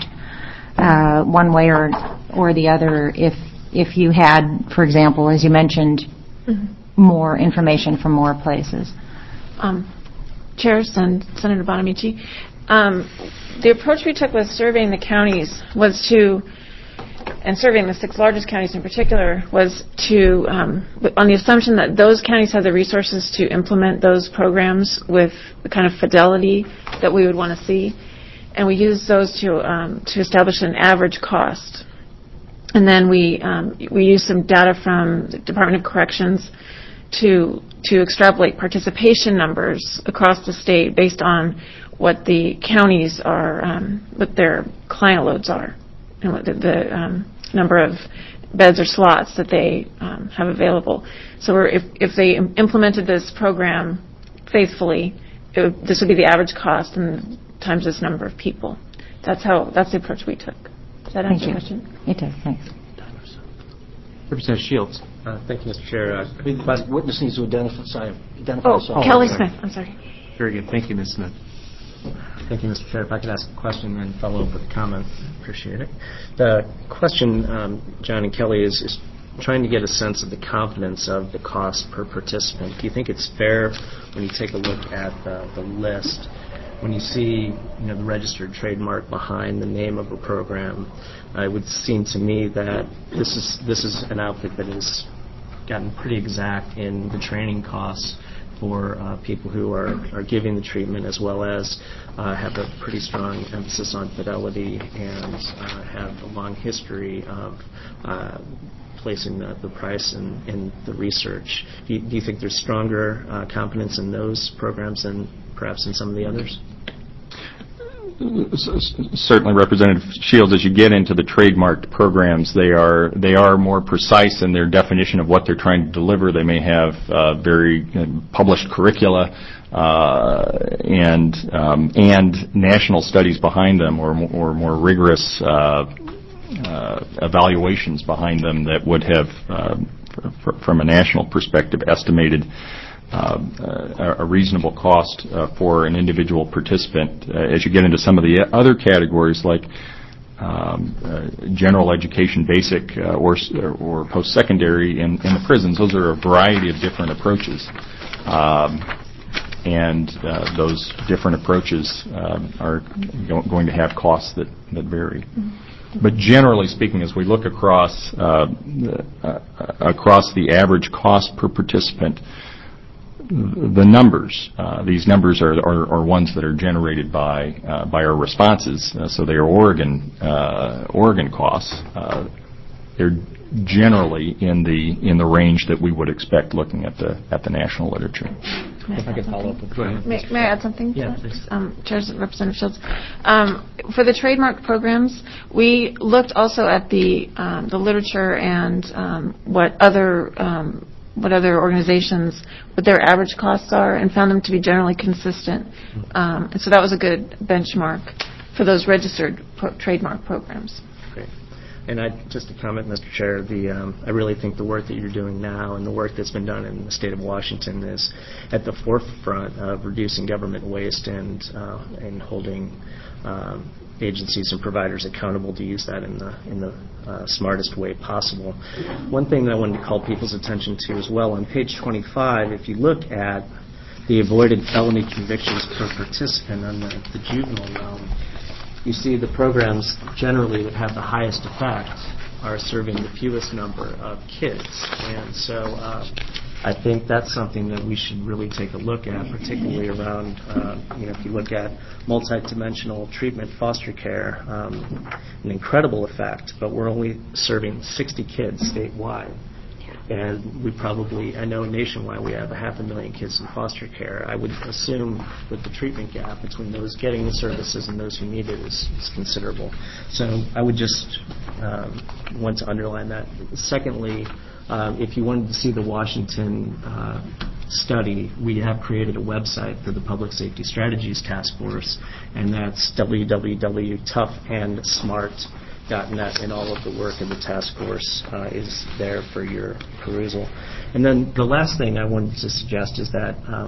Uh, one way or or the other if if you had, for example, as you mentioned, mm-hmm. more information from more places? Um, Chairs and Senator Bonamici, um, the approach we took with surveying the counties was to, and surveying the six largest counties in particular, was to, um, on the assumption that those counties have the resources to implement those programs with the kind of fidelity that we would want to see. And we used those to um, to establish an average cost, and then we um, we used some data from the Department of Corrections to to extrapolate participation numbers across the state based on what the counties are, um, what their client loads are, and what the, the um, number of beds or slots that they um, have available. So we're, if if they implemented this program faithfully, it would, this would be the average cost and times this number of people. That's how. That's the approach we took. Does that answer your question? It does. Thanks. Representative Shields. Uh, thank you, Mister Chair. Uh, the witness needs to identify. identify oh, himself. Kelly Smith. I'm sorry. Very good. Thank you, Miz Smith. Thank you, Mister Chair. If I could ask a question and follow up with a comment, appreciate it. The question, um, John and Kelly, is, is trying to get a sense of the confidence of the cost per participant. Do you think it's fair when you take a look at the, the list? When you see, you know, the registered trademark behind the name of a program, uh, it would seem to me that this is this is an outfit that has gotten pretty exact in the training costs for uh, people who are, are giving the treatment, as well as uh, have a pretty strong emphasis on fidelity and uh, have a long history of uh, placing the, the price in, in the research. Do you, do you think there's stronger uh, confidence in those programs than perhaps in some of the others? Certainly, Representative Shields, as you get into the trademarked programs, they are they are more precise in their definition of what they're trying to deliver. They may have uh, very uh, published curricula uh, and um, and national studies behind them, or or more rigorous uh, uh, evaluations behind them that would have, uh, fr- from a national perspective, estimated Uh, a reasonable cost uh, for an individual participant. Uh, as you get into some of the other categories like um, uh, general education, basic uh, or or post-secondary in, in the prisons, those are a variety of different approaches. Um, and uh, those different approaches uh, are go- going to have costs that, that vary. Mm-hmm. But generally speaking, as we look across uh, uh, across the average cost per participant, the numbers, uh, these numbers are, are, are ones that are generated by uh, by our responses. Uh, so they are Oregon uh, Oregon costs. Uh, they're generally in the in the range that we would expect looking at the at the national literature. If I could follow up with that. May, may I add something? Yeah, to please. Um, Chairs, Representative Shields. Um, for the trademark programs, we looked also at the um, the literature and um, what other um, what other organizations, what their average costs are, and found them to be generally consistent. Um, and so that was a good benchmark for those registered pro- trademark programs. Great. And I, just to comment, Mister Chair, the um, I really think the work that you're doing now and the work that's been done in the state of Washington is at the forefront of reducing government waste and uh, and holding um, agencies and providers accountable to use that in the in the uh, smartest way possible. One thing that I wanted to call people's attention to as well, on page twenty-five, if you look at the avoided felony convictions per participant on the, the juvenile realm, you see the programs generally that have the highest effect are serving the fewest number of kids. And so uh, I think that's something that we should really take a look at, particularly around, uh, you know, if you look at multidimensional treatment foster care, um, an incredible effect, but we're only serving sixty kids statewide. And we probably, I know nationwide we have a half a million kids in foster care. I would assume that the treatment gap between those getting the services and those who need it is, is considerable. So I would just um, want to underline that. Secondly, um, if you wanted to see the Washington uh, study, we have created a website for the Public Safety Strategies Task Force, and that's w w w dot tough and smart dot net, and all of the work of the task force uh, is there for your perusal. And then the last thing I wanted to suggest is that um,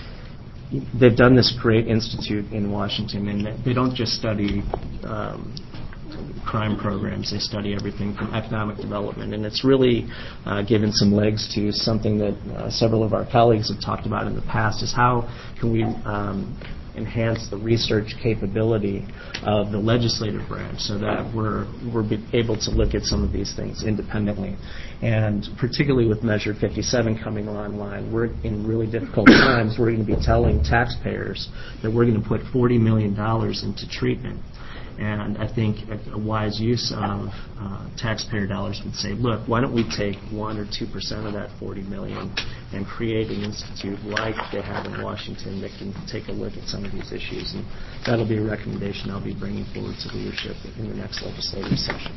they've done this great institute in Washington, and they don't just study um, crime programs, they study everything from economic development, and it's really uh, given some legs to something that uh, several of our colleagues have talked about in the past, is how can we um, enhance the research capability of the legislative branch so that we're we're able to look at some of these things independently. And particularly with Measure fifty-seven coming online, we're in really difficult times. We're going to be telling taxpayers that we're going to put forty million dollars into treatment. And I think a, a wise use of uh, taxpayer dollars would say, look, why don't we take one or two percent of that forty million and create an institute like they have in Washington that can take a look at some of these issues. And that'll be a recommendation I'll be bringing forward to leadership in the next legislative session.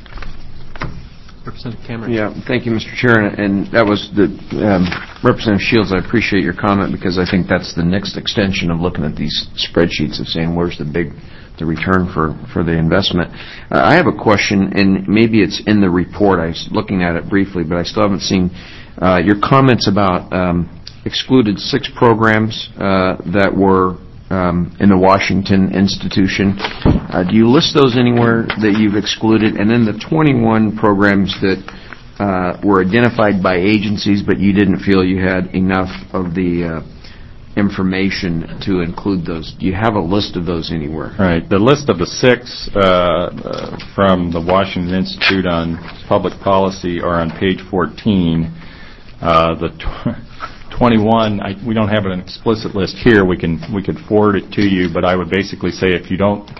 Representative Cameron. Yeah, thank you, Mister Chair. And, and that was the um, Representative Shields. I appreciate your comment because I think that's the next extension of looking at these spreadsheets of saying where's the big the return for, for the investment. Uh, I have a question, and maybe it's in the report. I was looking at it briefly, but I still haven't seen uh, your comments about um, excluded six programs uh, that were um, in the Washington institution. Uh, do you list those anywhere that you've excluded? And then the twenty-one programs that uh, were identified by agencies, but you didn't feel you had enough of the uh, information to include those. Do you have a list of those anywhere? Right. The list of the six uh, uh, from the Washington Institute on Public Policy are on page fourteen. Uh, the tw- twenty-one, I, we don't have an explicit list here. We can we could forward it to you, but I would basically say if you don't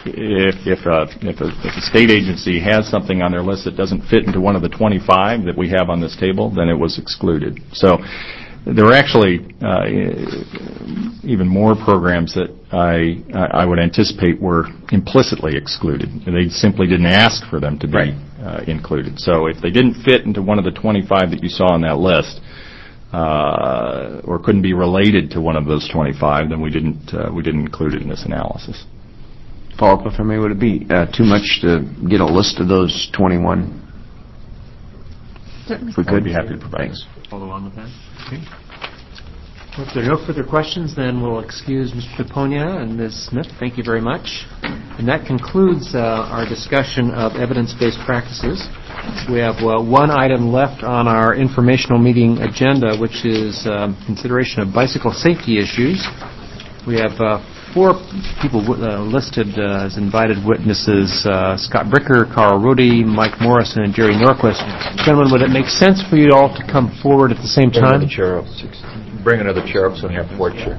if if a, if a if a state agency has something on their list that doesn't fit into one of the twenty-five that we have on this table, then it was excluded. So there were actually uh, even more programs that I I would anticipate were implicitly excluded. They simply didn't ask for them to be right. uh, included. So if they didn't fit into one of the twenty-five that you saw on that list, uh, or couldn't be related to one of those twenty-five, then we didn't uh, we didn't include it in this analysis. Follow up, if I may, would it be uh, too much to get a list of those twenty-one? Certainly. If we could, I'd be happy to provide Thanks. Follow on with that. Okay. Well, if there are no further questions, then we'll excuse Mister Piponia and Miz Smith. Thank you very much. And that concludes uh, our discussion of evidence-based practices. We have uh, one item left on our informational meeting agenda, which is um, consideration of bicycle safety issues. We have uh, four people uh, listed uh, as invited witnesses, uh, Scott Bricker, Carl Rudy, Mike Morrison, and Jerry Norquist. Gentlemen, would it make sense for you all to come forward at the same Bring time? another chair up. Bring another chair up so we have four chair.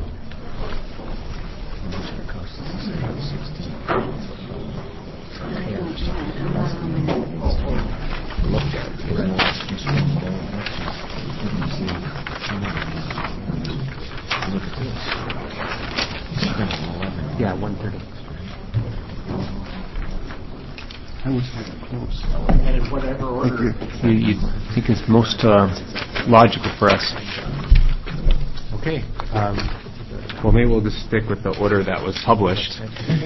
Yeah, one thirty. I was close. And in whatever order you, you think is most uh, logical for us. Okay. Um, well, maybe we'll just stick with the order that was published.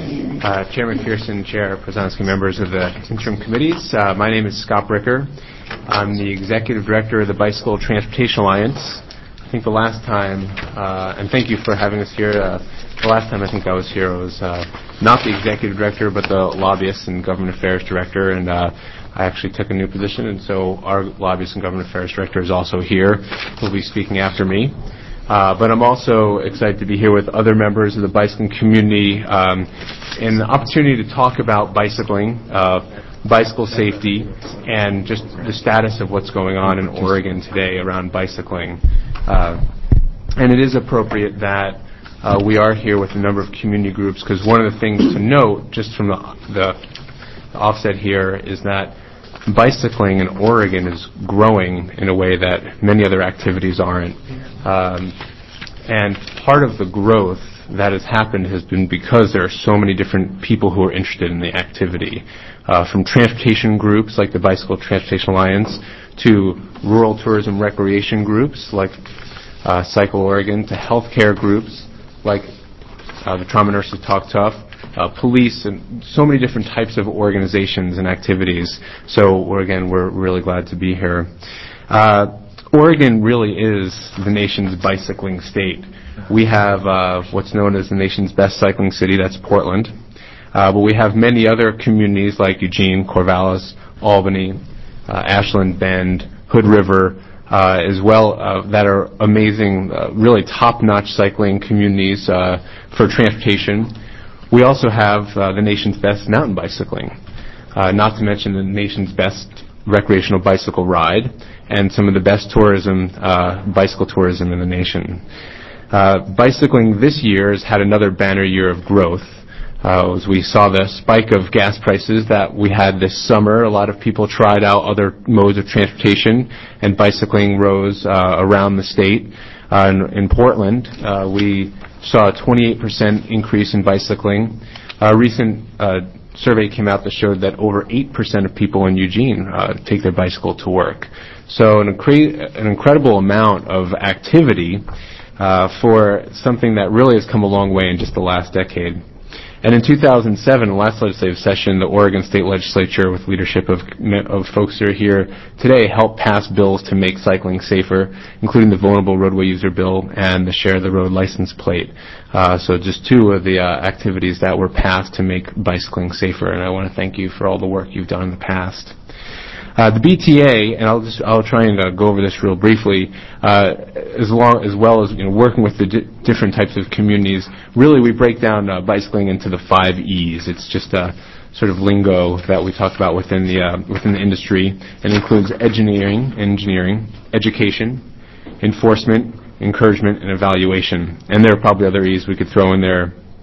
Uh, Chairman Pearson, Chair, Presidents, members of the interim committees. Uh, my name is Scott Bricker. I'm the Executive Director of the Bicycle Transportation Alliance. I think the last time, uh, and thank you for having us here, uh, the last time I think I was here I was uh, not the Executive Director, but the Lobbyist and Government Affairs Director, and uh, I actually took a new position, and so our Lobbyist and Government Affairs Director is also here. He'll be speaking after me. Uh, but I'm also excited to be here with other members of the bicycling community um, and the opportunity to talk about bicycling, uh, bicycle safety, and just the status of what's going on in Oregon today around bicycling. Uh, and it is appropriate that uh, we are here with a number of community groups, because one of the things to note, just from the, the, the offset here, is that bicycling in Oregon is growing in a way that many other activities aren't. Um, and part of the growth that has happened has been because there are so many different people who are interested in the activity. Uh, from transportation groups like the Bicycle Transportation Alliance to rural tourism recreation groups like uh, Cycle Oregon to healthcare groups like uh, the Trauma Nurses Talk Tough, Uh, police, and so many different types of organizations and activities. So, we're, again, we're really glad to be here. Uh, Oregon really is the nation's bicycling state. We have uh, what's known as the nation's best cycling city, that's Portland. Uh, but we have many other communities like Eugene, Corvallis, Albany, uh, Ashland, Bend, Hood River, uh, as well, uh, that are amazing, uh, really top-notch cycling communities uh, for transportation. We also have uh, the nation's best mountain bicycling, uh, not to mention the nation's best recreational bicycle ride and some of the best tourism, uh, bicycle tourism in the nation. Uh, bicycling this year has had another banner year of growth. Uh, as we saw the spike of gas prices that we had this summer, a lot of people tried out other modes of transportation, and bicycling rose uh, around the state. Uh, in, in Portland, uh, we saw a twenty-eight percent increase in bicycling. A recent uh, survey came out that showed that over eight percent of people in Eugene uh, take their bicycle to work. So an, incre- an incredible amount of activity uh, for something that really has come a long way in just the last decade. And in two thousand seven, the last legislative session, the Oregon State Legislature, with leadership of, of folks who are here today, helped pass bills to make cycling safer, including the Vulnerable Roadway User Bill and the Share the Road license plate. Uh, so just two of the uh, activities that were passed to make bicycling safer, and I want to thank you for all the work you've done in the past. Uh, the B T A, and I'll just I'll try and uh, go over this real briefly, uh, as long as well as you know working with the di- different types of communities. Really, we break down uh, bicycling into the five E's. It's just a sort of lingo that we talk about within the uh, within the industry, and includes engineering, engineering, education, enforcement, encouragement, and evaluation. And there are probably other E's we could throw in there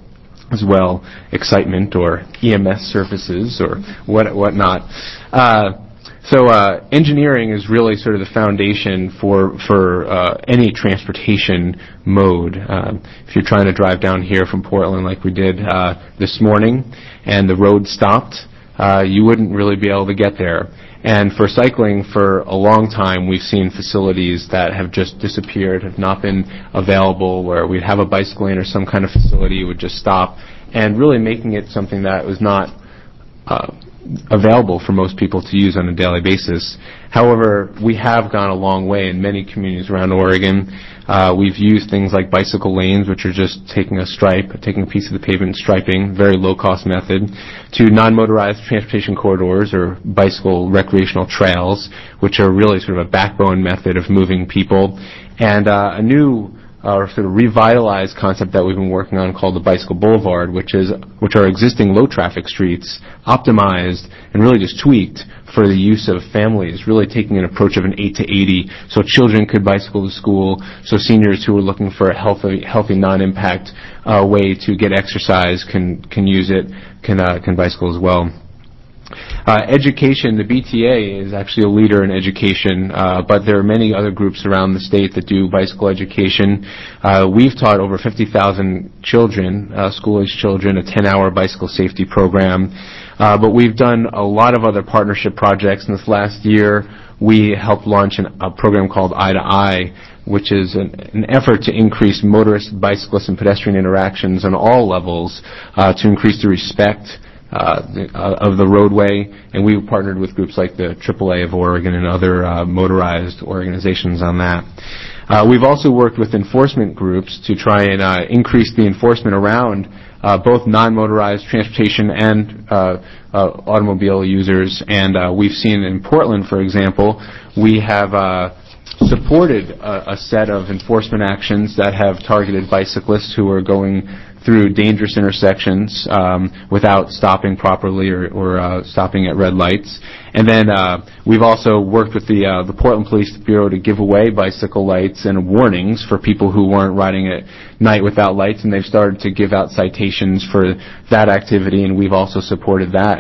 as well, excitement or E M S services or what whatnot. Uh, so uh, engineering is really sort of the foundation for for uh, any transportation mode. Um, if you're trying to drive down here from Portland like we did uh, this morning and the road stopped, uh, you wouldn't really be able to get there. And for cycling, for a long time, we've seen facilities that have just disappeared, have not been available, where we'd have a bicycle lane or some kind of facility would just stop, and really making it something that was not uh, available for most people to use on a daily basis. However, we have gone a long way in many communities around Oregon. Uh, we've used things like bicycle lanes, which are just taking a stripe, taking a piece of the pavement, striping, very low-cost method, to non-motorized transportation corridors or bicycle recreational trails, which are really sort of a backbone method of moving people, and uh, a new or sort of revitalized concept that we've been working on called the Bicycle Boulevard, which is which are existing low-traffic streets, optimized and really just tweaked for the use of families, really taking an approach of an eight to eighty, so children could bicycle to school, so seniors who are looking for a healthy, healthy non-impact uh, way to get exercise can can use it, can uh, can bicycle as well. Uh, education, the B T A is actually a leader in education, uh, but there are many other groups around the state that do bicycle education. Uh, we've taught over fifty thousand children, uh, school-age children, a ten-hour bicycle safety program. Uh, but we've done a lot of other partnership projects. In this last year, we helped launch an, a program called Eye to Eye, which is an, an effort to increase motorist, bicyclist, and pedestrian interactions on all levels uh, to increase the respect Uh, the, uh, of the roadway, and we partnered with groups like the triple A of Oregon and other uh, motorized organizations on that. Uh, we've also worked with enforcement groups to try and uh, increase the enforcement around uh, both non-motorized transportation and uh, uh, automobile users, and uh, we've seen in Portland, for example, we have uh, supported a, a set of enforcement actions that have targeted bicyclists who are going through dangerous intersections um, without stopping properly or, or uh, stopping at red lights. And then uh, we've also worked with the uh, the Portland Police Bureau to give away bicycle lights and warnings for people who weren't riding at night without lights, and they've started to give out citations for that activity, and we've also supported that.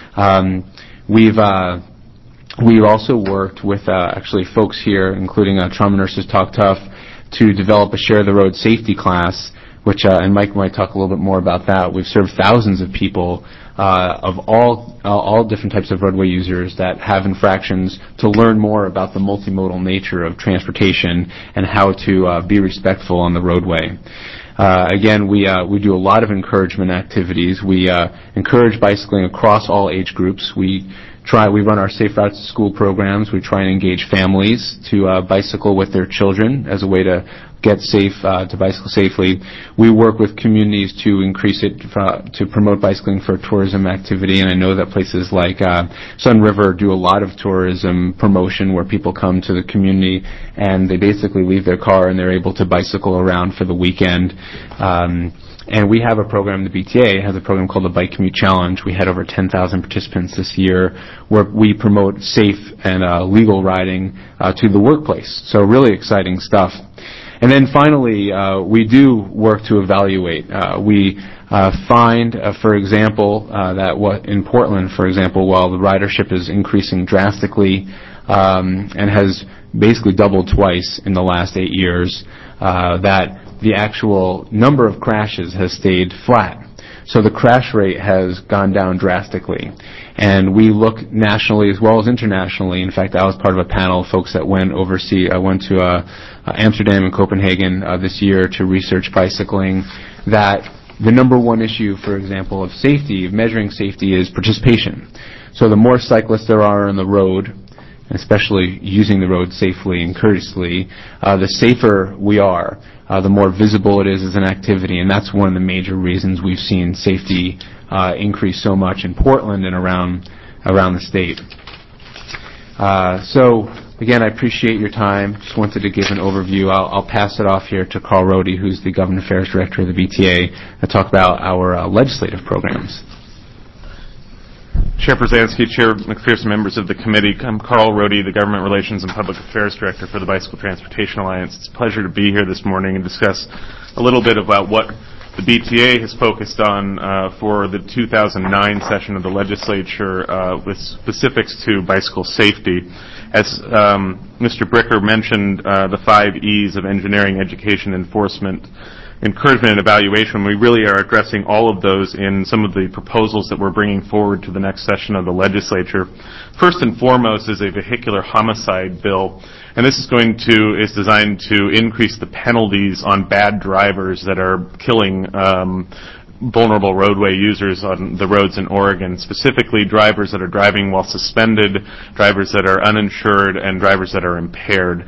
Um, we've uh, we've also worked with uh, actually folks here, including uh, Trauma Nurses Talk Tough, to develop a Share the Road safety class, which, uh, and Mike might talk a little bit more about that. We've served thousands of people uh, of all uh, all different types of roadway users that have infractions to learn more about the multimodal nature of transportation and how to uh, be respectful on the roadway. Uh, again, we uh, we do a lot of encouragement activities. We uh, encourage bicycling across all age groups. We try we run our Safe Routes to School programs. We try and engage families to uh, bicycle with their children as a way to get safe uh, to bicycle safely. We work with communities to increase it uh, to promote bicycling for tourism activity, and I know that places like uh, Sun River do a lot of tourism promotion where people come to the community and they basically leave their car and they're able to bicycle around for the weekend. Um, And we have a program, the B T A has a program called the Bike Commute Challenge. We had over ten thousand participants this year where we promote safe and uh, legal riding uh, to the workplace. So really exciting stuff. And then finally, uh, we do work to evaluate. Uh, we uh, find, uh, for example, uh, that what in Portland, for example, while the ridership is increasing drastically um, and has basically doubled twice in the last eight years, uh, that the actual number of crashes has stayed flat. So the crash rate has gone down drastically. And we look nationally as well as internationally. In fact, I was part of a panel of folks that went overseas. I went to uh, uh, Amsterdam and Copenhagen uh, this year to research bicycling, that the number one issue, for example, of safety, of measuring safety, is participation. So the more cyclists there are on the road, especially using the road safely and courteously, uh, the safer we are. Uh, the more visible it is as an activity, and that's one of the major reasons we've seen safety uh, increase so much in Portland and around around the state. Uh, so, again, I appreciate your time. Just wanted to give an overview. I'll, I'll pass it off here to Carl Rohde, who's the Government Affairs Director of the B T A, to talk about our uh, legislative programs. Chair Brzezinski, Chair McPherson, members of the committee, I'm Carl Rohde, the Government Relations and Public Affairs Director for the Bicycle Transportation Alliance. It's a pleasure to be here this morning and discuss a little bit about what the B T A has focused on uh, for the two thousand nine session of the legislature uh, with specifics to bicycle safety. As um, Mister Bricker mentioned, uh, the five E's of engineering, education, enforcement, encouragement, and evaluation, we really are addressing all of those in some of the proposals that we're bringing forward to the next session of the legislature. First and foremost is a vehicular homicide bill, and this is going to is designed to increase the penalties on bad drivers that are killing um, vulnerable roadway users on the roads in Oregon, specifically drivers that are driving while suspended, drivers that are uninsured, and drivers that are impaired.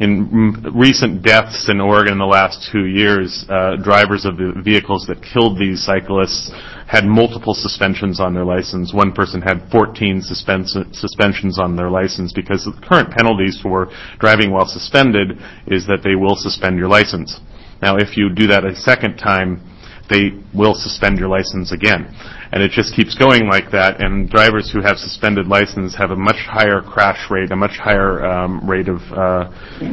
In recent deaths in Oregon in the last two years, uh, drivers of the vehicles that killed these cyclists had multiple suspensions on their license. One person had fourteen suspens- suspensions on their license because the current penalties for driving while suspended is that they will suspend your license. Now, if you do that a second time, they will suspend your license again. And it just keeps going like that, and drivers who have suspended license have a much higher crash rate, a much higher um, rate of uh,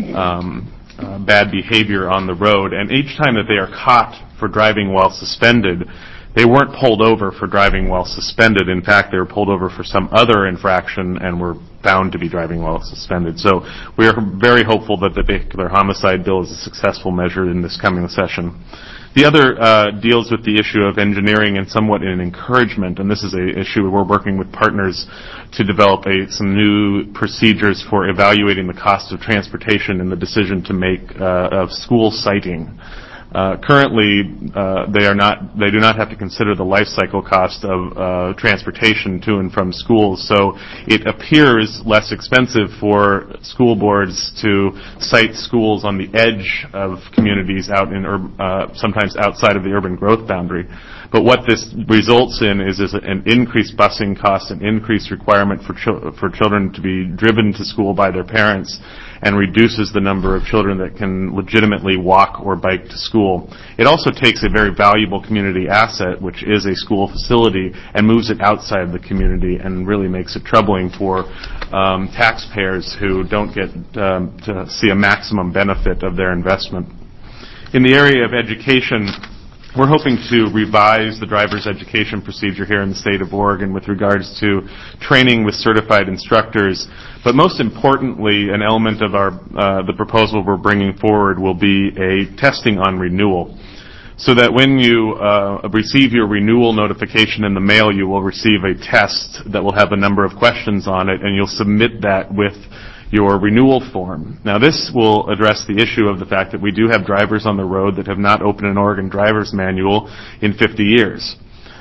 um, uh, bad behavior on the road. And each time that they are caught for driving while suspended, they weren't pulled over for driving while suspended. In fact, they were pulled over for some other infraction and were found to be driving while suspended. So we are very hopeful that the vehicular homicide bill is a successful measure in this coming session. The other uh, deals with the issue of engineering and somewhat in encouragement, and this is an issue where we're working with partners to develop a, some new procedures for evaluating the cost of transportation and the decision to make uh, of school siting. Uh, currently, uh, they are not, they do not have to consider the life cycle cost of uh, transportation to and from schools, so it appears less expensive for school boards to site schools on the edge of communities out in, ur- uh, sometimes outside of the urban growth boundary. But what this results in is, is an increased busing cost, an increased requirement for, chil- for children to be driven to school by their parents, and reduces the number of children that can legitimately walk or bike to school. It also takes a very valuable community asset, which is a school facility, and moves it outside the community and really makes it troubling for um, taxpayers who don't get um, to see a maximum benefit of their investment. In the area of education, we're hoping to revise the driver's education procedure here in the state of Oregon with regards to training with certified instructors. But most importantly, an element of our uh, the proposal we're bringing forward will be a testing on renewal. So that when you uh, receive your renewal notification in the mail, you will receive a test that will have a number of questions on it, and you'll submit that with your renewal form. Now, this will address the issue of the fact that we do have drivers on the road that have not opened an Oregon driver's manual in fifty years.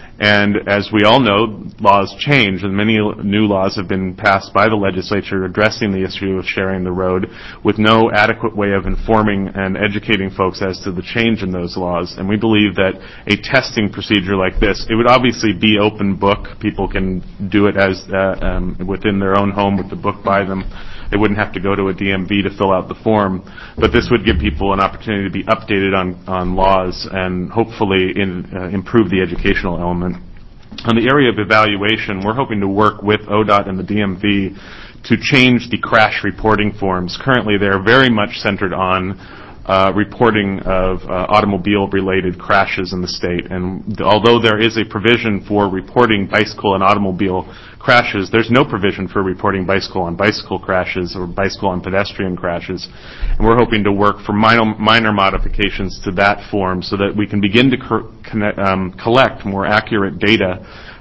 And as we all know, laws change, and many new laws have been passed by the legislature addressing the issue of sharing the road with no adequate way of informing and educating folks as to the change in those laws. And we believe that a testing procedure like this, it would obviously be open book. People can do it as uh, um, within their own home with the book by them. They wouldn't have to go to a D M V to fill out the form, but this would give people an opportunity to be updated on, on laws and hopefully in, uh, improve the educational element. On the area of evaluation, we're hoping to work with O D O T and the D M V to change the crash reporting forms. Currently, they're very much centered on uh, reporting of uh, automobile-related crashes in the state. And although there is a provision for reporting bicycle and automobile crashes, there's no provision for reporting bicycle on bicycle crashes or bicycle on pedestrian crashes. And we're hoping to work for minor, minor modifications to that form so that we can begin to co- connect, um, collect more accurate data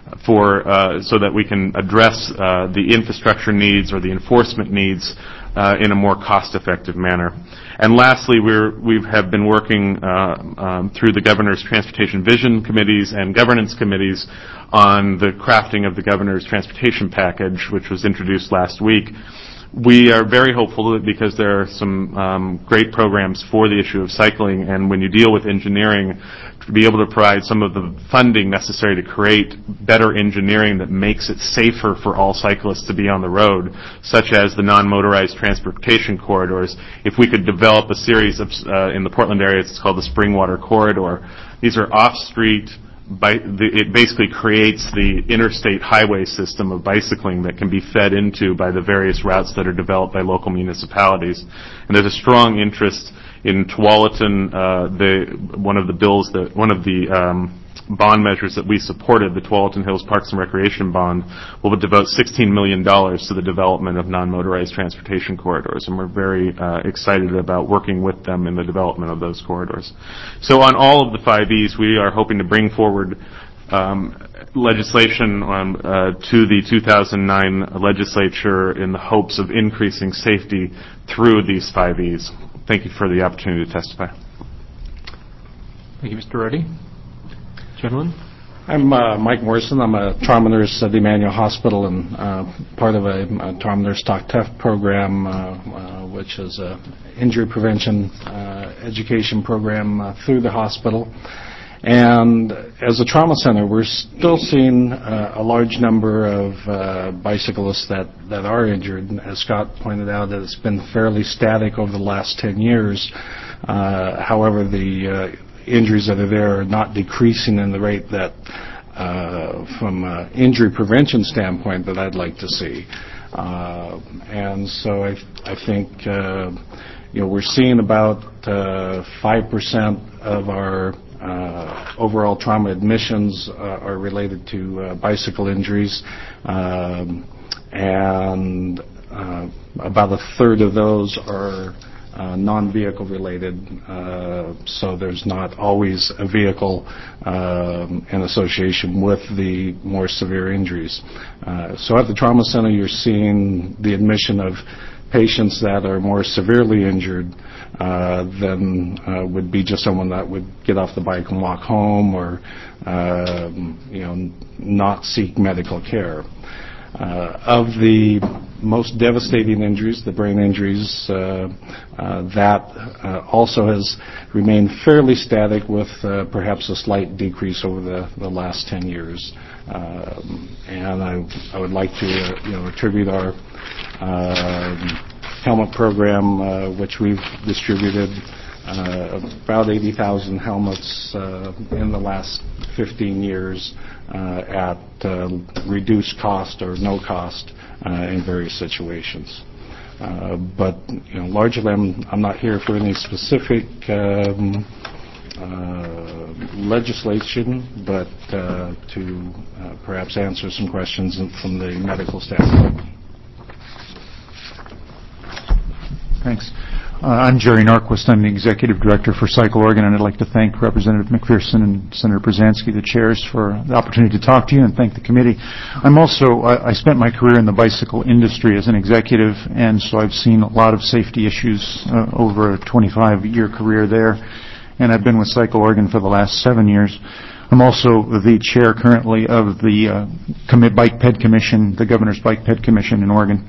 for uh, so that we can address uh, the infrastructure needs or the enforcement needs uh, in a more cost-effective manner. And lastly, we're, we have been working uh, um, through the Governor's Transportation Vision Committees and Governance Committees on the crafting of the Governor's Transportation Package, which was introduced last week. We are very hopeful that because there are some um, great programs for the issue of cycling, and when you deal with engineering, to be able to provide some of the funding necessary to create better engineering that makes it safer for all cyclists to be on the road, such as the non-motorized transportation corridors. If we could develop a series of, uh, in the Portland area, it's called the Springwater Corridor. These are off-street, By the, it basically creates the interstate highway system of bicycling that can be fed into by the various routes that are developed by local municipalities. And there's a strong interest In Tualatin, uh, the, one of the bills that, one of the um, bond measures that we supported, the Tualatin Hills Parks and Recreation Bond, will devote sixteen million dollars to the development of non-motorized transportation corridors, and we're very uh, excited about working with them in the development of those corridors. So on all of the five E's, we are hoping to bring forward um, legislation on, uh, to the two thousand nine legislature in the hopes of increasing safety through these five E's. Thank you for the opportunity to testify. Thank you, Mister Reddy. Gentlemen? I'm uh, Mike Morrison. I'm a trauma nurse at the Emmanuel Hospital and uh, part of a, a trauma nurse talk tough program, uh, uh, which is an injury prevention uh, education program uh, through the hospital. And as a trauma center, we're still seeing uh, a large number of uh, bicyclists that, that are injured. And as Scott pointed out, that it's been fairly static over the last ten years. Uh, however, the uh, injuries that are there are not decreasing in the rate that, uh, from an injury prevention standpoint, that I'd like to see. Uh, and so I, I think, uh, you know, we're seeing about uh, five percent of our uh, overall trauma admissions uh, are related to uh, bicycle injuries, um, and uh, about a third of those are Uh, non-vehicle related, uh, so there's not always a vehicle um, in association with the more severe injuries. Uh, so at the trauma center, you're seeing the admission of patients that are more severely injured uh, than uh, would be just someone that would get off the bike and walk home or uh, you know, not seek medical care. Uh, of the most devastating injuries, the brain injuries, uh, uh, that uh, also has remained fairly static with uh, perhaps a slight decrease over the, the last ten years. Um, and I, I would like to uh, you know, attribute our uh, helmet program, uh, which we've distributed uh, about eighty thousand helmets uh, in the last fifteen years uh, at uh, reduced cost or no cost uh, in various situations. Uh, but you know, largely, I'm, I'm not here for any specific um, uh, legislation, but uh, to uh, perhaps answer some questions from the medical standpoint. Thanks. Uh, I'm Jerry Norquist. I'm the Executive Director for Cycle Oregon, and I'd like to thank Representative McPherson and Senator Brzezinski, the chairs, for the opportunity to talk to you, and thank the committee. I'm also, I, I spent my career in the bicycle industry as an executive, and so I've seen a lot of safety issues uh, over a twenty-five year career there, and I've been with Cycle Oregon for the last seven years. I'm also the chair currently of the uh, Commit Bike Ped Commission, the Governor's Bike Ped Commission in Oregon.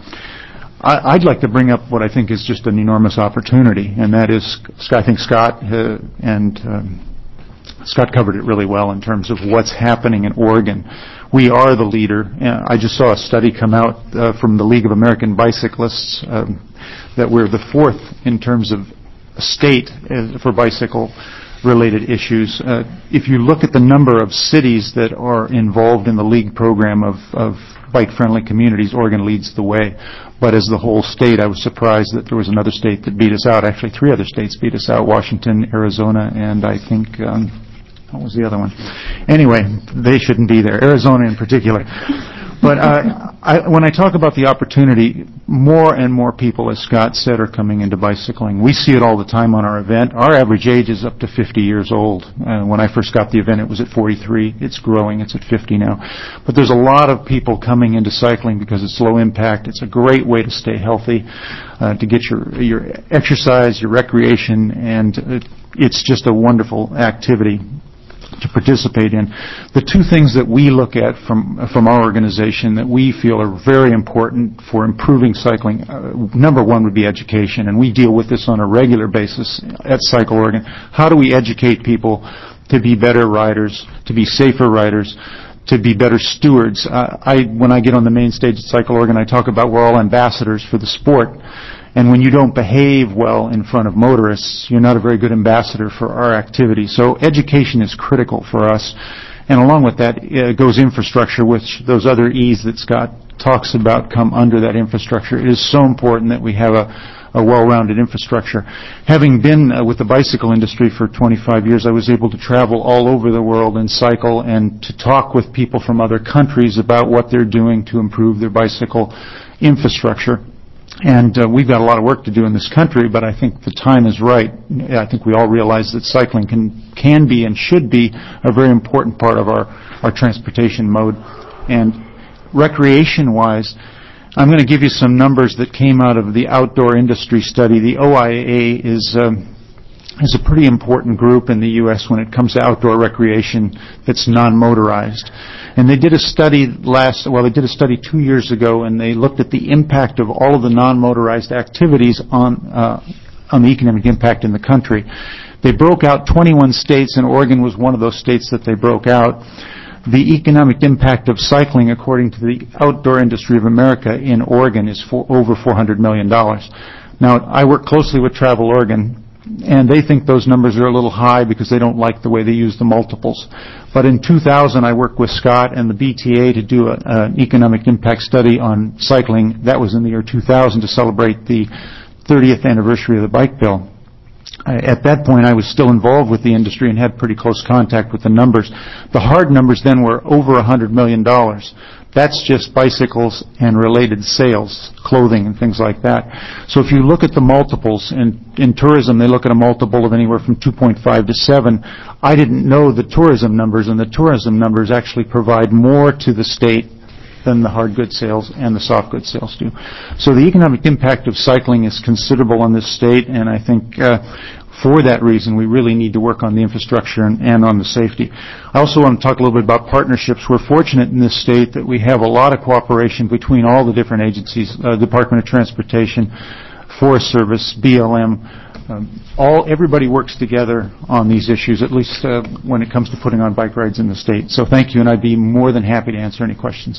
I'd like to bring up what I think is just an enormous opportunity, and that is, I think Scott uh, and um, Scott covered it really well in terms of what's happening in Oregon. We are the leader. Uh, I just saw a study come out uh, from the League of American Bicyclists um, that we're the fourth in terms of state uh, for bicycle-related issues. Uh, if you look at the number of cities that are involved in the league program of, of bike-friendly communities, Oregon leads the way. But as the whole state, I was surprised that there was another state that beat us out. Actually, three other states beat us out: Washington, Arizona, and I think, um, what was the other one? Anyway, they shouldn't be there, Arizona in particular. But uh, I, when I talk about the opportunity, more and more people, as Scott said, are coming into bicycling. We see it all the time on our event. Our average age is up to fifty years old. Uh, when I first got the event, it was at forty-three. It's growing. It's at fifty now. But there's a lot of people coming into cycling because it's low impact. It's a great way to stay healthy, uh, to get your, your exercise, your recreation, and it, it's just a wonderful activity to participate in. The two things that we look at from from our organization that we feel are very important for improving cycling, uh, number one would be education, and we deal with this on a regular basis at Cycle Oregon. How do we educate people to be better riders, to be safer riders, to be better stewards? Uh, I, when I get on the main stage at Cycle Oregon, I talk about we're all ambassadors for the sport. And when you don't behave well in front of motorists, you're not a very good ambassador for our activity. So education is critical for us. And along with that uh, goes infrastructure, which those other E's that Scott talks about come under that infrastructure. It is so important that we have a, a well-rounded infrastructure. Having been uh, with the bicycle industry for twenty-five years, I was able to travel all over the world and cycle and to talk with people from other countries about what they're doing to improve their bicycle infrastructure. And uh, we've got a lot of work to do in this country, but I think the time is right. I think we all realize that cycling can can be and should be a very important part of our, our transportation mode. And recreation-wise, I'm going to give you some numbers that came out of the outdoor industry study. The O I A is um, is a pretty important group in the U S when it comes to outdoor recreation that's non-motorized. And they did a study last, well, they did a study two years ago, and they looked at the impact of all of the non-motorized activities on uh, on the economic impact in the country. They broke out twenty-one states, and Oregon was one of those states that they broke out. The economic impact of cycling, according to the Outdoor Industry of America in Oregon, is for over four hundred million dollars. Now, I work closely with Travel Oregon, and they think those numbers are a little high because they don't like the way they use the multiples. But in two thousand, I worked with Scott and the B T A to do a, an economic impact study on cycling. That was in the year two thousand to celebrate the thirtieth anniversary of the bike bill. I, at that point, I was still involved with the industry and had pretty close contact with the numbers. The hard numbers then were over one hundred million dollars. That's just bicycles and related sales, clothing and things like that. So if you look at the multiples, in, in tourism they look at a multiple of anywhere from two point five to seven. I didn't know the tourism numbers, and the tourism numbers actually provide more to the state than the hard goods sales and the soft goods sales do. So the economic impact of cycling is considerable on this state, and I think uh, for that reason, we really need to work on the infrastructure and, and on the safety. I also want to talk a little bit about partnerships. We're fortunate in this state that we have a lot of cooperation between all the different agencies, uh, Department of Transportation, Forest Service, B L M. Um, all everybody works together on these issues, at least uh, when it comes to putting on bike rides in the state. So thank you, and I'd be more than happy to answer any questions.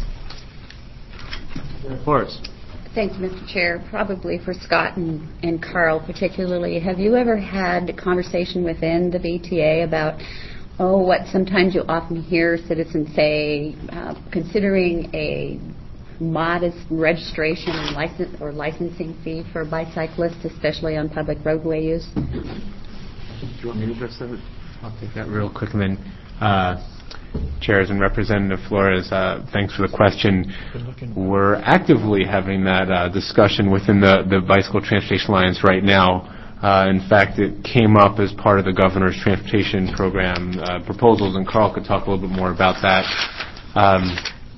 Forrest. Thank you, Mister Chair. Probably for Scott and, and Carl particularly, have you ever had a conversation within the B T A about, oh, what sometimes you often hear citizens say, uh, considering a modest registration and license or licensing fee for bicyclists, especially on public roadway use? Do you want me to address that? I'll take that real quick, and then uh, Chairs and Representative Flores, uh, thanks for the question. We're actively having that uh, discussion within the, the Bicycle Transportation Alliance right now. Uh, in fact, it came up as part of the Governor's Transportation Program uh, proposals, and Carl could talk a little bit more about that. Um,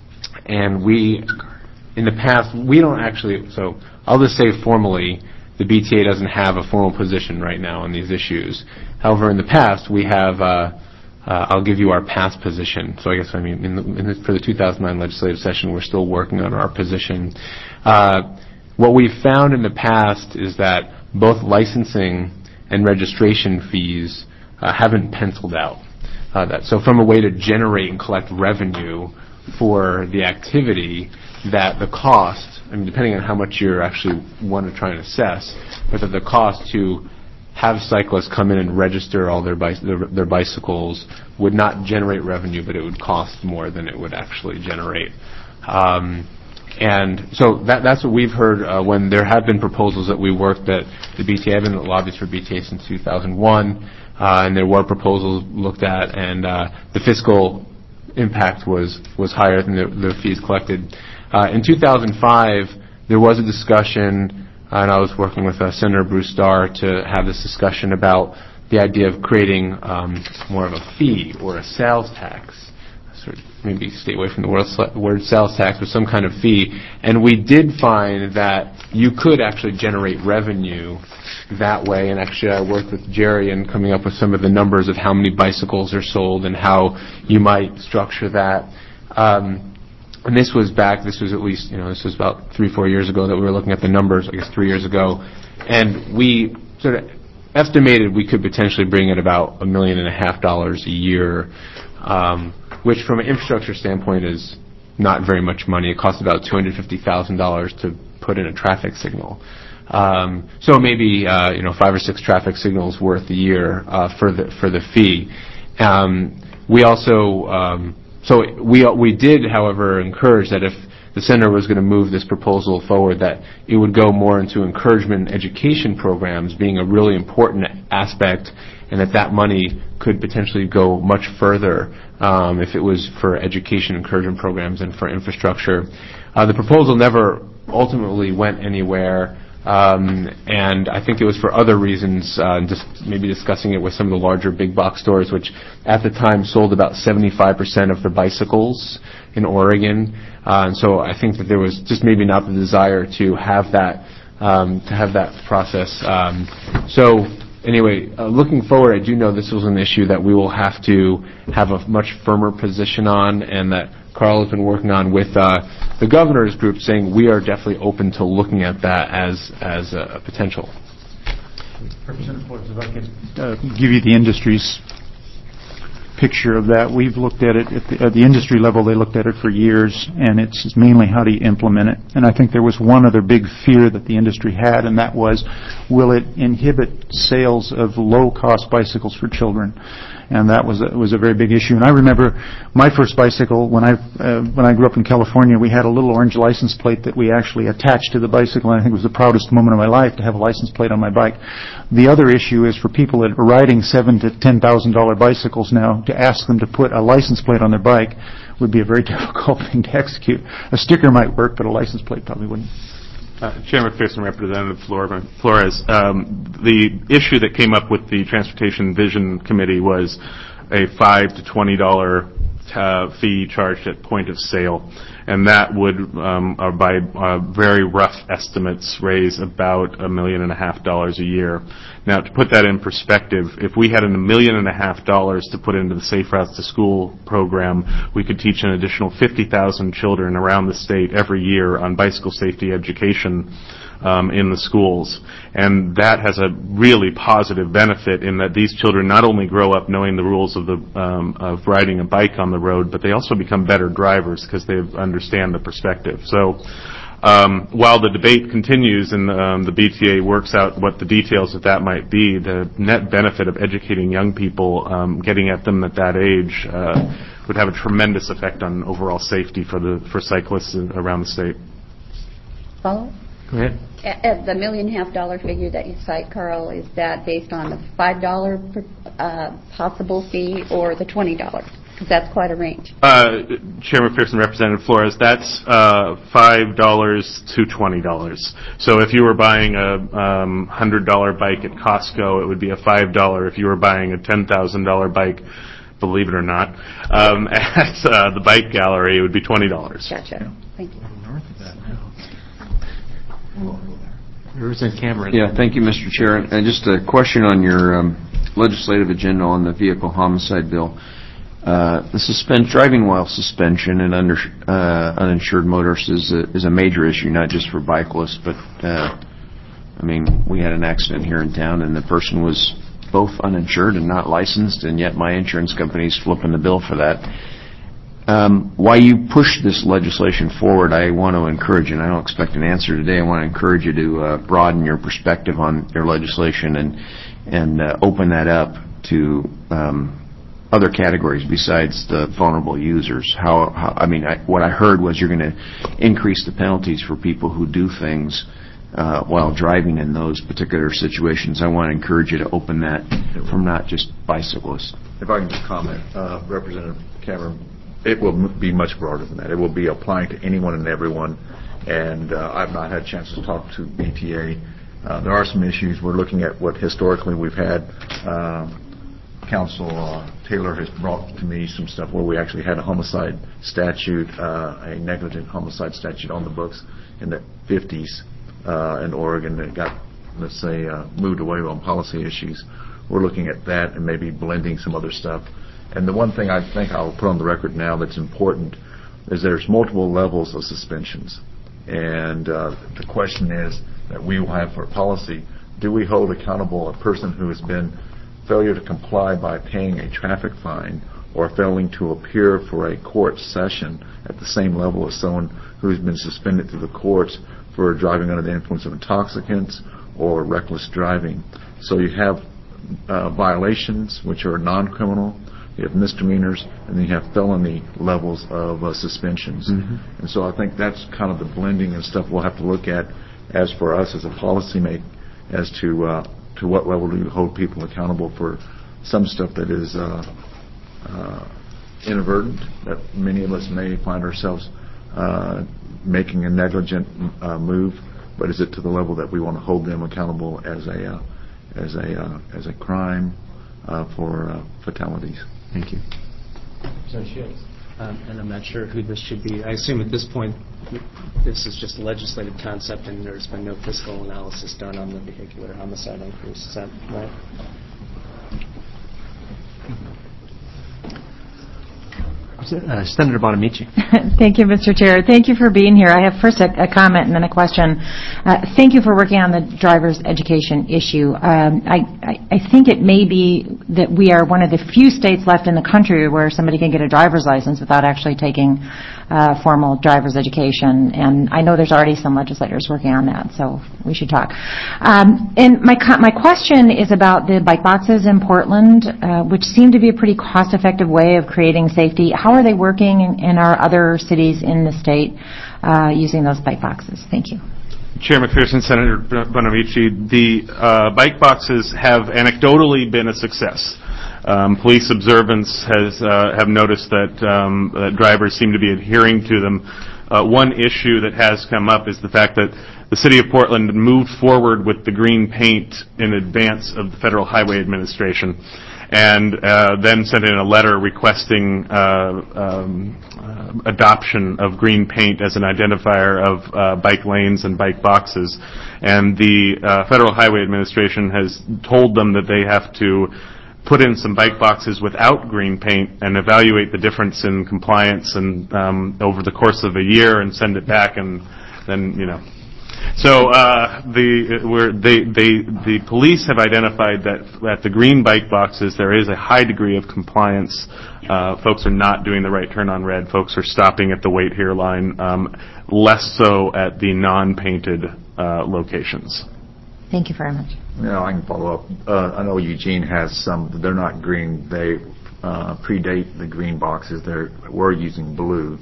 and we, in the past, we don't actually, so I'll just say formally, the B T A doesn't have a formal position right now on these issues. However, in the past, we have, uh, uh, I'll give you our past position. So I guess, I mean, in the, in the, for the two thousand nine legislative session, we're still working on our position. Uh, what we've found in the past is that both licensing and registration fees uh, haven't penciled out. Uh, that, so from a way to generate and collect revenue for the activity, that the cost, I mean, depending on how much you're actually want to try and assess, but that the cost to have cyclists come in and register all their, bicy- their, their bicycles would not generate revenue, but it would cost more than it would actually generate. Um, and so that, that's what we've heard uh, when there have been proposals that we worked at the B T A. I've been lobbies for B T A since two thousand one, uh, and there were proposals looked at, and uh, the fiscal impact was, was higher than the, the fees collected. Uh, in two thousand five, there was a discussion, uh, and I was working with uh, Senator Bruce Starr to have this discussion about the idea of creating um, more of a fee or a sales tax. Sort of maybe stay away from the word, word sales tax, but some kind of fee. And we did find that you could actually generate revenue that way. And actually, I worked with Jerry in coming up with some of the numbers of how many bicycles are sold and how you might structure that. Um, And this was back, this was at least, you know, this was about three, four years ago that we were looking at the numbers, I guess three years ago. And we sort of estimated we could potentially bring in about a million and a half dollars a year, um, which from an infrastructure standpoint is not very much money. It costs about two hundred fifty thousand dollars to put in a traffic signal. Um, so maybe, uh, you know, five or six traffic signals worth a year uh, for the for the fee. Um, we also... Um, so we we did, however, encourage that if the center was going to move this proposal forward, that it would go more into encouragement and education programs being a really important aspect, and that that money could potentially go much further um, if it was for education encouragement programs and for infrastructure. Uh, the proposal never ultimately went anywhere, um, and I think it was for other reasons, uh, just maybe discussing it with some of the larger big box stores, which at the time sold about seventy-five percent of the bicycles in Oregon. Uh, and so I think that there was just maybe not the desire to have that um, to have that process. Um, so anyway, uh, looking forward, I do know this was an issue that we will have to have a much firmer position on, and that Carl has been working on with uh, the governor's group, saying we are definitely open to looking at that as as a, a potential. Representative Flores, if I could uh, give you the industry's picture of that. We've looked at it at the, at the industry level. They looked at it for years, and it's mainly how do you implement it. And I think there was one other big fear that the industry had, and that was, will it inhibit sales of low-cost bicycles for children? And that was a, was a very big issue. And I remember my first bicycle when I uh, when I grew up in California. We had a little orange license plate that we actually attached to the bicycle, and I think it was the proudest moment of my life to have a license plate on my bike. The other issue is for people that are riding seven to ten thousand dollar bicycles now, to ask them to put a license plate on their bike would be a very difficult thing to execute. A sticker might work, but a license plate probably wouldn't. Uh, Chairman McPherson, Representative Flores, um, the issue that came up with the Transportation Vision Committee was a five to twenty dollar uh, fee charged at point of sale, and that would, um, uh, by uh, very rough estimates, raise about a million and a half dollars a year. Now, to put that in perspective, if we had a million and a half dollars to put into the Safe Routes to School program, we could teach an additional fifty thousand children around the state every year on bicycle safety education um, in the schools. And that has a really positive benefit in that these children not only grow up knowing the rules of the um, of riding a bike on the road, but they also become better drivers because they understand the perspective. So Um, while the debate continues and um, the B T A works out what the details of that might be, the net benefit of educating young people, um, getting at them at that age, uh, would have a tremendous effect on overall safety for the for cyclists around the state. Follow? Go ahead. At, at the million and a half dollar figure that you cite, Carl, is that based on the five dollar uh, possible fee or the twenty dollars? Because that's quite a range. Uh, Chairman McPherson, Representative Flores, that's uh, five dollars to twenty dollars. So if you were buying a um, one hundred dollar bike at Costco, it would be a five dollars. If you were buying a ten thousand dollar bike, believe it or not, um, at uh, the Bike Gallery, it would be twenty dollars. Gotcha. Thank you. Representative Cameron. Yeah, thank you, Mister Chair. And just a question on your um, legislative agenda on the vehicle homicide bill. Uh, the suspend driving while suspension and under, uh, uninsured motorists is a, is a major issue, not just for bicyclists, but uh, I mean, we had an accident here in town, and the person was both uninsured and not licensed, and yet my insurance company's flipping the bill for that. Um, why you push this legislation forward, I want to encourage, and I don't expect an answer today. I want to encourage you to uh, broaden your perspective on your legislation and and uh, open that up to um, other categories besides the vulnerable users. How, how I mean, I, what I heard was you're going to increase the penalties for people who do things uh, while driving in those particular situations. I want to encourage you to open that from not just bicyclists. If I can just comment, uh, Representative Cameron, it will m- be much broader than that. It will be applying to anyone and everyone, and uh, I've not had a chance to talk to B T A. Uh, there are some issues. We're looking at what historically we've had. Uh, Council uh, Taylor has brought to me some stuff where we actually had a homicide statute, uh, a negligent homicide statute on the books in the fifties uh, in Oregon that got, let's say, uh, moved away on policy issues. We're looking at that and maybe blending some other stuff. And the one thing I think I'll put on the record now that's important is there's multiple levels of suspensions. And uh, the question is that we will have for policy, do we hold accountable a person who has been failure to comply by paying a traffic fine or failing to appear for a court session at the same level as someone who's been suspended through the courts for driving under the influence of intoxicants or reckless driving. So you have uh, violations which are non-criminal, you have misdemeanors, and then you have felony levels of uh, suspensions. Mm-hmm. And so I think that's kind of the blending and stuff we'll have to look at as for us as a policy make as to uh, to what level do you hold people accountable for some stuff that is uh, uh, inadvertent, that many of us may find ourselves uh, making a negligent uh, move, but is it to the level that we want to hold them accountable as a uh, as a uh, as a crime uh, for uh, fatalities? Thank you. So Shields. Um, and I'm not sure who this should be. I assume at this point this is just a legislative concept and there's been no fiscal analysis done on the vehicular homicide increase. Is that right? Uh, Senator Bonamici. Thank you, Mister Chair. Thank you for being here. I have first a, a comment and then a question. Uh, thank you for working on the driver's education issue. Um, I, I, I think it may be that we are one of the few states left in the country where somebody can get a driver's license without actually taking uh, formal driver's education. And I know there's already some legislators working on that, so we should talk. Um, and my co- my question is about the bike boxes in Portland, uh, which seem to be a pretty cost-effective way of creating safety. How are they working in, in our other cities in the state uh, using those bike boxes? Thank you. Chair McPherson, Senator Bonamici, the uh, bike boxes have anecdotally been a success. Um, police observance has uh, have noticed that, um, that drivers seem to be adhering to them. Uh, one issue that has come up is the fact that the City of Portland moved forward with the green paint in advance of the Federal Highway Administration, and uh, then sent in a letter requesting uh, um, uh, adoption of green paint as an identifier of uh, bike lanes and bike boxes. And the uh, Federal Highway Administration has told them that they have to put in some bike boxes without green paint and evaluate the difference in compliance and um, over the course of a year and send it back, and then, you know. So uh, the where they they the police have identified that at the green bike boxes there is a high degree of compliance. Uh, folks are not doing the right turn on red. Folks are stopping at the wait here line. Um, less so at the non-painted uh, locations. Thank you very much. Yeah, I can follow up. Uh, I know Eugene has some. They're not green. They uh, predate the green boxes. They're we're using blue.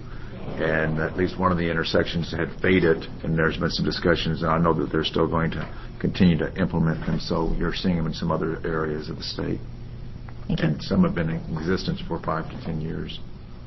And at least one of the intersections had faded, and there's been some discussions, and I know that they're still going to continue to implement them, so you're seeing them in some other areas of the state. Thank you. And some have been in existence for five to ten years.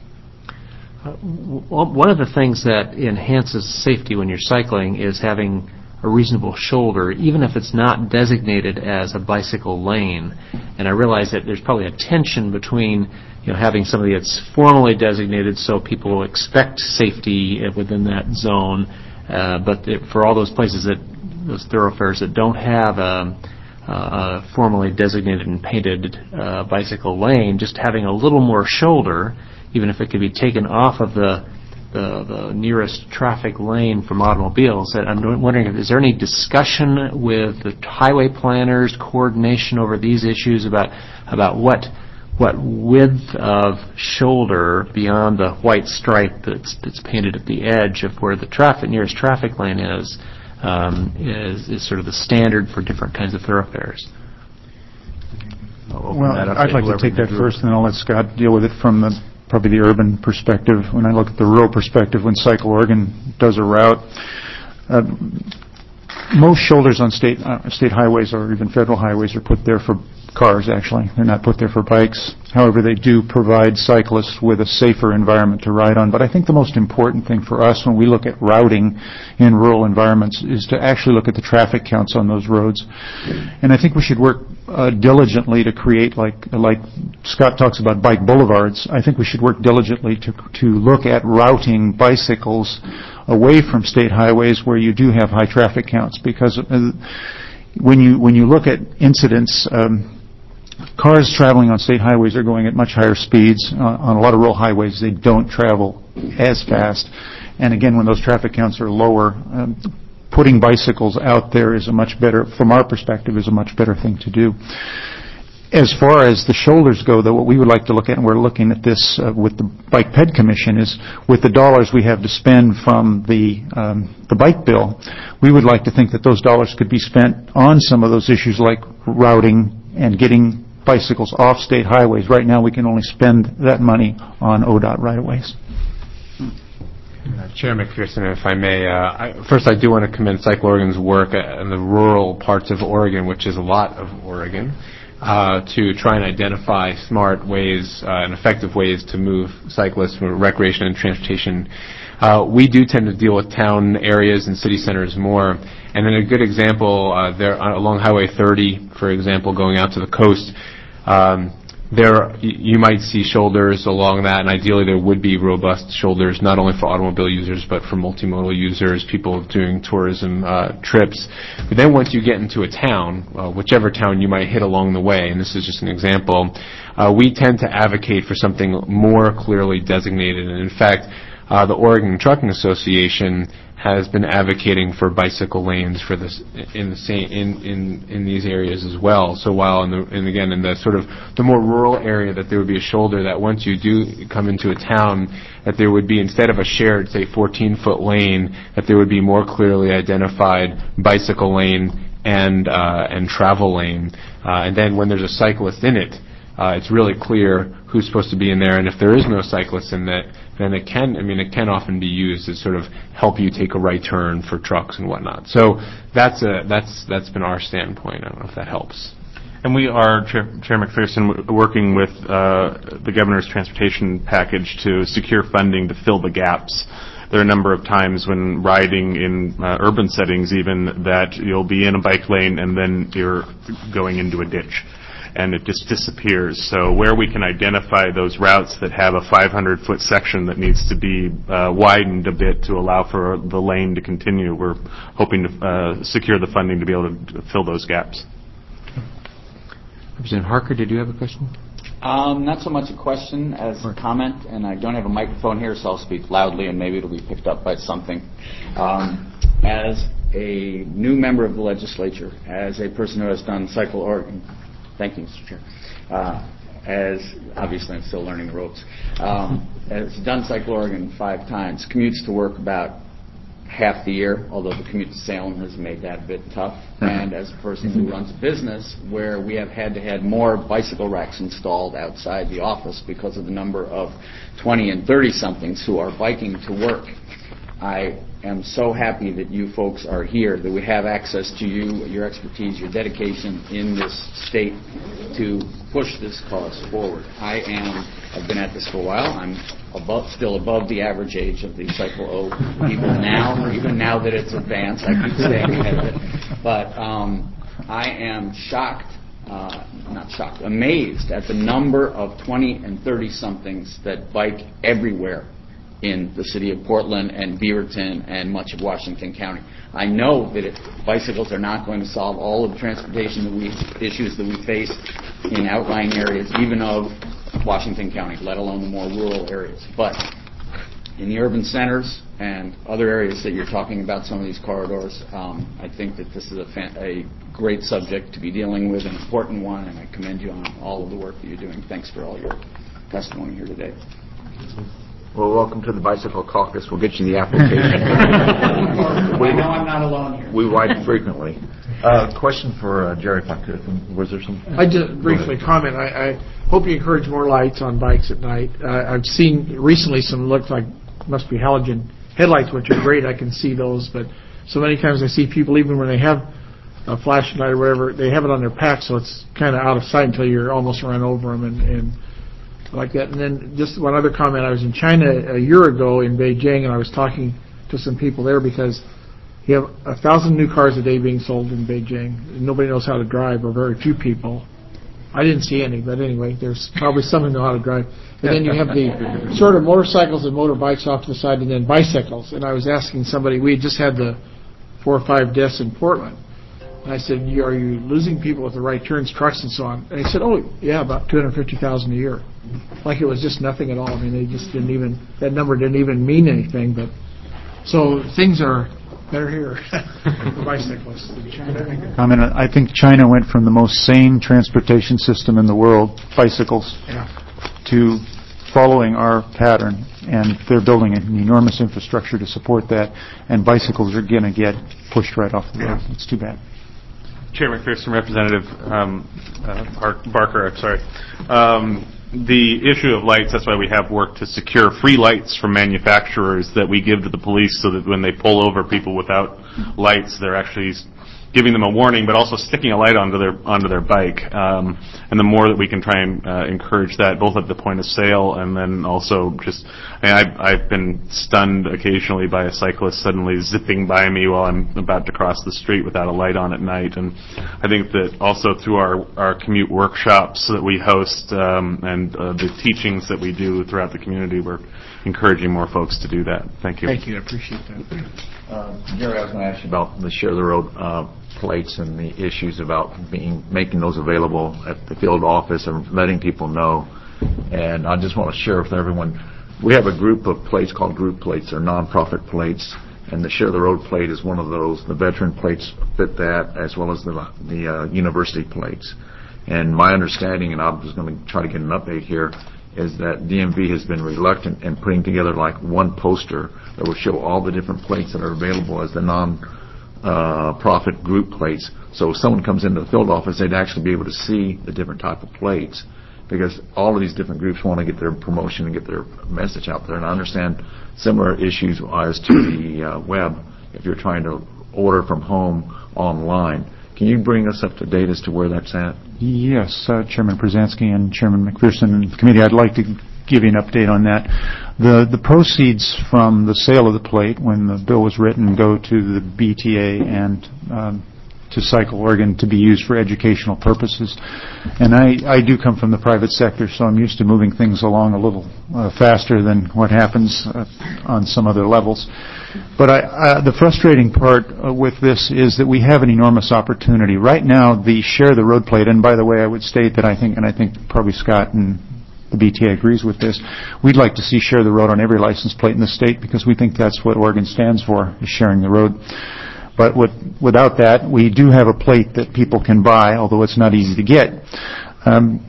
Uh, w- one of the things that enhances safety when you're cycling is having a reasonable shoulder, even if it's not designated as a bicycle lane. And I realize that there's probably a tension between, you know, having something that's formally designated so people will expect safety within that zone, uh, but it, for all those places that, those thoroughfares that don't have a, a formally designated and painted uh, bicycle lane, just having a little more shoulder, even if it could be taken off of the The, the nearest traffic lane from automobiles. And I'm wondering, if is there any discussion with the highway planners, coordination over these issues about about what what width of shoulder beyond the white stripe that's that's painted at the edge of where the traffic nearest traffic lane is um, is is sort of the standard for different kinds of thoroughfares? Well, I'd like to take that first, and then I'll let Scott deal with it from the probably the urban perspective. When I look at the rural perspective, when Cycle Oregon does a route, uh, most shoulders on state uh, state highways or even federal highways are put there for cars, actually. They're not put there for bikes. However, they do provide cyclists with a safer environment to ride on. But I think the most important thing for us when we look at routing in rural environments is to actually look at the traffic counts on those roads. And I think we should work uh, diligently to create, like like Scott talks about bike boulevards, I think we should work diligently to to look at routing bicycles away from state highways where you do have high traffic counts, because uh, when you when you look at incidents, um, cars traveling on state highways are going at much higher speeds. Uh, on a lot of rural highways, they don't travel as fast. And again, when those traffic counts are lower, um, putting bicycles out there is a much better, from our perspective, is a much better thing to do. As far as the shoulders go, though, what we would like to look at, and we're looking at this uh, with the Bike Ped Commission, is with the dollars we have to spend from the um, the bike bill, we would like to think that those dollars could be spent on some of those issues like routing and getting bicycles off state highways. Right now, we can only spend that money on O D O T right-of-ways. Uh, Chair McPherson, if I may, uh, I, first I do want to commend Cycle Oregon's work in the rural parts of Oregon, which is a lot of Oregon, uh, to try and identify smart ways uh, and effective ways to move cyclists from recreation and transportation. Uh, we do tend to deal with town areas and city centers more. And then a good example, uh, there along Highway thirty, for example, going out to the coast, um, there you might see shoulders along that, and ideally there would be robust shoulders, not only for automobile users, but for multimodal users, people doing tourism uh, trips. But then once you get into a town, uh, whichever town you might hit along the way, and this is just an example, uh, we tend to advocate for something more clearly designated. And in fact, uh, the Oregon Trucking Association has been advocating for bicycle lanes for this in the same in, in, in these areas as well. So while in the and again in the sort of the more rural area, that there would be a shoulder that once you do come into a town, that there would be, instead of a shared, say, fourteen foot lane, that there would be more clearly identified bicycle lane and uh, and travel lane. Uh, and then when there's a cyclist in it, uh, it's really clear who's supposed to be in there. And if there is no cyclist in that, then it can, I mean, it can often be used to sort of help you take a right turn for trucks and whatnot. So that's a, that's that's been our standpoint. I don't know if that helps. And we are, Chair, Chair McPherson, w- working with uh, the Governor's transportation package to secure funding to fill the gaps. There are a number of times when riding in uh, urban settings even that you'll be in a bike lane and then you're going into a ditch, and it just disappears. So where we can identify those routes that have a five hundred foot section that needs to be uh, widened a bit to allow for the lane to continue, we're hoping to uh, secure the funding to be able to fill those gaps. Representative Harker, did you have a question? Um, not so much a question as a comment, and I don't have a microphone here, so I'll speak loudly and maybe it'll be picked up by something. Um, as a new member of the legislature, as a person who has done Cycle Oregon, thank you, Mister Chair, uh, as obviously I'm still learning the ropes, um, has done Cycle Oregon five times, commutes to work about half the year, although the commute to Salem has made that a bit tough. And as a person who runs a business where we have had to have more bicycle racks installed outside the office because of the number of twenty and thirty-somethings who are biking to work, I am so happy that you folks are here, that we have access to you, your expertise, your dedication in this state to push this cause forward. I am, I've been at this for a while. I'm above, still above the average age of the Cycle O people now, or even now that it's advanced, I keep staying ahead of it. But um, I am shocked, uh, not shocked, amazed at the number of twenty and thirty-somethings that bike everywhere in the city of Portland and Beaverton and much of Washington County. I know that it, bicycles are not going to solve all of the transportation that we, issues that we face in outlying areas, even of Washington County, let alone the more rural areas. But in the urban centers and other areas that you're talking about, some of these corridors, um, I think that this is a, fan, a great subject to be dealing with, an important one, and I commend you on all of the work that you're doing. Thanks for all your testimony here today. Well, welcome to the Bicycle Caucus. We'll get you the application. we, I know I'm not alone here. We ride frequently. Uh, question for uh, Jerry, if I could. Was there some? I just briefly comment. I, I hope you encourage more lights on bikes at night. Uh, I've seen recently some look like must be halogen headlights, which are great. I can see those, but so many times I see people, even when they have a flashlight or whatever, they have it on their pack, so it's kind of out of sight until you're almost run over them and. and like that. And then just one other comment. I was in China a year ago in Beijing, and I was talking to some people there because you have a thousand new cars a day being sold in Beijing. Nobody knows how to drive, or very few people. I didn't see any, but anyway, there's probably some who know how to drive. And then you have the sort of motorcycles and motorbikes off to the side, and then bicycles. And I was asking somebody, we had just had the four or five deaths in Portland. And I said, are you losing people with the right turns, trucks, and so on? And he said, oh, yeah, about two hundred fifty thousand a year. Like it was just nothing at all. I mean, they just didn't even, that number didn't even mean anything. But so things are better here for bicyclists. I mean, I think China went from the most sane transportation system in the world, bicycles, yeah. to following our pattern. And they're building an enormous infrastructure to support that. And bicycles are going to get pushed right off the road. It's too bad. Chair McPherson, Representative um, uh, Bar- Barker, I'm sorry. Um, the issue of lights, that's why we have worked to secure free lights from manufacturers that we give to the police so that when they pull over people without lights, they're actually giving them a warning, but also sticking a light onto their onto their bike. Um, and the more that we can try and uh, encourage that, both at the point of sale and then also just, I mean, I've, I've been stunned occasionally by a cyclist suddenly zipping by me while I'm about to cross the street without a light on at night. And I think that also through our, our commute workshops that we host um, and uh, the teachings that we do throughout the community, we're encouraging more folks to do that. Thank you. Thank you. I appreciate that. Uh, Gary, I was going to ask you about the Share the Road uh, plates and the issues about being making those available at the field office and letting people know. And I just want to share with everyone, we have a group of plates called group plates. They're nonprofit plates, and the Share the Road plate is one of those. The veteran plates fit that, as well as the, the uh, university plates. And my understanding, and I'm just going to try to get an update here, is that D M V has been reluctant in putting together like one poster that will show all the different plates that are available as the non-profit uh, group plates. So if someone comes into the field office, they'd actually be able to see the different type of plates, because all of these different groups want to get their promotion and get their message out there. And I understand similar issues as to the uh, web if you're trying to order from home online. Can you bring us up to date as to where that's at? Yes, uh, Chairman Przansky and Chairman McPherson and the committee, I'd like to give you an update on that. The the proceeds from the sale of the plate, when the bill was written, go to the B T A and um, to Cycle Oregon to be used for educational purposes. And I, I do come from the private sector, so I'm used to moving things along a little uh, faster than what happens uh, on some other levels. But I, uh, the frustrating part uh, with this is that we have an enormous opportunity. Right now, the Share the Road plate, and by the way, I would state that I think, and I think probably Scott and the B T A agrees with this, we'd like to see Share the Road on every license plate in the state, because we think that's what Oregon stands for, is sharing the road. But with, without that, we do have a plate that people can buy, although it's not easy to get. Um,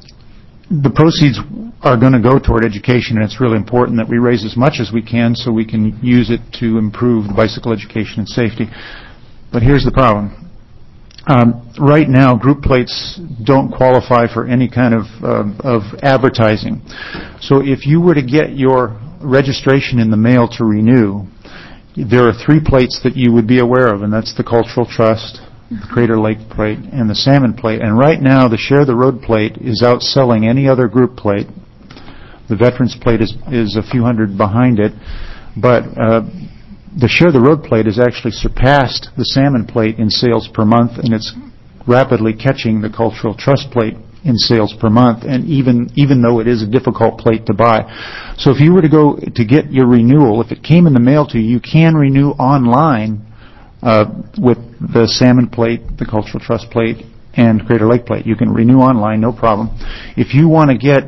the proceeds are going to go toward education, and it's really important that we raise as much as we can so we can use it to improve the bicycle education and safety. But here's the problem. Um, right now, group plates don't qualify for any kind of, uh, of advertising. So if you were to get your registration in the mail to renew, there are three plates that you would be aware of, and that's the Cultural Trust, the Crater Lake plate, and the Salmon plate. And right now, the Share the Road plate is outselling any other group plate. The Veterans plate is, is a few hundred behind it, but uh, the Share the Road plate has actually surpassed the Salmon plate in sales per month, and it's rapidly catching the Cultural Trust plate in sales per month, and even even though it is a difficult plate to buy. So if you were to go to get your renewal, if it came in the mail to you, you can renew online uh, with the Salmon plate, the Cultural Trust plate, and Crater Lake plate. You can renew online, no problem. If you want to get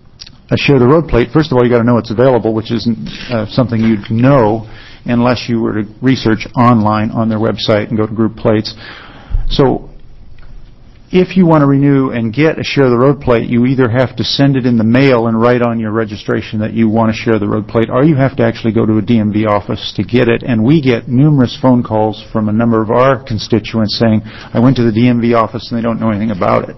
a Share the Road plate, first of all, you got to know it's available, which isn't uh, something you'd know unless you were to research online on their website and go to group plates. So if you want to renew and get a Share the Road plate, you either have to send it in the mail and write on your registration that you want to Share the Road plate, or you have to actually go to a D M V office to get it. And we get numerous phone calls from a number of our constituents saying, I went to the D M V office and they don't know anything about it.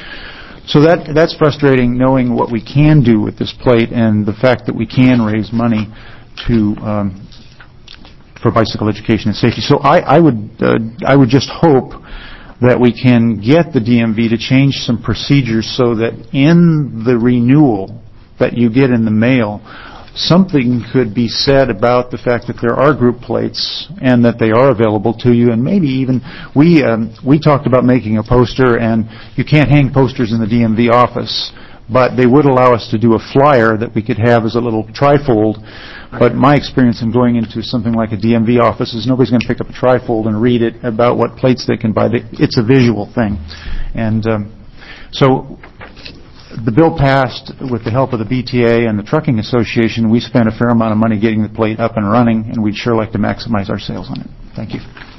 So that that's frustrating, knowing what we can do with this plate and the fact that we can raise money to um, for bicycle education and safety. So I, I would uh, I would just hope that we can get the D M V to change some procedures so that in the renewal that you get in the mail, something could be said about the fact that there are group plates and that they are available to you. And maybe even we um, we talked about making a poster, and you can't hang posters in the D M V office, but they would allow us to do a flyer that we could have as a little trifold. But my experience in going into something like a D M V office is nobody's going to pick up a trifold and read it about what plates they can buy. It's a visual thing. And um, so the bill passed with the help of the B T A and the Trucking Association. We spent a fair amount of money getting the plate up and running, and we'd sure like to maximize our sales on it. Thank you.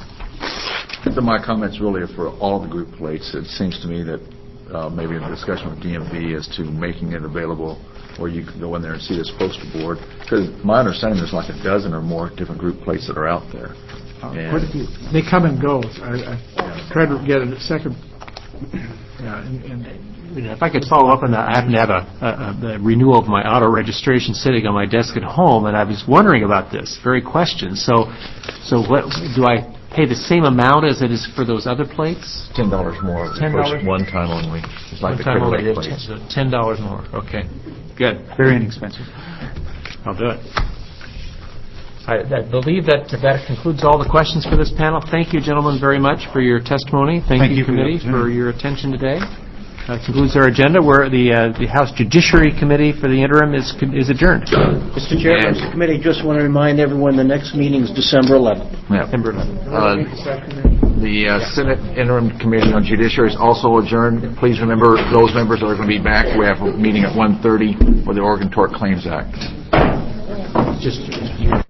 My comments really are for all the group plates. It seems to me that uh, maybe a discussion with D M V as to making it available, or you can go in there and see this poster board. Because my understanding, there's like a dozen or more different group plates that are out there. Uh, quite a few. They come and go. I, I, tried to get a second. Yeah, and, and If I could follow up on that, I happen to have a, a, a renewal of my auto registration sitting on my desk at home, and I was wondering about this very question. So, so what do I pay the same amount as it is for those other plates? Ten dollars more. Ten dollars, one time only. It's like one the time Crater only. Lake plates. Ten, ten dollars more. Okay, good. Very inexpensive. I'll do it. I, I believe that that concludes all the questions for this panel. Thank you, gentlemen, very much for your testimony. Thank, Thank you, you for the committee, for, opportunity. your attention today. That concludes our agenda. Where the uh, the House Judiciary Committee for the interim is is adjourned. Mister Chair, members of the committee, just want to remind everyone the next meeting is December eleventh. Yeah. December eleventh. Uh, The uh, Senate Interim Committee on Judiciary is also adjourned. Please remember, those members are going to be back. We have a meeting at one thirty for the Oregon Tort Claims Act. Just.